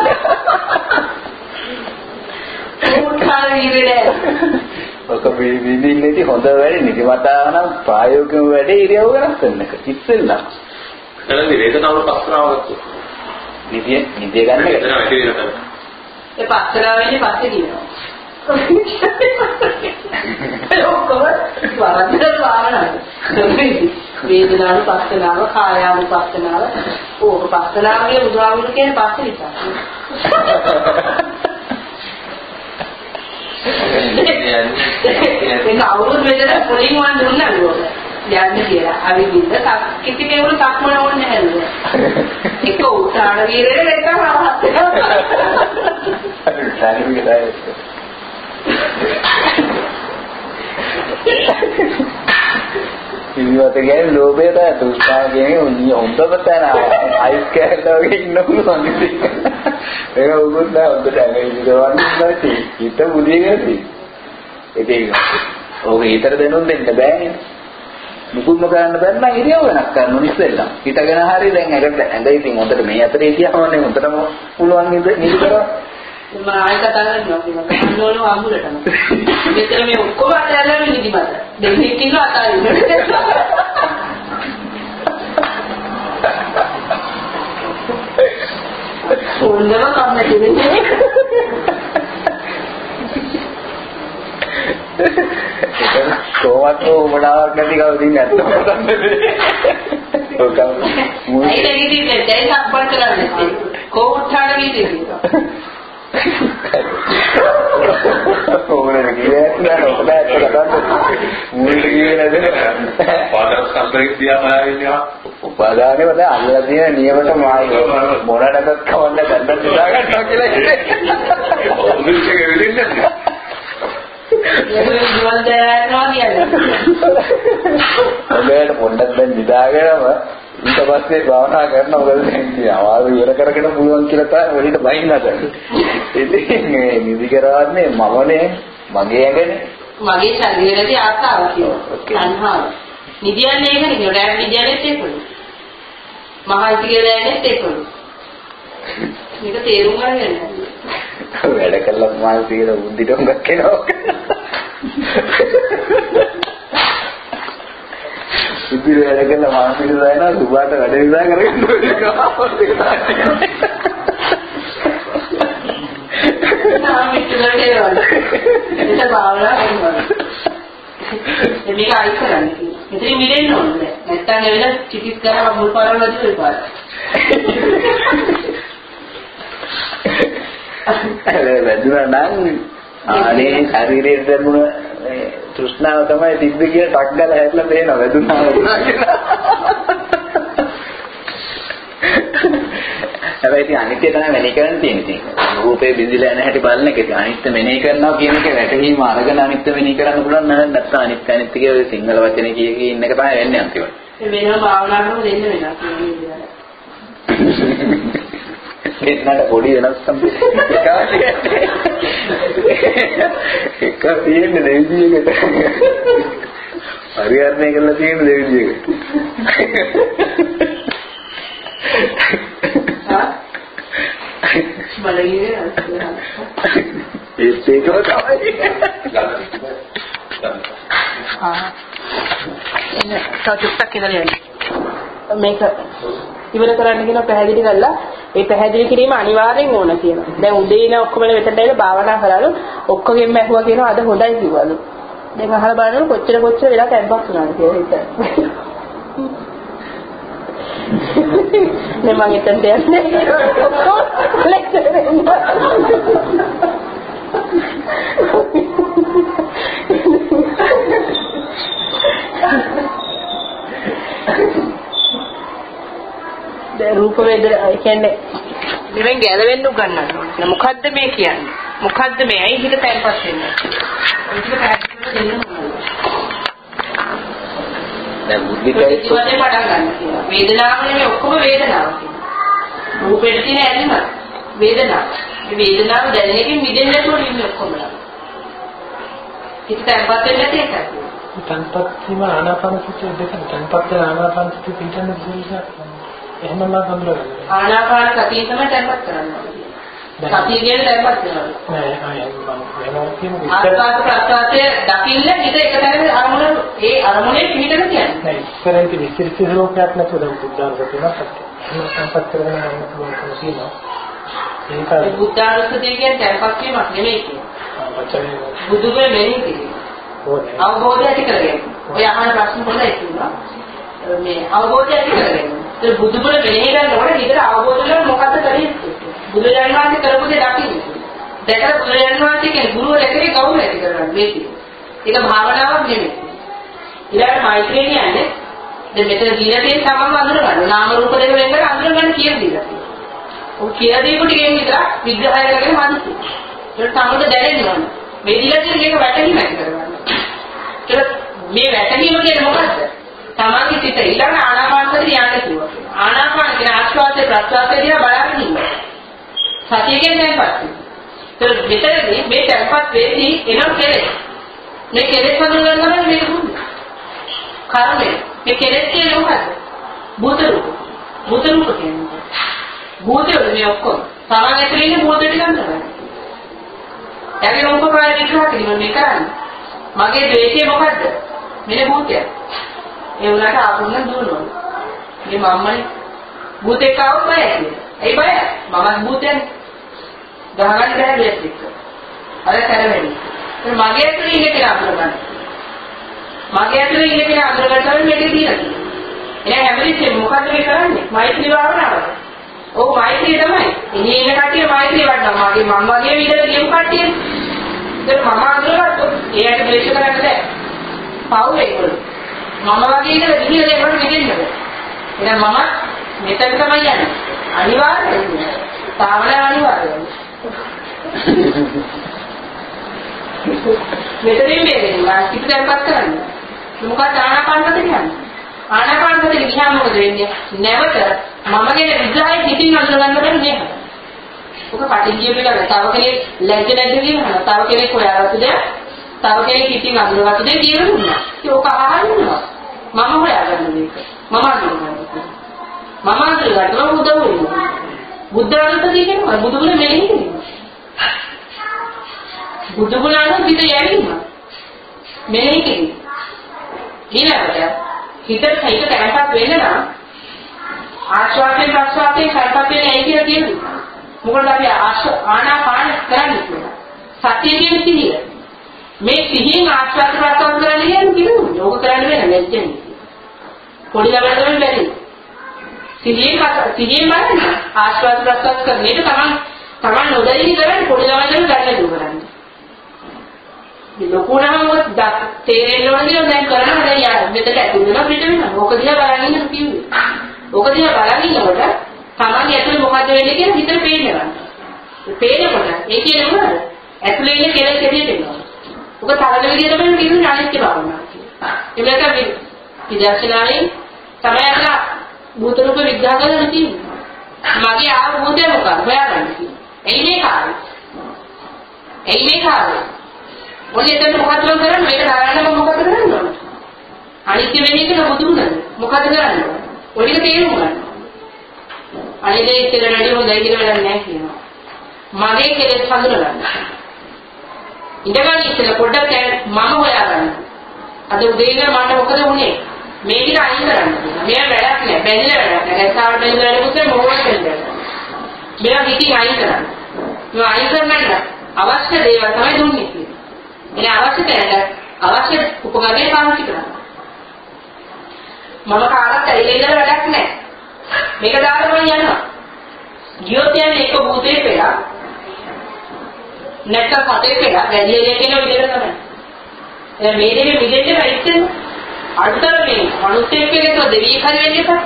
ඔක විවිධින්නේදී හොඳ වැඩි නිදිමතාව නම් ප්‍රායෝගික වැඩේ ඉරියව් වෙනස් කරන එක. ඉස්සෙල්ලා. එහෙනම් වේදනාවල පස්සනාව ගත්තොත්. නිදිය නිදිය ගන්න එක. වේදනාව ඇති වෙනවා. ඒ පස්සනාවෙන්නේ පස්සේ කියනවා. ඒ ඔක්කොම වරද්දට භාවනාව. වේදනාව පස්සනාව, කායාව පස්සනාව, ඕක පස්සනාවගේ බුදුහාමුදුරු කියන්නේ පස්සේ නිසා. ඒක අවුරුදු වෙනද පොලින් වන් දුන්නා නේද? යන්නේ කියලා. අවිවිද කිසි කෙනෙකුට සක්මන ඕනේ නැහැ නේද? එක උත්සාහ ගිරේ එක රහත් වෙනවා. ඉනිවත් කියන්නේ ලෝභය තමයි තුෂ්ණාව කියන්නේ උන්ිය හොඳම තැන අයිස් කැලේ වගේ ඉන්න පුළුවන් ඉතින් ඒක උගුත් නෑ හොඳට ඇඟිලි නැති හිත මුදිගෙන තියෙන්නේ ඒක ඕක ඊතර දෙනුම් දෙන්න බෑනේ මුකුත්ම කරන්න බැන්න නම් ඉරියව් වෙනස් කරන්න ඕනේ ඉස්සෙල්ලා හිතගෙන හරි දැන් ඇඟ ඇඟ ඉතින් හොඳට මේ අතරේ කියවන්නේ හොඳටම පුළුවන් නේද නිදි කරා මම ආයෙ කතා කරනවා කියලා කන්නෝන වහුලටම මෙතන මේ ඔක්කොම අතහැරලා නිදි මත දෙන්නෙක් ඉන්නවා අතාරින්න හොඳම කම්මැතිනේ කොහොමද මොනවාක් නැති කවුද ඉන්නේ නැත්තම් ඔක මුයි දෙවිදි දෙයි සම්පර්ක කරන්නේ කොහොමද වීදියේ ඕනේ කියන්නේ නෑ ඔබට කතා මුල්ට කියේ නැද පාඩම් සම්ප්‍රේක්ෂ දිහා බලන්නේ උපාදානේ වල අල්ලලා තියෙන නියමට මායි මොනකටත් කවන්න දැන්න සිතා ගන්නවා කියලා ඉන්නේ ඔබට ඒක වෙන්නේ නැහැ ඒක ජීවන දයනවා කියන්නේ ඔබට පොඩ්ඩක් දැන් නිදාගෙනම ඊට පස්සේ භාවනා කරනවා මොකද කියන්නේ ආවාද ඉවර කරගෙන පුළුවන් කියලා තමයි ඔලිට බයින්න හදන්නේ. ඉතින් මේ නිදි කරවන්නේ මමනේ මගේ ඇඟනේ. මගේ ශරීරයේ ආසාව කියනවා. සංහාව. නිදියන්නේ ඒක නෙවෙයි. රැම් නිදියන්නේත් ඒකලු. මහල්ති කියලා යන්නේත් ඒකලු. මේක තේරුම් ගන්න ඕනේ. වැඩ කළා මහල්ති කියලා උද්දිට උඟක් කෙනවා. ඉතින් වැඩ කළා මානසික දායනා සුබාට වැඩ විසා කරගෙන මේක අයිස් කරන්නේ. මෙතන මිදෙන්න ඕනේ. නැත්තම් එවෙල චිකිත් කරලා මුල් පාරවල වැඩි වෙපාර. අර වැදුනා නම් ආනේ ශරීරයේ දැනුණ තෘෂ්ණාව තමයි තිබ්බ කියන ටක් ගාලා හැట్లా පේනවා වැදුනා වුණා කියලා. හැබැයි ඉතින් අනිත්‍ය තමයි මෙනෙහි කරන්න තියෙන්නේ. රූපේ බිඳිලා යන හැටි බලන එක. අනිත්‍ය මෙනෙහි කරනවා කියන එක වැටහීම අරගෙන අනිත්‍ය මෙනෙහි කරන්න පුළුවන් නේද? නැත්නම් අනිත්‍ය අනිත්‍ය කියන සිංහල වචනේ කිය කී ඉන්න එක තමයි වෙන්නේ අන්තිමට. ඒ වෙනම භාවනා කරනකොට දෙන්න වෙනවා කියන්නේ. ඒකට පොඩි වෙනස්කම් එක තියෙන්නේ දෙවිදියකට පරිහරණය කරලා තියෙන දෙවිදියකට හා බලන්නේ ඒත් ඒක තමයි ආ එන්න සතුටක් කියලා මේක ඉවර කරන්න කියන පැහැදිලි කරලා ඒ පැහැදිලි කිරීම අනිවාර්යෙන් ඕන කියනවා. දැන් උදේ ඉන ඔක්කොම මෙතනට ඇවිල්ලා භාවනා කරාලු ඔක්කොගෙම ඇහුවා කියනවා අද හොඳයි කිව්වලු. දැන් අහලා බලනකොට කොච්චර කොච්චර වෙලා තැම්පත් වුණාද කියලා හිතන්න. නේ මම හිතන්නේ යන්නේ ඔක්කොම ලෙක්චර් දැන් රූප වේදනා කියන්නේ මෙවෙන් ගැලවෙන්න උගන්වන්න ඕනේ. මොකද්ද මේ කියන්නේ? මොකද්ද මේ? ඇයි හිත තැම්පත් වෙන්නේ? ඒක පැහැදිලිව දෙන්න ඕනේ. දැන් බුද්ධිකයි ඉතිවලේ පටන් ගන්න කියනවා. වේදනාව නෙමෙයි ඔක්කොම වේදනාව කියනවා. රූපෙට තියෙන ඇලිම වේදනාව. මේ වේදනාව දැනෙන එකෙන් මිදෙන්න නැතුව ඉන්නේ ඔක්කොමලා. හිත තැම්පත් වෙන්නේ නැති එකක්. තැම්පත් වීම ආනාපාන සතිය දෙක තැම්පත් වෙන ආනාපාන සතිය පිටන්න පුළුවන්. එහෙම නම් හඳුනගන්න. ආනාපාන සතිය තමයි තැම්පත් කරන්නේ. සතිය කියන්නේ තැම්පත් කරනවා. නෑ ආයෙ මම වෙනවා කියන්නේ ආස්වාද ප්‍රසආතය දකින්න හිත එකතැන අරමුණ ඒ අරමුණේ පිටන කියන්නේ. නෑ ඉස්සරහින් විස්තරිත ස්වරූපයක් නැතුව දැන් බුද්ධාංග තුනක් එහෙම තැම්පත් කරගෙන යන්න පුළුවන් කම තියෙනවා. ඒ බුද්ධානුස්සතිය කියන්නේ දැන්පත් වීමක් නෙමෙයි කියන්නේ. බුදුගේ මෙහෙය කියන්නේ. අවබෝධය ඇති කරගන්න. ඔය අහන ප්‍රශ්න පොඩ්ඩක් ඉන්නවා. මේ අවබෝධය ඇති කරගන්න. ඒ බුදුගුණ මෙහෙය කරනකොට හිතට අවබෝධ වෙනවා මොකද්ද කරන්නේ? බුදුරජාණන් වහන්සේ කරපු දේ දකින්න. දැකලා බුදුරජාණන් වහන්සේ කියන්නේ ගුරුවරයෙක්ගේ ගෞරවය ඇති කරගන්න මේ කියන්නේ. ඒක භාවනාවක් නෙමෙයි. ඊළඟට මෛත්‍රිය කියන්නේ දැන් මෙතන දීලා තියෙන තමම අඳුර ගන්න. නාම රූප දෙක වෙන කර අඳුර ගන්න කියලා දීලා තියෙනවා. ඔය කියලා දීපු ටිකෙන් විතර විග්‍රහය කරගෙන හදිසි. ඒක තමයි දැනෙන්න ඕනේ. මේ දීලා තියෙන එක වැටහීම ඇති කරගන්න. ඒක මේ වැටහීම කියන්නේ මොකද්ද? තමන්ගේ සිත ඊළඟ ආනාපානසතිය යන්න කිව්වා. ආනාපාන කියන ආශ්වාසය ප්‍රශ්වාසය දිහා බලන්න ඉන්නවා. සතිය කියන්නේ දැන්පත්. ඒක මෙතනදී මේ දැන්පත් වෙදී එන කෙලෙස්. මේ කෙලෙස් හඳුනගන්න තමයි මේක දුන්නේ. කර්මය. මේ කෙලෙස් කියන්නේ මොකද්ද? භූත රූප. භූත රූප කියන්නේ. භූතවල මේ ඔක්කොම. තමන් ඇතුලේ ඉන්න භූත ටික ගන්නවා. ඒකේ උපකාරය විග්‍රහ කිරීම මේ කරන්නේ. මගේ ද්වේෂය මොකද්ද? මෙන්න භූතය. ඒ උනාට ආපුන්න දුවනවා. මේ මම්මනේ භූතෙක් ආවොත් බයයි කියලා. ඒ බය මමත් භූතයනේ. ගහගන්න බෑ දෙයක් එක්ක. අර කරවෙන්නේ. ඒ මගේ ඇතුලේ ඉන්න කෙනා අඳුරගන්න. මගේ ඇතුලේ ඉන්න කෙනා අඳුරගන්න තමයි මේක තියෙන්නේ. එහෙනම් හැමදෙස්සෙම මොකද්ද මේ කරන්නේ? මෛත්‍රී භාවනාව. ඔව් මෛත්‍රිය තමයි. ඉන්නේ ඉන්න කට්ටිය මෛත්‍රිය වඩනවා. මගේ මම වගේ විදිහට කියමු කට්ටිය. ඒක මම අඳුරගත්තොත් එයාට ද්වේෂ කරන්න බෑ. පව් ඒගොල්ලෝ. මම වගේ ඉඳලා ගිහිල්ලා ඒකට ගෙදෙන්නද? එහෙනම් මම මෙතන තමයි යන්නේ. අනිවාර්යයෙන්ම. සාවන අනිවාර්යයෙන්ම. මෙතනින් මේකෙන් පිටදැම්පත් කරන්නේ. මොකක්ද ආනාපානසතිය කියන්නේ? ආනාපානසතිය ගියාම මොකද වෙන්නේ? නැවත මම ගැන විග්‍රහය පිටින් අඳුරගන්න බැරි නේද? ඔක කටින් කියපේකද? තව කෙනෙක් ලැජ්ජ නැද්ද කියනවා. තව කෙනෙක් හොයාගත්ත දෙයක් තව කෙනෙක් පිටින් අඳුරගත්ත දෙයක් කියලා දුන්නා. ඒක අහන්නවා. මම හොයාගන්න මේක. මම අඳුරගන්නවා. මම අඳුරගන්නවා බුදු වෙනවා. බුද්ධානුස්සතිය කියනවා බුදුගුණ මෙහෙය කියනවා. බුදුගුණාන පිට යැවීම. මෙහෙය කියනවා. ඊළඟට හිතට හිත තැන්පත් වෙන්න නම් ආශ්වාසයෙන් ප්‍රශ්වාසයෙන් කරපත් වෙන්නේ ඇයි කියලා කියනවා. මොකද අපි ආනාපාන කරන්නේ කියලා. සතිය කියන සිහිය. මේ සිහියෙන් ආශ්වාස ප්‍රශ්වාස කරන්නේ කියන්නේ ඕක කරන්න වෙන නැද්ද? පොඩි ළමයින්ට වෙන්නේ බැරි. සිහියෙන් සිහියෙන් බලන්න ආශ්වාස ප්‍රශ්වාස කරන්නේ තමන් තමන් නොදැනී කරන්නේ පොඩි ළමයින්ට දැනලා දුර කරන්නේ. මේ ලොකුනම මොකද තේරෙන්න ඕනේ දැන් කරනවා දැන් යා මෙතන ඇතුල් වෙනවා පිට වෙනවා. ඕක දිහා බලන්න ඉන්න කිව්වේ. ඕක දිහා බලන් ඉන්නකොට තමන්ගේ ඇතුලේ මොකද්ද වෙන්නේ කියලා හිතේ පේනවා. පේනකොට ඒ කියන්නේ මොනවද? ඇතුලේ ඉන්න කෙලෙස් එළියට එනවා. ඔක තරණ විදිය තමයි කියන්නේ අනිත්‍ය භාවනාව කියන්නේ. ඒ වෙලට විදර්ශනාවේ තමයි අර භූත රූප විග්‍රහ කරලා තියෙන්නේ. මගේ ආව භූතය මොකක්ද? හොයාගන්න තියෙන්නේ. එයි මේ කාර්යය. එයි මේ කාර්යය. ඔන්න එතන මොකක්ද කරන්නේ? මේක දාගන්න මම මොකක්ද කරන්න ඕන? අනිත්‍ය වෙන්නේ කියලා බුදුුණද? මොකක්ද කරන්න ඕන? ඔය ටික තේරුම් ගන්න. අනිදේ ඉතල වැඩි හොඳයි කියලා වැඩක් නැහැ කියනවා. මගේ කෙලෙස් හඳුනගන්න. ඉඳගන්න ඉතල පොඩ්ඩක් මම හොයාගන්න. අද උදේ ඉඳලා මට මොකද වුනේ? මේ ටික අයින් කරන්න. මේ වැඩක් නෑ. බැඳිලා වැඩක් නෑ. නැසාවට බැඳිලා වැඩකුත් මොකක්ද වෙන්නේ? මේවා හිතින් අයින් කරන්න. මේවා අයින් කරන්න අවශ්‍ය දේවල් තමයි දුන්නේ කියන්නේ. එනේ අවශ්‍ය තැනට අවශ්‍ය උපකරණේ පාවිච්චි කරන්න. මම කාටවත් ඇවිල්ලා ඉඳලා වැඩක් නෑ. මේක දාලා මම යනවා. ගියොත් යන්නේ එක භූතේ පෙළා. නැත්නම් සතේ පෙළා ගැදියලිය කියන විදිහට තමයි. එහෙනම් මේ දෙකේ මිදෙන්න බැරිද? අඩතර මේ මිනිස්සෙක් කෙනෙක්ව දෙවියෙක් හරි වෙන්න එපා.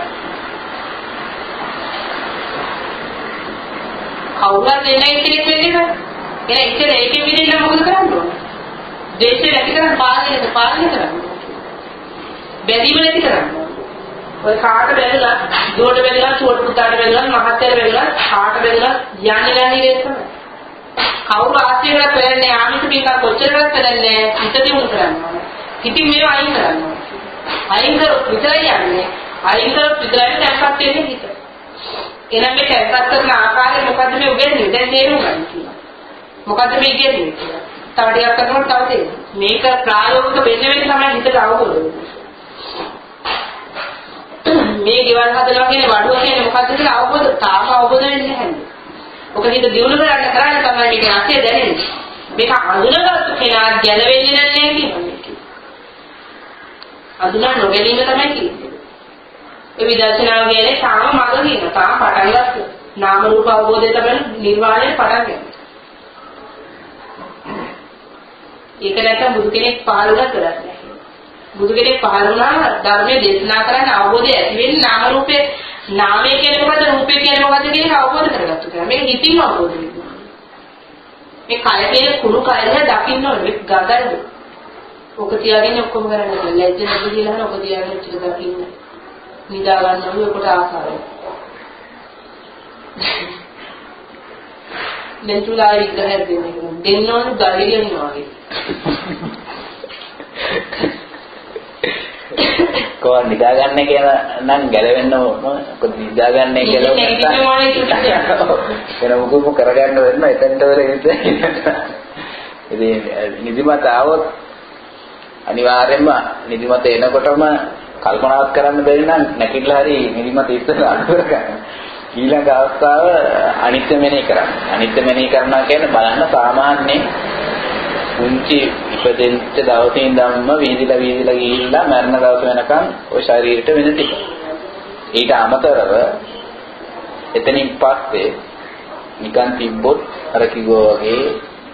කවුරුත් දෙන්නේ කෙනෙක් වෙන්න එපා. එහෙනම් ඉතින් ඒකෙ මිදෙන්න මොකද කරන්න ඕන? දේශය නැති කරන් පාලනය පාලනය කරන්න. බැඳීම නැති කරන්න. ඔය කාට බැලලා දුවට බැලලා චුවට පුතාට බැලලා මහත්තයාට බැලලා කාට බැලලා යන්නේ නැහැ නේද තමයි. කවුරු ආශිර්වාද කරන්නේ ආමිෂ මේක කොච්චරවත් කරන්නේ හිත දියුණු කරනවා. ඉතින් මේව අයින් කරනවා. අයින් කරොත් විතරයි යන්නේ. අයින් කරොත් විතරයි දැන්පත් වෙන්නේ හිත. එහෙනම් මේ දැන්පත් කරන ආකාරය මොකද්ද මේ උගෙන්නේ? දැන් තේරුම් ගන්න කියලා. මොකද්ද මේ කියන්නේ කියලා. තව ටිකක් කරනකොට තව තේරෙනවා. මේක ප්‍රායෝගික වෙන්න වෙන්න තමයි හිතට අවබෝධ වෙන්නේ. මේ ගෙවල් හදනවා කියන්නේ වඩුව කියන්නේ මොකද්ද කියලා අවබෝධ තාම අවබෝධ වෙන්නේ නැහැ. ඔක හිත දියුණු කරන්න කරන්න තමයි මේක ඇසේ දැනෙන්නේ. මේක අඳුනගත්තු කෙනා ගැලවෙන්නේ නැහැ කියන්නේ. අඳුනා නොගැනීම තමයි කියන්නේ. ඒ විදර්ශනාව කියන්නේ තාම මග කියන තාම පටන් ගත්ත. නාම රූප අවබෝධය තමයි නිර්වාණය පටන් ගන්න. ඒක නැත්නම් බුදු කෙනෙක් පහළ වුණත් වැඩක් නැහැ. බුදු කෙනෙක් පහළ වුණාම ධර්මයේ දේශනා කරන්න අවබෝධය ඇති වෙන්නේ නාම රූපේ නාමයේ කියන්නේ මොකද රූපේ කියන්නේ මොකද කියන එක අවබෝධ කරගත්තු කියලා. මේක හිතින් අවබෝධ වෙනවා. මේ කය කියන කුණු කයද දකින්න ඕනේ ගඳයි. ඔක තියාගෙන ඔක්කොම කරන්නේ ලැජ්ජ නැති කියලා හන ඔක තියාගෙන ඉච්ච දකින්න. නිදා ගන්න ඕනේ ඔකට ආසාවයි. දැන් තුලා විග්‍රහය දෙන්නේ දෙන්න ඕනේ ගලියනවා වගේ. කොහොමද නිදාගන්නේ කියලා නම් ගැලවෙන්න ඕන. කොහොමද නිදාගන්නේ කියලා වෙන මොකක්ද කරගන්න වෙන්න එතනට වල ඉතින් නිදිමත આવොත් අනිවාර්යයෙන්ම නිදිමත එනකොටම කල්පනාවක් කරන්න බැරි නම් නැකිట్లా හරි නිදිමත ඉස්සෙල්ලා අඩු කරගන්න. ඊළඟ අවස්ථාව අනිත්‍ය මෙනෙහි කරන්න. අනිත්‍ය මෙනෙහි කරනවා කියන්නේ බලන්න සාමාන්‍යයෙන් පුංචි ඉපදෙච්ච දවසේ ඉඳන්ම වීදිලා වීදිලා ගිහිල්ලා මරණ දවස වෙනකන් ওই ශරීරයට වෙන ටික. ඊට අමතරව එතනින් පස්සේ නිකන් තිබ්බොත් අර කිව්වා වගේ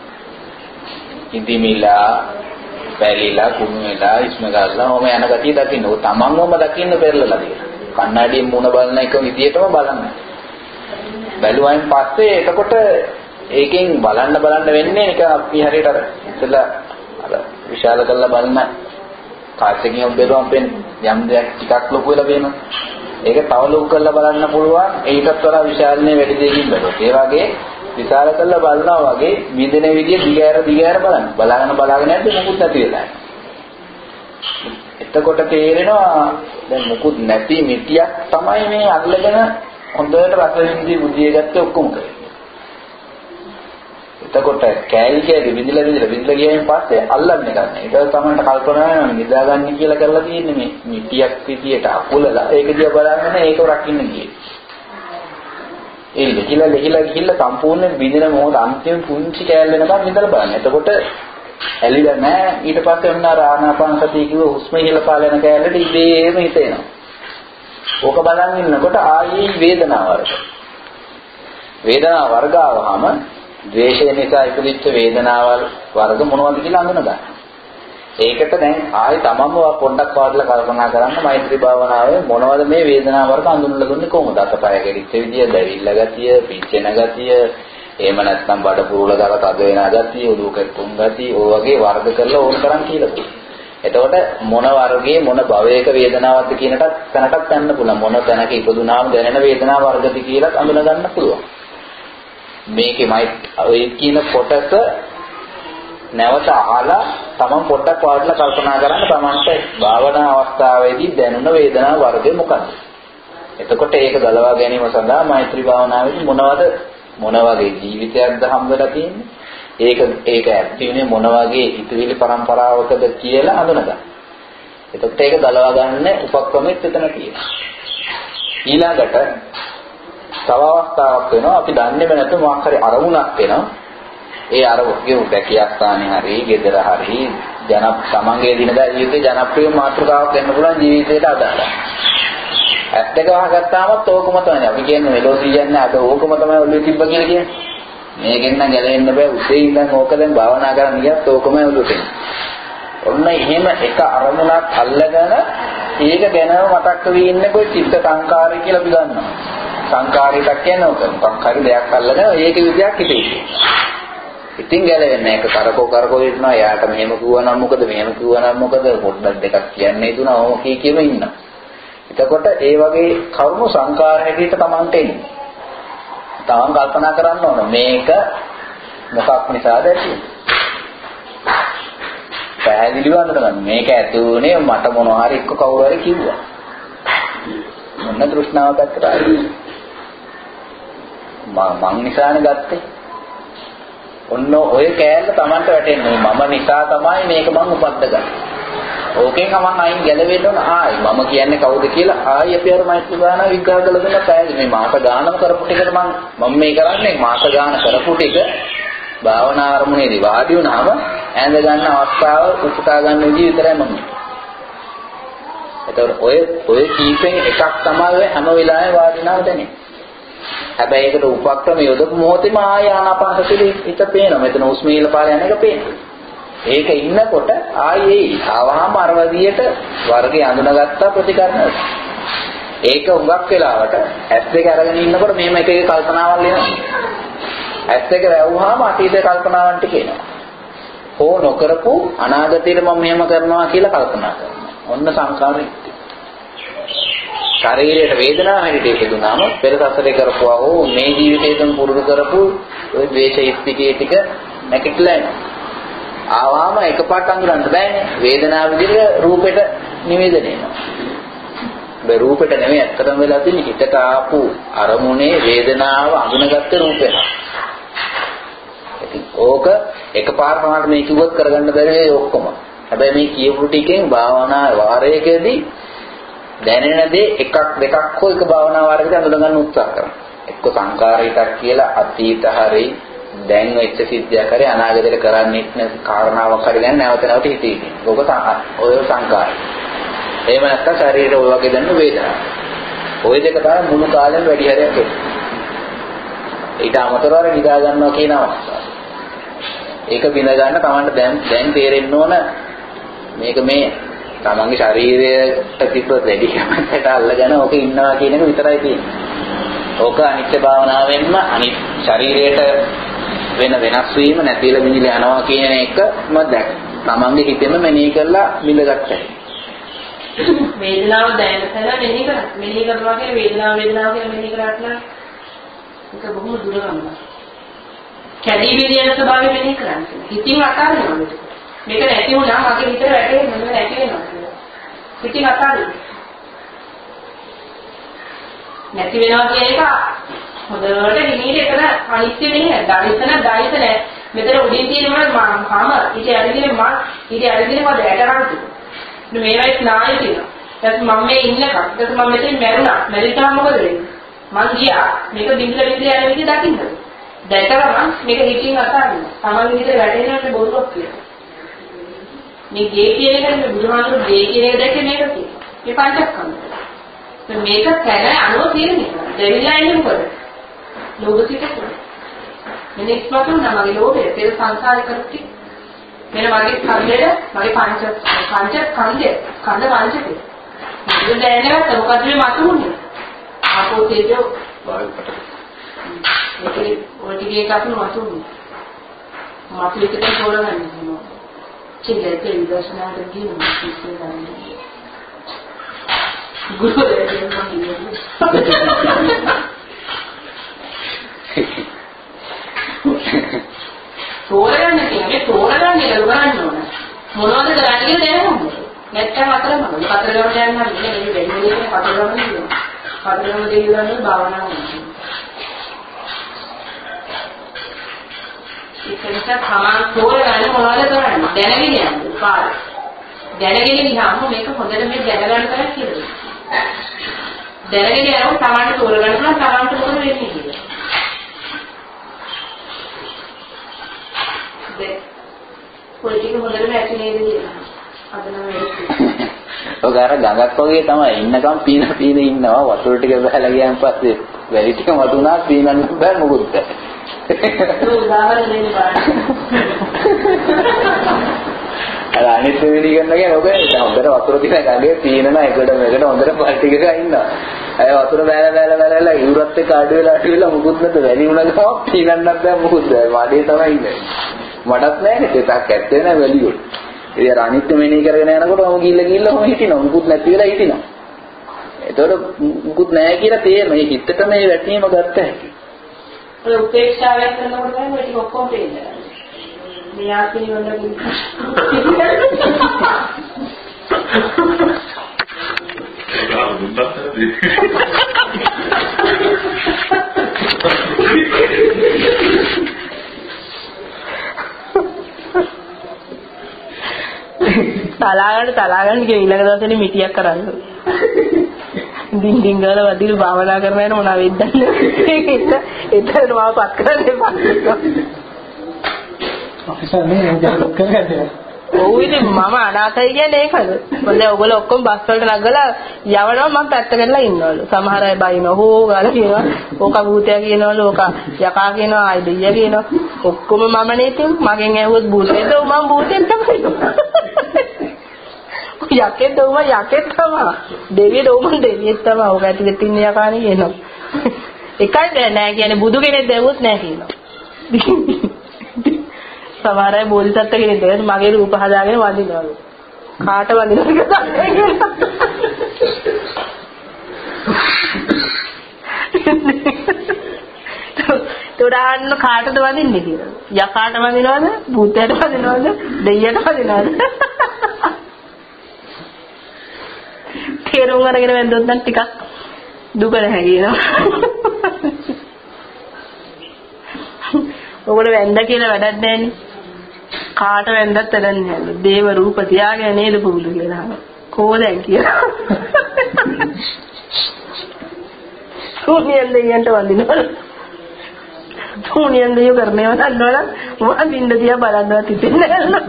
ඉදිමිලා පැලිලා කුණු වෙලා ඉස්ම ගාලා ඔම යන ගතිය දකින්න. ඔය තමන්වම දකින්න පෙරලලා තියෙනවා. කන්නඩියෙන් මුණ බලන එක විදියටම බලන්න. බැලුවයින් පස්සේ එතකොට ඒකෙන් බලන්න බලන්න වෙන්නේ ඒක අපි හරියට අර ඉතලා අර විශාල කරලා බලන කාර්යකින් බෙදුවම් වෙන්නේ යම් දෙයක් ටිකක් ලොකු වෙලා වෙනවා. ඒක තව ලොකු කරලා බලන්න පුළුවන්. ඒකත් වඩා විශාලනේ වැඩි දෙයකින් බැලුවොත්. ඒ වගේ විශාල කරලා බලනවා වගේ විඳින විදිය දිගෑර දිගෑර බලන්න. බලාගෙන බලාගෙන යද්දි මොකුත් නැති වෙලා යනවා. එතකොට තේරෙනවා දැන් මොකුත් නැති මිටියක් තමයි මේ අල්ලගෙන හොඳට රස විඳි බුදිය ගත්තේ ඔක්කොම කරේ. එතකොට කෑලි කෑලි විඳිලා විඳිලා විඳිලා ගියයින් පස්සේ අල්ලන්නේ ගන්න. ඒක තමයි කල්පනා වෙනවා නිදාගන්න කියලා කරලා තියෙන්නේ මේ මිටියක් විදියට අකුලලා ඒක දිහා බලන්න ඒක රකින්න ගියේ. ඒ ලෙහිලා ලෙහිලා ගිහිල්ලා සම්පූර්ණ විඳින මොහොත අන්තිම පුංචි කෑල්ල වෙනකම් විඳලා බලන්න. එතකොට ඇලිලා නැහැ. ඊට පස්සේ ඔන්න ආනාපාන සතිය කිව්ව හුස්ම ඉහළ පහළ යන කෑල්ලට ඉබේම හිතෙනවා. ඕක බලන් ඉන්නකොට ආයේ වේදනාව වර්ග. වේදනාව වර්ග ආවම ද්වේෂය නිසා ඉපදිච්ච වේදනාවල් වර්ග මොනවද කියලා අඳුන ගන්න. ඒකට දැන් ආයේ තමන්ම පොඩ්ඩක් පාඩලා කල්පනා කරන්න මෛත්‍රී භාවනාවේ මොනවද මේ වේදනාව වර්ග අඳුනලා දුන්නේ කොහොමද? අතපය ගෙඩිච්ච විදිය, දැවිල්ල ගතිය, පිච්චෙන ගතිය, එහෙම නැත්නම් බඩ පුරුල දාලා තද වෙන ගතිය, උඩු කැක්කුම් ගතිය, ඔය වගේ වර්ග කරලා ඕන තරම් කියලා දුන්නා. එතකොට මොන වර්ගයේ මොන භවයක වේදනාවක්ද කියනටත් තැනටත් යන්න පුළුවන්. මොන තැනක ඉපදුනාම දැනෙන වේදනාව වර්ගද කියලා අඳුන ගන්න පුළුවන්. මේකෙමයි ඔය කියන කොටස නැවත අහලා තමන් පොඩ්ඩක් වාඩිලා කල්පනා කරන්න තමන්ට භාවනා අවස්ථාවේදී දැනුණ වේදනා වර්ගය මොකක්ද? එතකොට ඒක ගලවා ගැනීම සඳහා මෛත්‍රී භාවනාවේදී මොනවද මොන වගේ ජීවිතයක්ද හම්බෙලා තියෙන්නේ? ඒක ඒක ඇත්තනේ මොන වගේ හිතවිලි පරම්පරාවකද කියලා අඳුනගන්න. එතකොට ඒක ගලවා ගන්න උපක්‍රමෙත් එතන තියෙනවා. ඊළඟට තව අවස්ථාවක් වෙනවා අපි දන්නේම නැතුව මොකක් හරි අරමුණක් වෙනවා. ඒ අරමුණේ උදැකියක් ස්ථානේ හරි, gedara හරි, ජන සමංගයේ දිනදා ජීවිතේ ජනප්‍රිය මාතෘකාවක් වෙන්න පුළුවන් ජීවිතයට අදාළ. ඇත්ත එක වහගත්තාමත් ඕකම තමයි. අපි කියන්නේ මෙලෝසි කියන්නේ අද ඕකම තමයි ඔළුවේ තිබ්බ කියලා කියන්නේ. මේකෙන් නම් ගැලවෙන්න බෑ. උදේ ඉඳන් ඕක දැන් භාවනා කරන්න ගියත් ඕකමයි ඔළුවට එන්නේ. ඔන්න එහෙම එක අරමුණක් අල්ලගෙන ඒක ගැනම මතක් වෙවි ඉන්නේ કોઈ චිත්ත සංකාරය කියලා අපි ගන්නවා. සංකාරිතක් කියන්නේ ඔක. සංකාරي දෙයක් අල්ලගෙන ඒක විදියක් හිතේ. ඉතින් ගැලවෙන්නේ ඒක කරකෝ කරකෝ ඉන්නවා. යාට මෙහෙම කිව්වනම් මොකද මෙහෙම කිව්වනම් මොකද පොඩ්ඩක් දෙකක් කියන්නේ දුනා ඕම කී කියම ඉන්නවා. එතකොට ඒ වගේ කර්ම සංකාර හැටියට Tamanට එන්නේ. Taman කල්පනා කරන්න ඕන මේක මොකක් නිසාද ඇති? පැහැදිලිව අඳුනගන්න. මේක ඇති උනේ මට මොනවා හරි එක්ක කවුරු හරි කිව්වා. මොන තෘෂ්ණාව පැත්තට ආවේ? මම නිසානේ ගත්තේ. ඔන්න ඔය කෑල්ල Tamanට වැටෙන්නේ. මම නිසා තමයි මේක මම උපද්දගන්නේ. ඕකෙන් මම අයින් ගැලවෙන්න ඕන ආයි මම කියන්නේ කවුද කියලා ආයි අපි අර මෛත්‍රී භාවනාව විග්‍රහ කළ දෙන්න පැහැදිලි මේ මාස ගානම කරපු ටිකට මම මම මේ කරන්නේ මාස ගාන කරපු ටික භාවනා ආරමුණේදී වාඩි වුණාම ඈඳ ගන්න අවස්ථාව උපුටා ගන්න විදිහ විතරයි මම. ඒතකොට ඔය ඔය කීපෙන් එකක් තමයි හැම වෙලාවෙම වාඩි වෙනව දැනේ. හැබැයි ඒකට උපක්‍රම යොදපු මොහොතේම ආය ආනාපානසතියේ හිත පේනවා. මෙතන උස්ම ඉහළ පාර යන එක පේනවා. ඒක ඉන්නකොට ආයේ ආවහම අර විදියට වර්ගය අඳුනගත්ත ප්‍රතිකරණ. ඒක හුඟක් වෙලාවට ඇස් දෙක අරගෙන ඉන්නකොට මේම එක එක කල්පනාවල් එනවා. ඇස් දෙක වැවුවාම අතීත කල්පනාවන් ටික එනවා. ඕ නොකරපු අනාගතේට මම මෙහෙම කරනවා කියලා කල්පනා කරනවා. ඔන්න සංස්කාරය. ශරීරයට වේදනාව හැටියට දුනාම පෙර සසරේ කරපුවා හෝ මේ ජීවිතේතම පුරුදු කරපු ওই ද්වේෂ ඉස්තිකේ ටික නැකිట్లా එනවා. ආවාම එකපාරට අඳුරන්න බෑනේ. වේදනාව විදිහට රූපෙට නිවේදනය වෙනවා. මේ රූපෙට නෙමෙයි අත්‍තරම් වෙලා තියෙන්නේ හිතට ආපු අරමුණේ වේදනාව අඳුනගත්ත රූපේ. ඉතින් ඕක එකපාර තමයි මේ කිව්වත් කරගන්න බැරි ඔක්කොම. හැබැයි මේ කියපු ටිකෙන් භාවනා වාරයකදී දැනෙන දේ එකක් දෙකක් හෝ එක භාවනා වාරයකදී අඳුන ගන්න උත්සාහ කරනවා. එක්ක සංකාරිතක් කියලා අතීත හරි දැන් වෙච්ච සිද්ධියක් හරි අනාගතේට කරන්නේත් නැති කාරණාවක් හරි දැන් නැවත නැවත හිතේ තියෙනවා. ඕක ඔය සංකාරය. එහෙම නැත්නම් ශරීරයේ ඔය වගේ දැනෙන වේදනාව. ওই දෙක තමයි මුළු කාලෙම වැඩි හරියක් එන්නේ. ඊට අමතරව නිදා ගන්නවා කියන අවස්ථාව. ඒක බිඳ ගන්න තමන්ට දැන් දැන් තේරෙන්න ඕන මේක මේ තමන්ගේ ශරීරයට තිබ්බ වැඩි කමකට අල්ලගෙන ඕක ඉන්නවා කියන එක විතරයි තියෙන්නේ. ඕක අනිත්‍ය භාවනාවෙන්ම අනිත් ශරීරයට වෙන වෙනස් වීම නැතිලා මිනිල යනවා කියන එකම දැක් තමන්ගේ හිතෙම මෙනෙහි කරලා මිලගත්තා. වේදනාව දැනෙන තැන මෙනෙහි කරා. මෙනෙහි කරනවා කියන්නේ වේදනාව වේදනාව කියලා මෙනෙහි කරාට නම් ඒක බොහොම දුර ගමනක්. කැදී විදියන ස්වභාවය මෙනෙහි කරන්නේ. හිතින් අතාරිනවා මේක. මේක නැති වුණා මගේ හිතේ වැටෙන්නේ මොනවද නැති වෙනවා කියලා. හිතින් අතාරිනවා. නැති වෙනවා කියන එක හොඳට හිමීට එතන අනිත්‍ය නෙමෙයි. දරිතන දරිත නෑ. මෙතන උඩින් තියෙන මොනවද මම ඊට ඇරිදිනේ මම ඊට ඇරිදිනේ මොකද ඇටරන්තු. මේවයි ස්නායු තියෙනවා. ඊට මම මේ ඉන්නකම් ඊට මම මෙතෙන් මැරුණා. මැරිච්චාම මොකද වෙන්නේ? මං ගියා මේක බින්දල බින්දල යන විදිහ දකින්නද? දැකලා මේක හිතින් අතාරිනවා. තමන්ගේ විදිහට වැටෙනවට බොරුවක් කියලා. මේ ගේ කියන එක මේ බුදුහාමුදුරු ගේ කියන එක දැක්කේ මේක තියෙනවා. මේ පංචස්කන්ධය. මේක කැල අනුව තියෙන්නේ. දෙවිලා ඉන්නේ මොකද? ලෝභසිත කොහොමද? මෙන්න ඉස්මතු නමගේ ලෝභය පෙර සංසාරේ කරති. මෙන්න මගේ ස්කන්ධය මගේ පංච පංච ස්කන්ධය ස්කන්ධ පංචකය. මොකද දැනගත්ත මොකද මේ මතුන්නේ? ආපෝ තේජෝ වායුපට. මේකේ ඔය ටිකේ කපන මතුන්නේ. මතු එකට තෝරගන්න ඕන. චිල්ලේ විදර්ශනාට ගිහින් කිසිම ගන්නේ. ගුරු දෙවියන් මම තෝරගන්න කියන්නේ තෝරගන්න ඉලව ගන්න ඕන. මොනවද කරන්නේ කියලා දැනගන්න. නැත්තම් අතරම මොකද? පතරගම යනවා නෙමෙයි මේ වෙන්නේ නේ පතරගම කියනවා. පතරගම දෙවියන්ගේ භාවනාව. ඒක නිසා තමන් තෝරගන්න මොනවද කරන්නේ? දැනගෙන යන්න පාර. දැනගෙන ගියාම මේක හොඳට මේ දැනගන්න කරා කියලා. දැනගෙන යනකොට තමන්ට තෝරගන්න පුළුවන් තමන්ට මොකද වෙන්නේ කියලා. පොලිටික හොඳටම ඇති නේද කියලා. අද නම් ඒක. ඔක අර ගඟක් වගේ තමයි ඉන්නකම් පීන පීන ඉන්නවා වතුර ටික බහලා ගියන් පස්සේ වැලි ටික වතුනා පීනන්න බෑ මොකුත් බෑ. ඒක උදාහරණ දෙන්න බෑ. අර අනිත් වෙලී ගන්න කියන්නේ ඔක හොඳට වතුර තියෙන ගඟේ පීනන එකට මේකට හොඳට පල්ටි එකක ඉන්නවා. අය වතුර බෑලා බෑලා බෑලා ඉවුරත් එක්ක අඩු වෙලා අඩු වෙලා මොකුත් නැත වැලි වුණා ගම පීනන්නත් බෑ මොකුත් බෑ. මාඩේ තමයි ඉන්නේ. මඩත් නැහැ නේ දෙකක් ඇත්තේ නැහැ වැලි වල. ඒ අර අනිත්‍ය මෙනෙහි කරගෙන යනකොට මම ගිල්ල ගිල්ල ඔහොම හිටිනවා. මුකුත් නැති වෙලා හිටිනවා. ඒතකොට මුකුත් නැහැ කියලා තේරෙන මේ හිතට මේ වැටීම ගත්ත හැකි. ඒ උපේක්ෂාවෙන් කරනකොට තමයි මේක ඔක්කොම පේන්නේ. මේ ආත්මය වල Thank you. තලාගන්න තලාගන්න කියන ඊළඟ දවසේ මිටියක් කරන්න. දින් දින් ගාලා වදින භාවනා කරන යන මොනවා වෙද්ද ඒක එතන මාපත් කරන්න එපා. ඔෆිසර් මේ ජාතක කරගන්න. ඔව් ඉතින් මම අනාථයි කියන්නේ ඒකද? මොකද ඔයගොල්ලෝ ඔක්කොම බස් වලට නගලා යවනවා මම පැත්ත කරලා ඉන්නවලු. සමහර අය බයිනවා හෝ ගාලා කියනවා. ඕක භූතයා කියනවලු ඕක යකා කියනවා ආයි දෙයියා කියනවා. ඔක්කොම මමනේ ඉතින් මගෙන් ඇහුවොත් භූතේද මම භූතෙන් තමයි. යකෙත් උම යකෙත් තමයි. දෙවියෝ උම දෙවියෙක් තමයි. ඕක ඇතුලේ තින්න යකානේ කියනවා. එකයි නෑ කියන්නේ බුදු කෙනෙක් දැවුවොත් නෑ කියනවා. සමහර අය බෝධිසත්ව කෙනෙක් දැක්කම මගේ රූප හදාගෙන වඳිනවලු. කාට වඳිනවද කියලා. තොරාන්න කාටද වඳින්නේ කියලා. යකාට වඳිනවද? භූතයට වඳිනවද? දෙයියට වඳිනවද? තේරුම් අරගෙන වැන්දොත් නම් ටිකක් දුක නැහැ කියනවා. ඔබට වැන්ද කියලා වැඩක් නැන්නේ. කාට වැන්දත් වැඩක් නැහැ. දේව රූප තියාගෙන නේද පුරුදු කියලා. කොහෙන්ද කියලා. සෝනියෙන් දෙයන්ට වඳිනවා. සෝනියෙන් දෙය කරන්නේ වදන්නවල වඳින්න තියා බලන්නවත් හිතෙන්නේ නැහැ.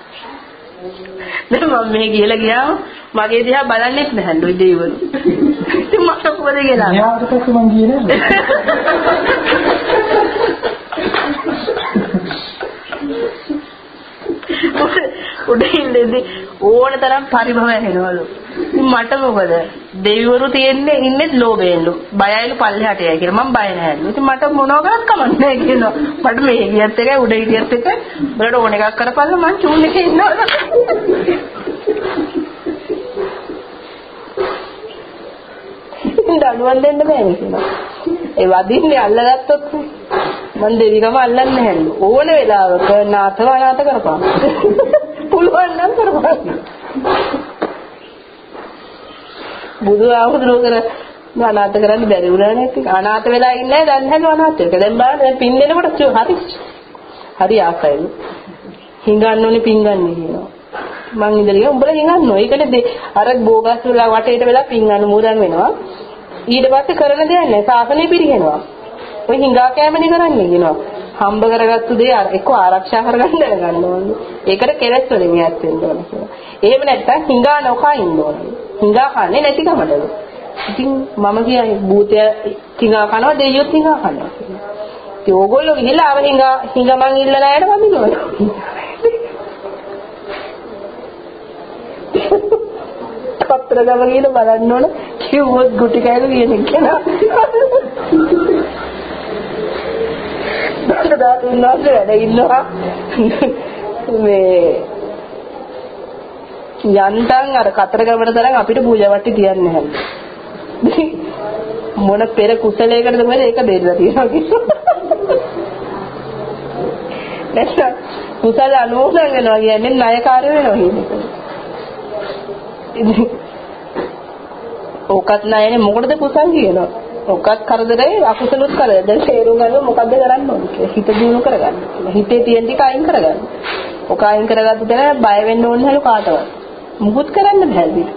දැන් මම මේ කියලා ගියාම මගේ දිහා බලන්නෙත් නැහැ නෝ දෙවිවරු. ඉතින් මට කොහොමද කියලා? යාවට පස්සේ මං ගියේ නෑ. උඩින්දේ ඕන තරම් පරිභව ඇහෙනවලු. මට මොකද? දෙවිවරු තියෙන්නේ ඉන්නේ ලෝභයෙන්ලු. බයයිලු පල්ලෙහාට යයි කියලා. මම බය නැහැලු. ඉතින් මට මොනවා කරත් කමක් නැහැ කියනවා. මට මේ ගියත් එකයි උඩ හිටියත් එක බලට ඕන එකක් කරපල්ලා මං චූන් එකේ ඉන්නවා. දඬුවම් දෙන්න බෑනේ කියනවා. ඒ වදින්නේ අල්ලගත්තොත් මං දෙවිකම අල්ලන්නේ නැහැලු. ඕන වෙලාවක නාථව අනාථ කරපන්. පුළුවන් නම් කරපන්. බුදු ආවුදුර කර අනාථ කරන්න බැරි වුණා නේ. අනාථ වෙලා ඉන්නේ දැන් නැහැලු අනාථ එක. දැන් බලන්න දැන් පින් දෙනකොට හරි හරි ආසයිලු. හිඟන්න ඕනේ පින් ගන්න කියනවා. මං ඉඳලා උඹලා හිඟන්න ඕනේ. ඒකනේ අර බෝගස් වල වටේට වෙලා පින් අනුමෝදන් වෙනවා. ඊට පස්සේ කරන දෙයක් නැහැ. සාසනෙ පිරිනනවා. ඔය හිඟා කෑමනේ කරන්නේ කියනවා. හම්බ කරගත්තු දේ එක්ක ආරක්ෂා කරගන්න ගන්න ඕනේ. ඒකට කෙලස් වලින් ඈත් වෙන්න ඕනේ කියලා. එහෙම නැත්නම් හිඟා නොකා ඉන්න ඕනේ. හිඟා කන්නේ නැති කමඩලු. ඉතින් මම කියන්නේ භූතය හිඟා කනවා දෙයියොත් හිඟා කනවා කියලා. ඉතින් ඕගොල්ලෝ ගිහිල්ලා ආව හිඟා හිඟා මං ඉල්ලලා යට වදිනවා. පත්‍ර ගම කියන බලන්න ඕන කිව්වොත් ගුටි කෑලු කියන එක නා. දා දුන්නා වැඩ ඉන්නවා මේ යන්තම් අර කතරගමට තරම් අපිට පූජා වට්ටි තියන්නේ නැහැ. මොන පෙර කුසලයකටද මොකද ඒක දෙන්න තියෙනවා කිව්වා. නැත්නම් කුසල අනුමෝදන් වෙනවා කියන්නේ ණයකාරය වෙනවා කියන්නේ. ඕකත් ණයනේ මොකටද කුසල් කියනවා. ඔකත් කරදරේ අකුසලුත් කරදර. දැන් තේරුම් ගන්න මොකද්ද කරන්න ඕනේ කියලා. හිත දියුණු කරගන්න. හිතේ තියෙන ටික අයින් කරගන්න. ඔක අයින් කරගත්ත දැන බය වෙන්න ඕනේ නැලු කාටවත්. මුකුත් කරන්න බෑ පිටක.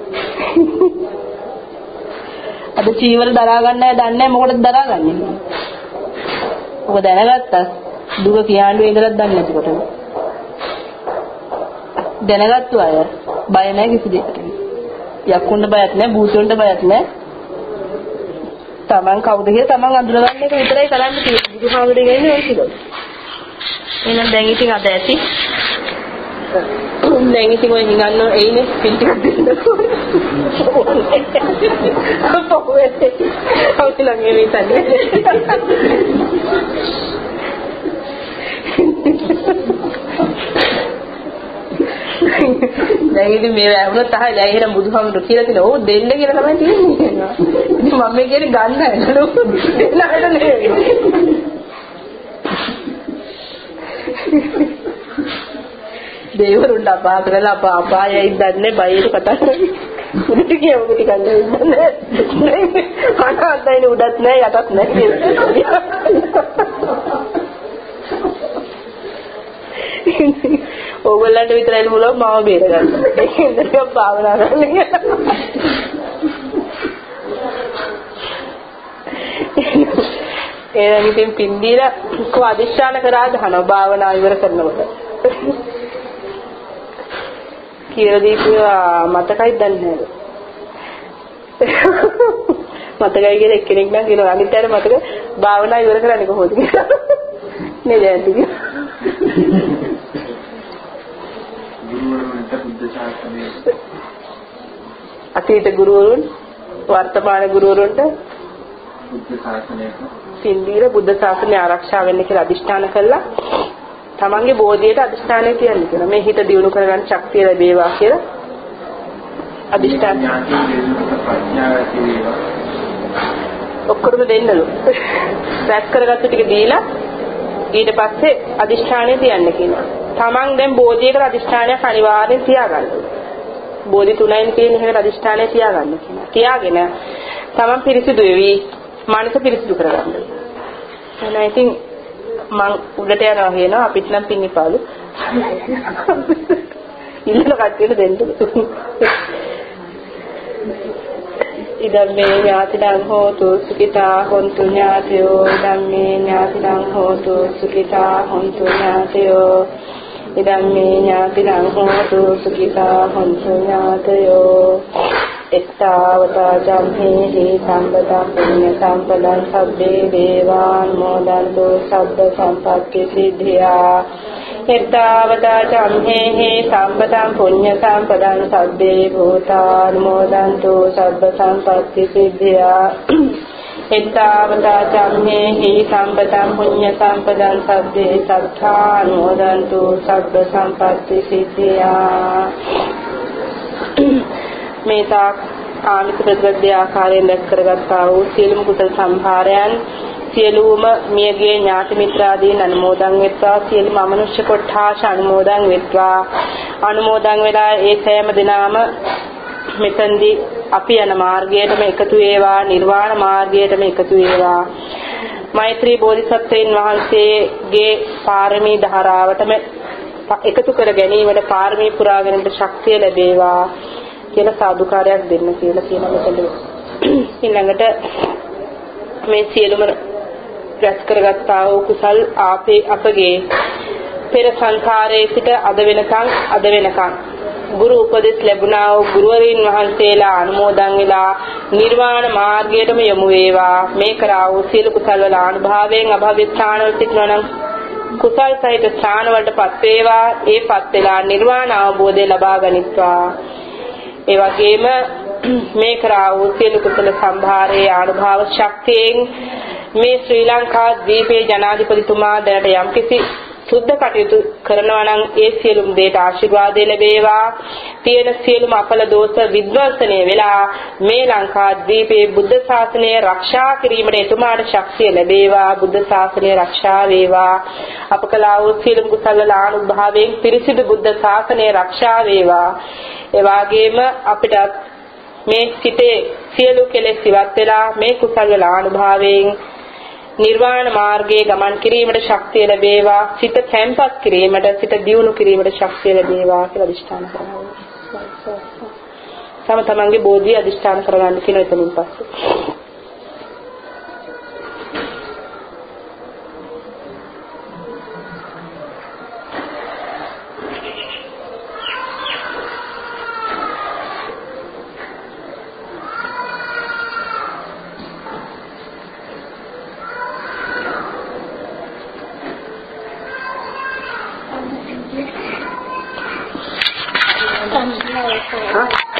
අද චීවර දරා ගන්න නැහැ දන්නේ නැහැ මොකටද දරාගන්නේ. ඔබ දැනගත්තා දුක කියාඬු ඉඳලා දන්නේ නැතිකොට. දැනගත්තු අය බය නැහැ කිසි දෙයකට. යක්කුන්ට බයක් නැහැ, භූතයන්ට බයක් නැහැ. තමන් කවුද කියලා තමන් අඳුරගන්න එක විතරයි කරන්න තියෙන්නේ. බුදුහාමුදුරේ කියන්නේ ඔය කිලෝ. එහෙනම් දැන් ඉතින් අද ඇති. දැන් ඉතින් ඔය හිඟන්නෝ එයිනේ පින් ටිකක් දෙන්න. පොකෝ කවුද ළඟේ මේ තන්නේ. දැන් ඉතින් මේ වුණා තමයි දැන් එහෙනම් බුදුහාමුදුරු කියලා තියෙනවා. ඕ දෙන්න කියලා තමයි තියෙන්නේ. ඉතින් මම මේ කියන්නේ ගන්න නෑලු. දෙන්නකට නෙවෙයි. දේවරුන්ට අපා කරලා අපා අපායයි දන්නේ බයිට කතා කරන්නේ. උඩට කියවක ටිකක් නෑ. අනාතයිනේ උඩත් නෑ යටත් නෑ. ඕගොල්ලන්ට විතරයි පුළුවන් මාව බේරගන්න. ඒකෙන්ද ටිකක් භාවනා කරන්න කියලා. එහෙනම් ඉතින් පින්දීලා කො අදිෂ්ඨාන කරා දහනවා භාවනා ඉවර කරනකොට. කියලා දීපුවා මතකයි දන්නේ නැහැ. මතකයි කියලා එක්කෙනෙක් නම් කියනවා අනිත් අය මතක භාවනා ඉවර කරන්නේ කොහොමද කියලා. නේද ඇන්ටි? ගුරුවරුන්ට බුද්ධ ශාසනය අතීත ගුරුවරුන් වර්තමාන ගුරුවරුන්ට බුද්ධ ශාසනයට පින්දීලා බුද්ධ ශාසනය ආරක්ෂා වෙන්න කියලා අදිෂ්ඨාන කළා. තමන්ගේ බෝධියට අදිෂ්ඨානය කියන්නේ කියලා. මේ හිත දියුණු කරගන්න ශක්තිය ලැබේවා කියලා අදිෂ්ඨාන ඔක්කොම දෙන්නලු. රැස් කරගත්තු ටික දීලා ඊට පස්සේ අදිෂ්ඨානය තියන්න කියනවා. තමන් දැන් බෝධියකට අදිෂ්ඨානයක් අනිවාර්යෙන් තියාගන්න. බෝධි තුනයින් තියෙන එකකට අදිෂ්ඨානය තියාගන්න කියනවා. තියාගෙන තමන් පිරිසිදු වෙවි, මනස පිරිසිදු කරගන්න. එහෙනම් ඉතින් මං උඩට යනවා කියනවා අපිට නම් පින්නිපාලු. ඉන්න කට්ටියට දෙන්න. ඉදම්මේ ඥාතිදං හෝතු සුඛිතා හොන්තු ඥාතයෝ ඉදම්මේ ඥාතිදං හෝතු සුඛිතා හොන්තු ඥාතයෝ ඉදම්මේ ඥාතිදං හෝතු සුඛිතා හොන්තු ඥාතයෝ එක්තාවතා ජම්හේහි සම්පතං පුඤ්ඤ සම්පදං සබ්බේ දේවාන් මොදන්තු සබ්බ සම්පත්ති සිද්ධියා එක්තාවතා ජම්හේහි සම්පතං පුඤ්ඤ සම්පදං සබ්බේ භූතාන් මොදන්තු සබ්බ සම්පත්ති සිද්ධියා එක්තාවතා ජම්හේහි සම්පතං පුඤ්ඤ සම්පදං සබ්බේ සත්තාන් මොදන්තු සබ්බ සම්පත්ති සිද්ධියා මේ තාක් ආමිත ප්‍රතිපද ආකාරයෙන් දැක් කරගත්තා වූ සියලුම කුසල සම්භාරයන් සියලුම මියගේ ඥාති මිත්‍රාදීන් අනුමෝදන් වෙත්වා සියලුම අමනුෂ්‍ය කොට්ඨාස අනුමෝදන් වෙත්වා අනුමෝදන් වෙලා ඒ සෑම දිනාම මෙතෙන්දී අපි යන මාර්ගයටම එකතු වේවා නිර්වාණ මාර්ගයටම එකතු වේවා මෛත්‍රී බෝධිසත්වයන් වහන්සේගේ පාරමී ධාරාවටම එකතු කර ගැනීමට පාරමී පුරා ගැනීමට ශක්තිය ලැබේවා කියලා සාදුකාරයක් දෙන්න කියලා කියන මෙතන ඊළඟට මේ සියලුම රැස් කරගත්තා වූ කුසල් ආපේ අපගේ පෙර සංඛාරයේ සිට අද වෙනකන් අද වෙනකන් ගුරු උපදෙස් ලැබුණා වූ ගුරුවරින් වහන්සේලා අනුමෝදන් වෙලා නිර්වාණ මාර්ගයටම යොමු වේවා මේ කරා වූ සියලු කුසල් වල අනුභවයෙන් අභව්‍ය ස්ථානවල සිටිනවා නම් කුසල් සහිත ස්ථාන වලටපත් වේවා ඒපත් වෙලා නිර්වාණ අවබෝධය ලබා ගනිත්වා ඒ වගේම මේ කරා වූ සියලු කුසල සම්භාරයේ අනුභව ශක්තියෙන් මේ ශ්‍රී ලංකා දීපේ ජනාධිපතිතුමා දැනට යම්කිසි සුද්ධ කටයුතු කරනවා නම් ඒ සියලුම දේට ආශිර්වාද ලැබේවා තියෙන සියලුම අපල දෝෂ විද්වංසනය වෙලා මේ ලංකා දීපේ බුද්ධ ශාසනය ආරක්ෂා කිරීමට එතුමාට ශක්තිය ලැබේවා බුද්ධ ශාසනය ආරක්ෂා වේවා අප කළා වූ සියලුම කුසල ආනුභාවයෙන් පිරිසිදු බුද්ධ ශාසනය ආරක්ෂා වේවා ඒ වගේම අපිට මේ සිටේ සියලු කෙලෙස් ඉවත් වෙලා මේ කුසල වල අනුභවයෙන් නිර්වාණ මාර්ගයේ ගමන් කිරීමට ශක්තිය ලැබේවා සිත තැන්පත් කිරීමට සිත දියුණු කිරීමට ශක්තිය ලැබේවා කියලා අදිෂ්ඨාන කරනවා. තම තමන්ගේ බෝධිය අදිෂ්ඨාන කරගන්න කියන එතනින් පස්සේ